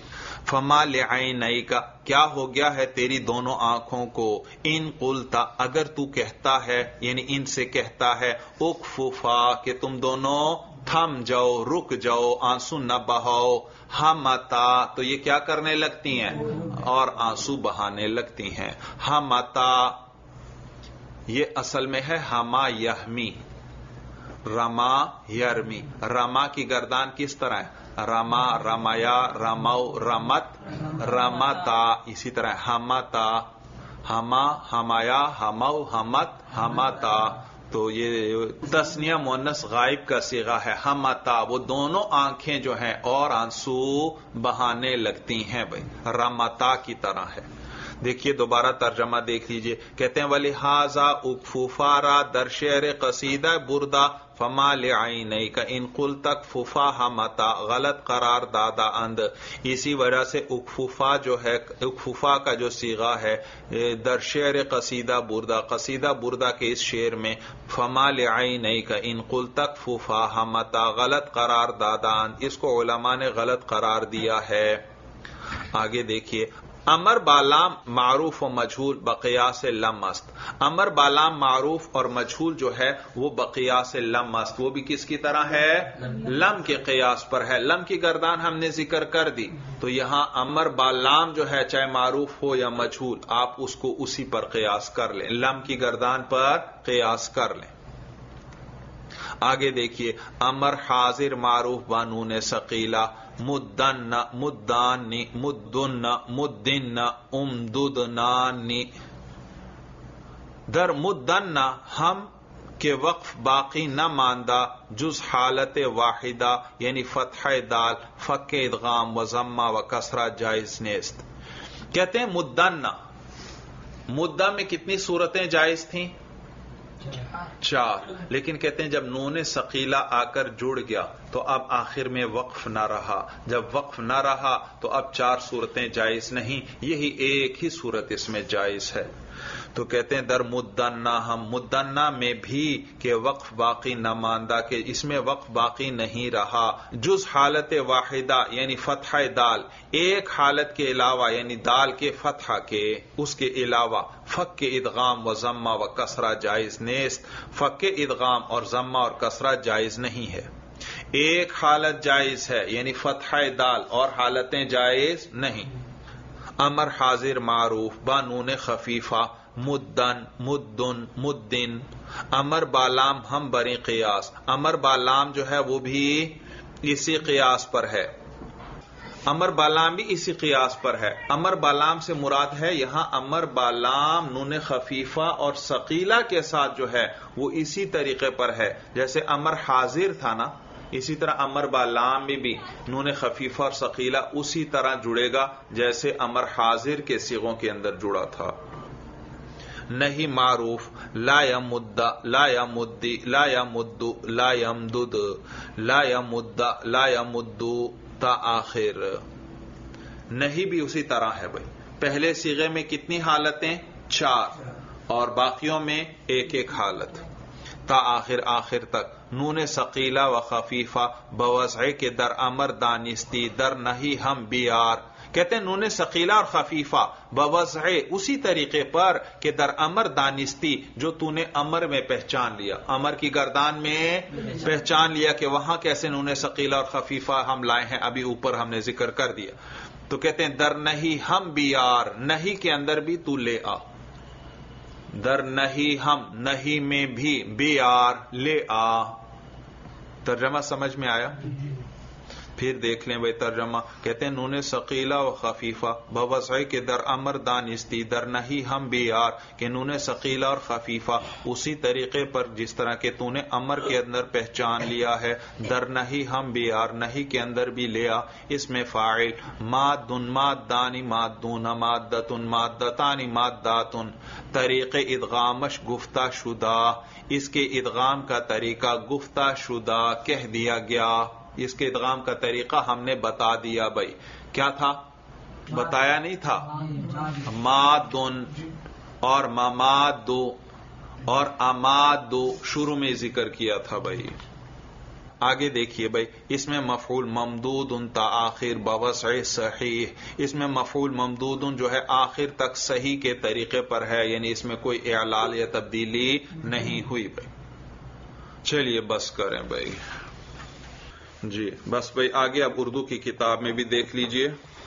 فما لعینیک، کیا ہو گیا ہے تیری دونوں آنکھوں کو، ان قلتا، اگر تو کہتا ہے، یعنی ان سے کہتا ہے، اکففا کہ تم دونوں تھم جاؤ، رک جاؤ، آنسو نہ بہاؤ، ہمتا تو یہ کیا کرنے لگتی ہیں، اور آنسو بہانے لگتی ہیں، ہمتا یہ اصل میں ہے ہما یحمی، رما یرمی، رما کی گردان کس طرح ہے، رما، رمیا، رمو، رمت، رمتا، اسی طرح ہمتا، ہما، ہمایا، ہمو، ہمت، ہمتا، تو یہ تثنیہ مؤنث غائب کا صیغہ ہے، ہمتا، وہ دونوں آنکھیں جو ہیں اور آنسو بہانے لگتی ہیں بھائی، رمتا کی طرح ہے۔ دیکھیے دوبارہ ترجمہ دیکھ لیجئے، کہتے ہیں وَلِحَاذَا اُکْفُفَا را در شعر قصیدہ بردہ فما لعینیک ان قلت اکففا ہمتا، غلط قرار دادا اند، اسی وجہ سے اکففا جو ہے، اکففا کا جو صیغہ ہے در شعر قصیدہ بردہ کے اس شعر میں فما لعینیک ان قلت اکففا ہمتا غلط قرار دادا اند، اس کو علماء نے غلط قرار دیا ہے۔ آگے دیکھیے، امر بالام معروف و مجھول بقیاس لم است، امر بالام معروف اور مجھول جو ہے وہ بقیاس لم است، وہ بھی کس کی طرح ہے، لم کے قیاس پر ہے، لم کی گردان ہم نے ذکر کر دی، تو یہاں امر بالام جو ہے چاہے معروف ہو یا مجھول آپ اس کو اسی پر قیاس کر لیں، لم کی گردان پر قیاس کر لیں۔ آگے دیکھیے، امر حاضر معروف بانون ثقیلہ مدن مدانی مدن مدن امددنانی، در مدن ہم کے وقف باقی نہ ماندہ جز حالت واحدہ یعنی فتح دال فک ادغام و ضمہ و کسرہ جائز نیست۔ کہتے ہیں مدن، مدہ میں کتنی صورتیں جائز تھیں، 4، لیکن کہتے ہیں جب نون ثقیلہ آ کر جڑ گیا تو اب آخر میں وقف نہ رہا، جب وقف نہ رہا تو اب 4 صورتیں جائز نہیں، یہی ایک ہی صورت اس میں جائز ہے۔ تو کہتے ہیں در مدنہ، ہم مدنہ میں بھی کہ وقف باقی نہ ماندہ، کہ اس میں وقف باقی نہیں رہا، جز حالت واحدہ یعنی فتح دال، ایک حالت کے علاوہ یعنی دال کے فتح کے، اس کے علاوہ فک کے ادغام و ضمہ و کسرہ جائز نیست، فک کے ادغام اور ضمہ اور کسرہ جائز نہیں ہے۔ ایک حالت جائز ہے یعنی فتح دال، اور حالتیں جائز نہیں. امر حاضر معروف بانون خفیفہ مدن مدن مدن. امر بالام ہم بری قیاس، امر بالام جو ہے وہ بھی اسی قیاس پر ہے، امر بالام بھی اسی قیاس پر ہے. امر بالام سے مراد ہے یہاں امر بالام نون خفیفہ اور ثقیلہ کے ساتھ جو ہے وہ اسی طریقے پر ہے. جیسے امر حاضر تھا نا، اسی طرح امر بالام میں بھی نون خفیفہ اور ثقیلہ اسی طرح جڑے گا جیسے امر حاضر کے صیغوں کے اندر جڑا تھا. نہیں معروف لا یمد لا یمدی لا یمد لا یمدد لا یمد لا یمد تا آخر. نہیں بھی اسی طرح ہے بھائی. پہلے صیغے میں کتنی حالتیں؟ 4، اور باقیوں میں ایک ایک حالت. تا آخر، آخر تک. نون ثقیلہ و خفیفہ بوضع کے در امر دانستی در نہیں ہم بیار. کہتے ہیں نون ثقیلہ اور خفیفہ بوضع اسی طریقے پر کہ در امر دانستی، جو تو نے امر میں پہچان لیا، امر کی گردان میں پہچان لیا کہ وہاں کیسے نون ثقیلہ اور خفیفہ ہم لائے ہیں، ابھی اوپر ہم نے ذکر کر دیا. تو کہتے ہیں در نہیں ہم بیار، نہیں کے اندر بھی تو لے آ. در نہیں ہم، نہیں میں بھی بیار لے آ. ترجمہ سمجھ میں آیا؟ پھر دیکھ لیں بھائی ترجمہ. کہتے ہیں نون ثقیلہ و خفیفہ بوضع کے در امر دانستی در نہیں ہم بیار، کہ نون ثقیلہ اور خفیفہ اسی طریقے پر جس طرح کہ تو نے امر کے اندر پہچان لیا ہے، در نہیں ہم بیار، نہیں کے اندر بھی لیا. اس میں فاعل مادن مادانی مادون مادتن مادتانی ماداتن. طریق ادغامش گفتہ شدہ، اس کے ادغام کا طریقہ گفتہ شدہ کہہ دیا گیا. اس کے ادغام کا طریقہ ہم نے بتا دیا بھائی. کیا تھا؟ بتایا نہیں تھا؟ مادن اور ممادو اور امادو شروع میں ذکر کیا تھا بھائی. آگے دیکھیے بھائی، اس میں مفعول ممدود تا آخر بوضع صحیح. اس میں مفعول ممدود جو ہے آخر تک صحیح کے طریقے پر ہے، یعنی اس میں کوئی اعلال یا تبدیلی نہیں ہوئی بھائی. چلیے بس کریں بھائی. جی بس بھائی آگے اب اردو کی کتاب میں بھی دیکھ لیجئے.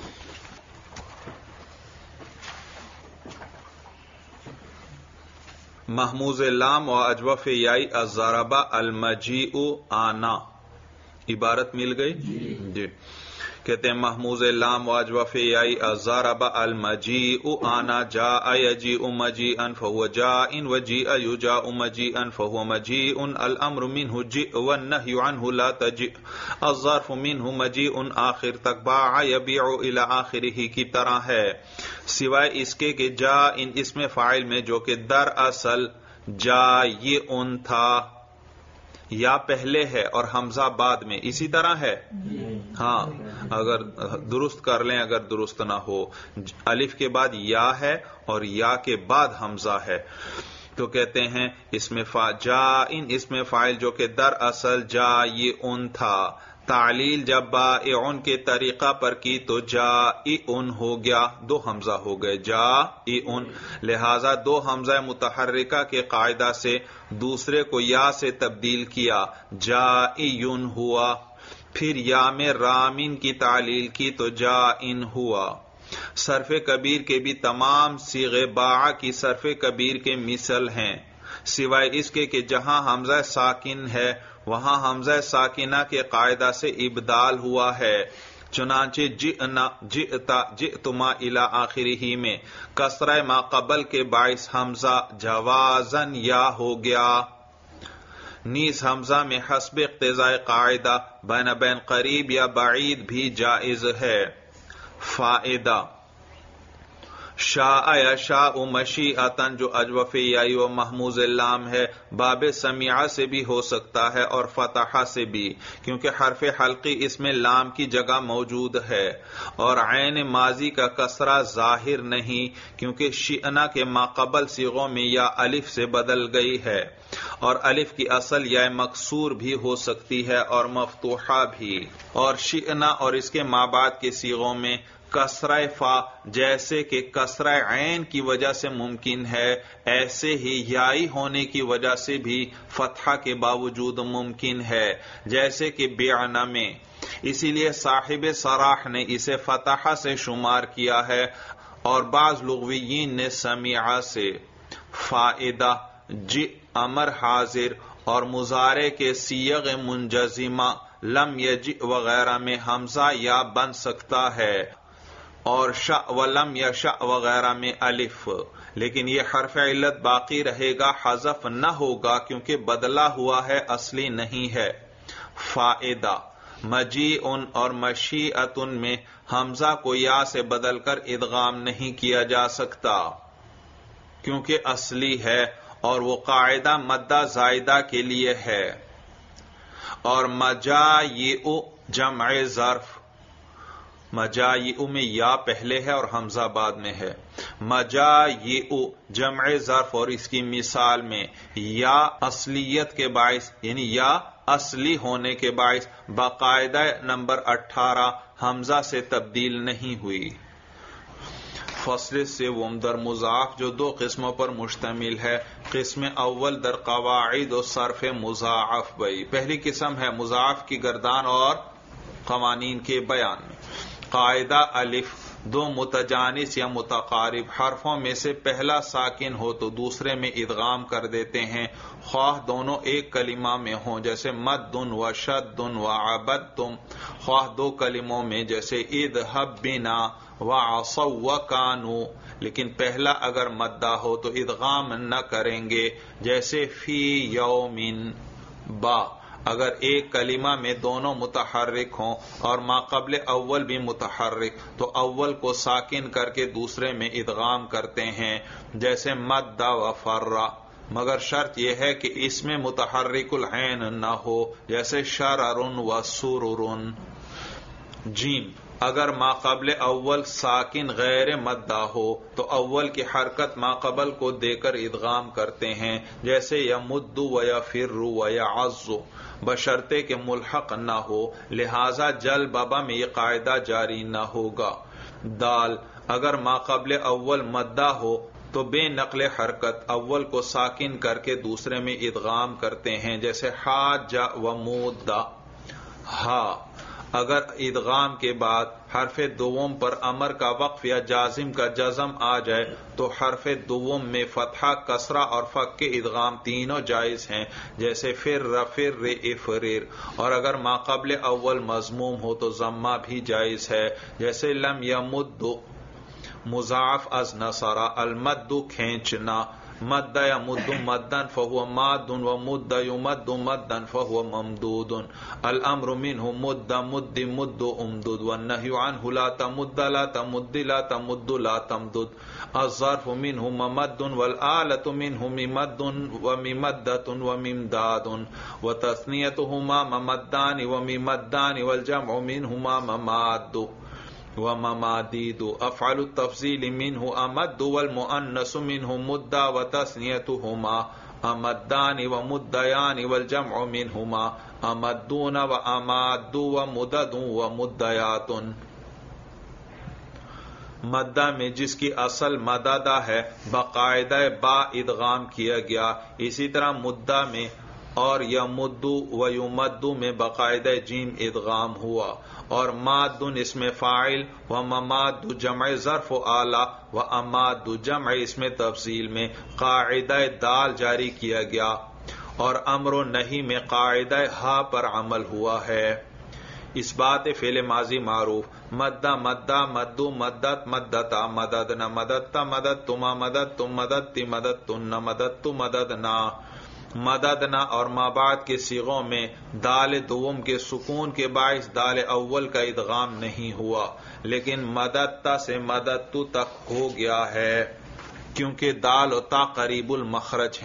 محموز لام و اجوف یائی الضربہ المجیء آنا. عبارت مل گئی؟ جی. کہتے ہیں محموز لام و اجوف یائی الضربہ المجیء آنا جاء یجیء مجیئا فهو جاء وجیء یجاء مجیئا فهو مجیء. الامر منه جئ والنهی عنه لا تجئ. الظرف منه مجیء آخر تک باع یبیع الى آخرہ کی طرح ہے، سوائے اس کے کہ جا ان اسم فاعل میں جو کہ در اصل جا یہ ان تھا، یا پہلے ہے اور حمزہ بعد میں. اسی طرح ہے؟ ہاں اگر درست کر لیں، اگر درست نہ ہو. الف کے بعد یا ہے اور یا کے بعد حمزہ ہے، تو کہتے ہیں جا ان اسم فاعل جو کہ در اصل جا یہ ان تھا. تعلیل جب بائعن کے طریقہ پر کی تو جائعن ہو گیا، 2 حمزہ ہو گئے جائعن. لہذا 2 حمزہ متحرکہ کے قاعدہ سے دوسرے کو یا سے تبدیل کیا، جائعن ہوا. پھر یا میں رامن کی تعلیل کی تو جائن ہوا. صرف کبیر کے بھی تمام صیغے باع کی صرف کبیر کے مثل ہیں، سوائے اس کے کہ جہاں حمزہ ساکن ہے وہاں حمزہ ساکنہ کے قاعدہ سے ابدال ہوا ہے. چنانچہ جئنا جئتا جئتما الی آخرہ میں کسرہ ما قبل کے باعث حمزہ جوازن یا ہو گیا. نیز حمزہ میں حسب اقتضاء قاعدہ بین قریب یا بعید بھی جائز ہے. فائدہ شاء یشاء مشیئتن جو اجوف یائی و محموز لام ہے باب سمیعہ سے بھی ہو سکتا ہے اور فتحہ سے بھی، کیونکہ حرف حلقی اس میں لام کی جگہ موجود ہے. اور عین ماضی کا کسرہ ظاہر نہیں، کیونکہ شئنا کے ماقبل صیغوں میں یا الف سے بدل گئی ہے، اور الف کی اصل یا مکسور بھی ہو سکتی ہے اور مفتوحہ بھی. اور شئنا اور اس کے مابعد کے صیغوں میں کسرہ فا جیسے کہ کسرہ عین کی وجہ سے ممکن ہے، ایسے ہی یائی ہونے کی وجہ سے بھی فتحہ کے باوجود ممکن ہے، جیسے کہ بیعنا میں۔ اسی لیے صاحب صراح نے اسے فتحہ سے شمار کیا ہے اور بعض لغویین نے سمیعہ سے۔ فائدہ جی امر حاضر اور مضارع کے صیغ منجزمہ لم یجی وغیرہ میں حمزہ یا بن سکتا ہے، اور شاء ولم یشاء وغیرہ میں الف، لیکن یہ حرف علت باقی رہے گا، حذف نہ ہوگا کیونکہ بدلا ہوا ہے، اصلی نہیں ہے۔ فائدہ مجیء اور مشیئۃ میں حمزہ کو یا سے بدل کر ادغام نہیں کیا جا سکتا کیونکہ اصلی ہے، اور وہ قاعدہ مدہ زائدہ کے لیے ہے۔ اور مجائی جمع ظرف، مجائی میں یا پہلے ہے اور حمزہ بعد میں ہے۔ مجائی جمع ظرف اور اس کی مثال میں یا اصلیت کے باعث یعنی یا اصلی ہونے کے باعث باقاعدہ نمبر 18 حمزہ سے تبدیل نہیں ہوئی۔ فصل سوم در مضاف جو دو قسموں پر مشتمل ہے۔ قسم اول در قواعد و صرف مضاعف بئی، پہلی قسم ہے مضاعف کی گردان اور قوانین کے بیان میں۔ قاعدہ الف دو متجانس یا متقارب حرفوں میں سے پہلا ساکن ہو تو دوسرے میں ادغام کر دیتے ہیں، خواہ دونوں ایک کلمہ میں ہوں جیسے مد و شد و عبدتم، خواہ دو کلموں میں جیسے اذهب بنا وعصوا وکانوا، لیکن پہلا اگر مدہ ہو تو ادغام نہ کریں گے جیسے فی یوم با، اگر ایک کلمہ میں دونوں متحرک ہوں اور ما قبل اول بھی متحرک تو اول کو ساکن کر کے دوسرے میں ادغام کرتے ہیں جیسے مد و فرا، مگر شرط یہ ہے کہ اس میں متحرک العین نہ ہو جیسے شرر و سرر۔ جیم اگر ما قبل اول ساکن غیر مدہ ہو تو اول کی حرکت ما قبل کو دے کر ادغام کرتے ہیں جیسے یمد و یفر و یعز، بشرطے کہ ملحق نہ ہو، لہذا جل بابا میں یہ قاعدہ جاری نہ ہوگا۔ دال اگر ما قبل اول مدہ ہو تو بے نقل حرکت اول کو ساکن کر کے دوسرے میں ادغام کرتے ہیں جیسے حاج و مودہ۔ ہا اگر ادغام کے بعد حرف دوم پر امر کا وقف یا جازم کا جزم آ جائے تو حرف دوم میں فتحہ، کسرہ اور فک کے ادغام تینوں جائز ہیں جیسے فر افرر، اور اگر ما قبل اول مضموم ہو تو ضمہ بھی جائز ہے جیسے لم یمد مضاعف از نصرہ، المد کھینچنا، مد یمد مدن فهو ماد و مد یمد مدن فهو ممدود، الامر منه مد مد مد امدد والنهی عنه لا تمد لا تمد لا تمد لا تمدد، الظرف منه ممد والآلة منه ممد وممدة وممداد، وتثنيتهما ممدان وممدان والجمع منهما مماد وممادید، افعل التفضیل منه امد والمؤنث منه مد وتثنیتهما امدان ومدیان والجمع منهما امدون واماد ومدد ومدیات۔ مدہ میں جس کی اصل مددہ ہے باقاعدہ با ادغام کیا گیا، اسی طرح مدہ میں اور یمدو و یمدو میں باقاعدہ جیم ادغام ہوا، اور مادن اسم فاعل و مماد جمع ظرف و آلہ و اماد جمع اسم تفضیل میں قاعدہ دال جاری کیا گیا، اور امر و نہی میں قاعدہ ہا پر عمل ہوا ہے۔ اس بات فعل ماضی معروف مدہ مدہ مدو مدت مدتا مددنا مددتا مددتما مددتم مددتی مددتن مددتو مددنا، مددنا اور ما بعد کے صیغوں میں دال دوم کے سکون کے باعث دال اول کا ادغام نہیں ہوا، لیکن مددتا سے مددتو تک ہو گیا ہے کیونکہ دال و تا قریب المخرج ہیں۔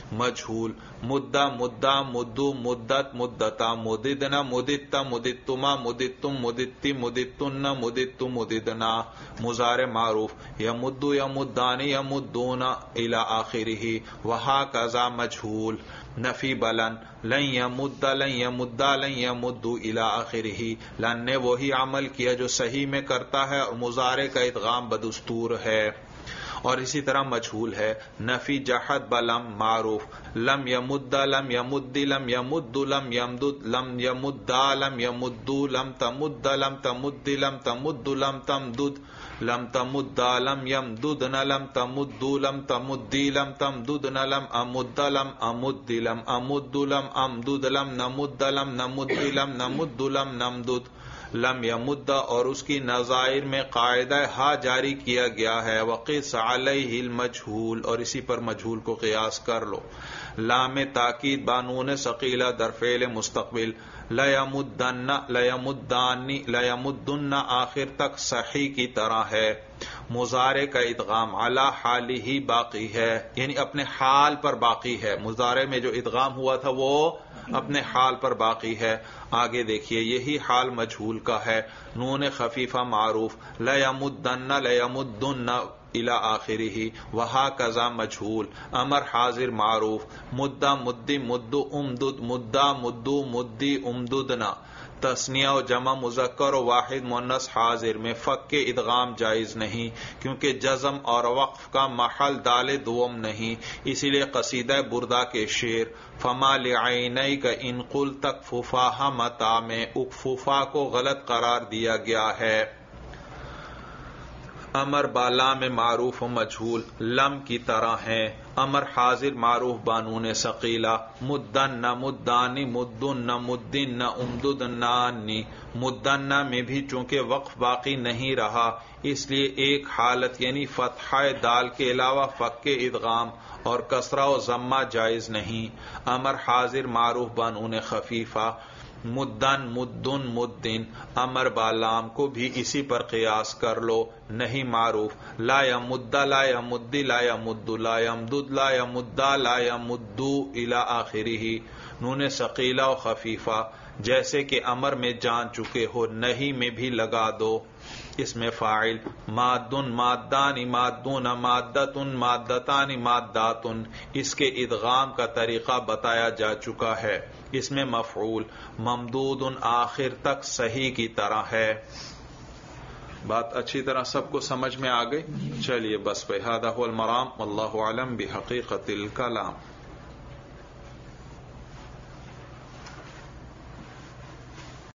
مجھول، مدہ مدہ مدو مدت مدتا مددنا مدتا مدتما مدتم مدتی مدتن مدت مددنا مضارع معروف، یمد یمدان یمدون الی آخرہ وہکذا مجھول، نفی بلن لن یمد لن یمد لن یمد الی آخرہ، لن نے وہی عمل کیا جو صحیح میں کرتا ہے اور مضارع کا ادغام بدستور ہے، اور اسی طرح مجھول ہے نفی جحد بلم معروف، لم یمد لم یمد لم یمد لم یمدد لم یمد لم یمد لم تمد لم تمد لم تمد لم تمدد لم تمد لم یمددن لم تمد لم تمدی لم تمددن لم امد لم امد لم امد لم امدد لم نمد لم نمد لم نمد لم نمدد لم یمد، اور اس کی نظائر میں قاعدہ ہا جاری کیا گیا ہے، وقس علیہ المجھول، اور اسی پر مجھول کو قیاس کر لو، لام تاکید بانون ثقیلہ در فعل مستقبل، لیمدن لیمدانی لیمدن آخر تک صحیح کی طرح ہے، مضارع کا ادغام علی حال ہی باقی ہے، یعنی اپنے حال پر باقی ہے، مضارع میں جو ادغام ہوا تھا وہ اپنے حال پر باقی ہے۔ آگے دیکھیے یہی حال مجھول کا ہے، نون خفیفہ معروف، لیمدن لیمدن الی آخرہ وہکذا مجھول، امر حاضر معروف، مدہ مدی مد امدد مدہ مدو مدی امددنا، تثنیہ و جمع مذکر و واحد مؤنث حاضر میں فک کے ادغام جائز نہیں، کیونکہ جزم اور وقف کا محل دال دوم نہیں، اسی لیے قصیدہ بردہ کے شعر فما لعینیک ان قلت اکففاھا متا میں اکففا کو غلط قرار دیا گیا ہے۔ امر بالا میں معروف و مجھول لم کی طرح ہیں، امر حاضر معروف بانون ثقیلہ، مدن مدانی مدن مدن امددنانی، مدن میں بھی چونکہ وقف باقی نہیں رہا اس لیے ایک حالت یعنی فتحہ دال کے علاوہ فک کے ادغام اور کسرہ و ضمہ جائز نہیں۔ امر حاضر معروف بانون خفیفہ، مدن مدن مدن، امر بالام کو بھی اسی پر قیاس کر لو، نہیں معروف، لا یمد لا یمد لا یمد لا یمدد لا یمد لا یمد الی آخرہ، نون ثقیلہ و خفیفہ، جیسے کہ امر میں جان چکے ہو نہیں میں بھی لگا دو، اس میں فاعل مادن مادان مادون مادتن مادتان ماداتن، اس کے ادغام کا طریقہ بتایا جا چکا ہے، اس میں مفعول ممدود آخر تک صحیح کی طرح ہے۔ بات اچھی طرح سب کو سمجھ میں آ گئی؟ چلیے بس بہذا هو المرام، واللہ اعلم بحقیقت الکلام۔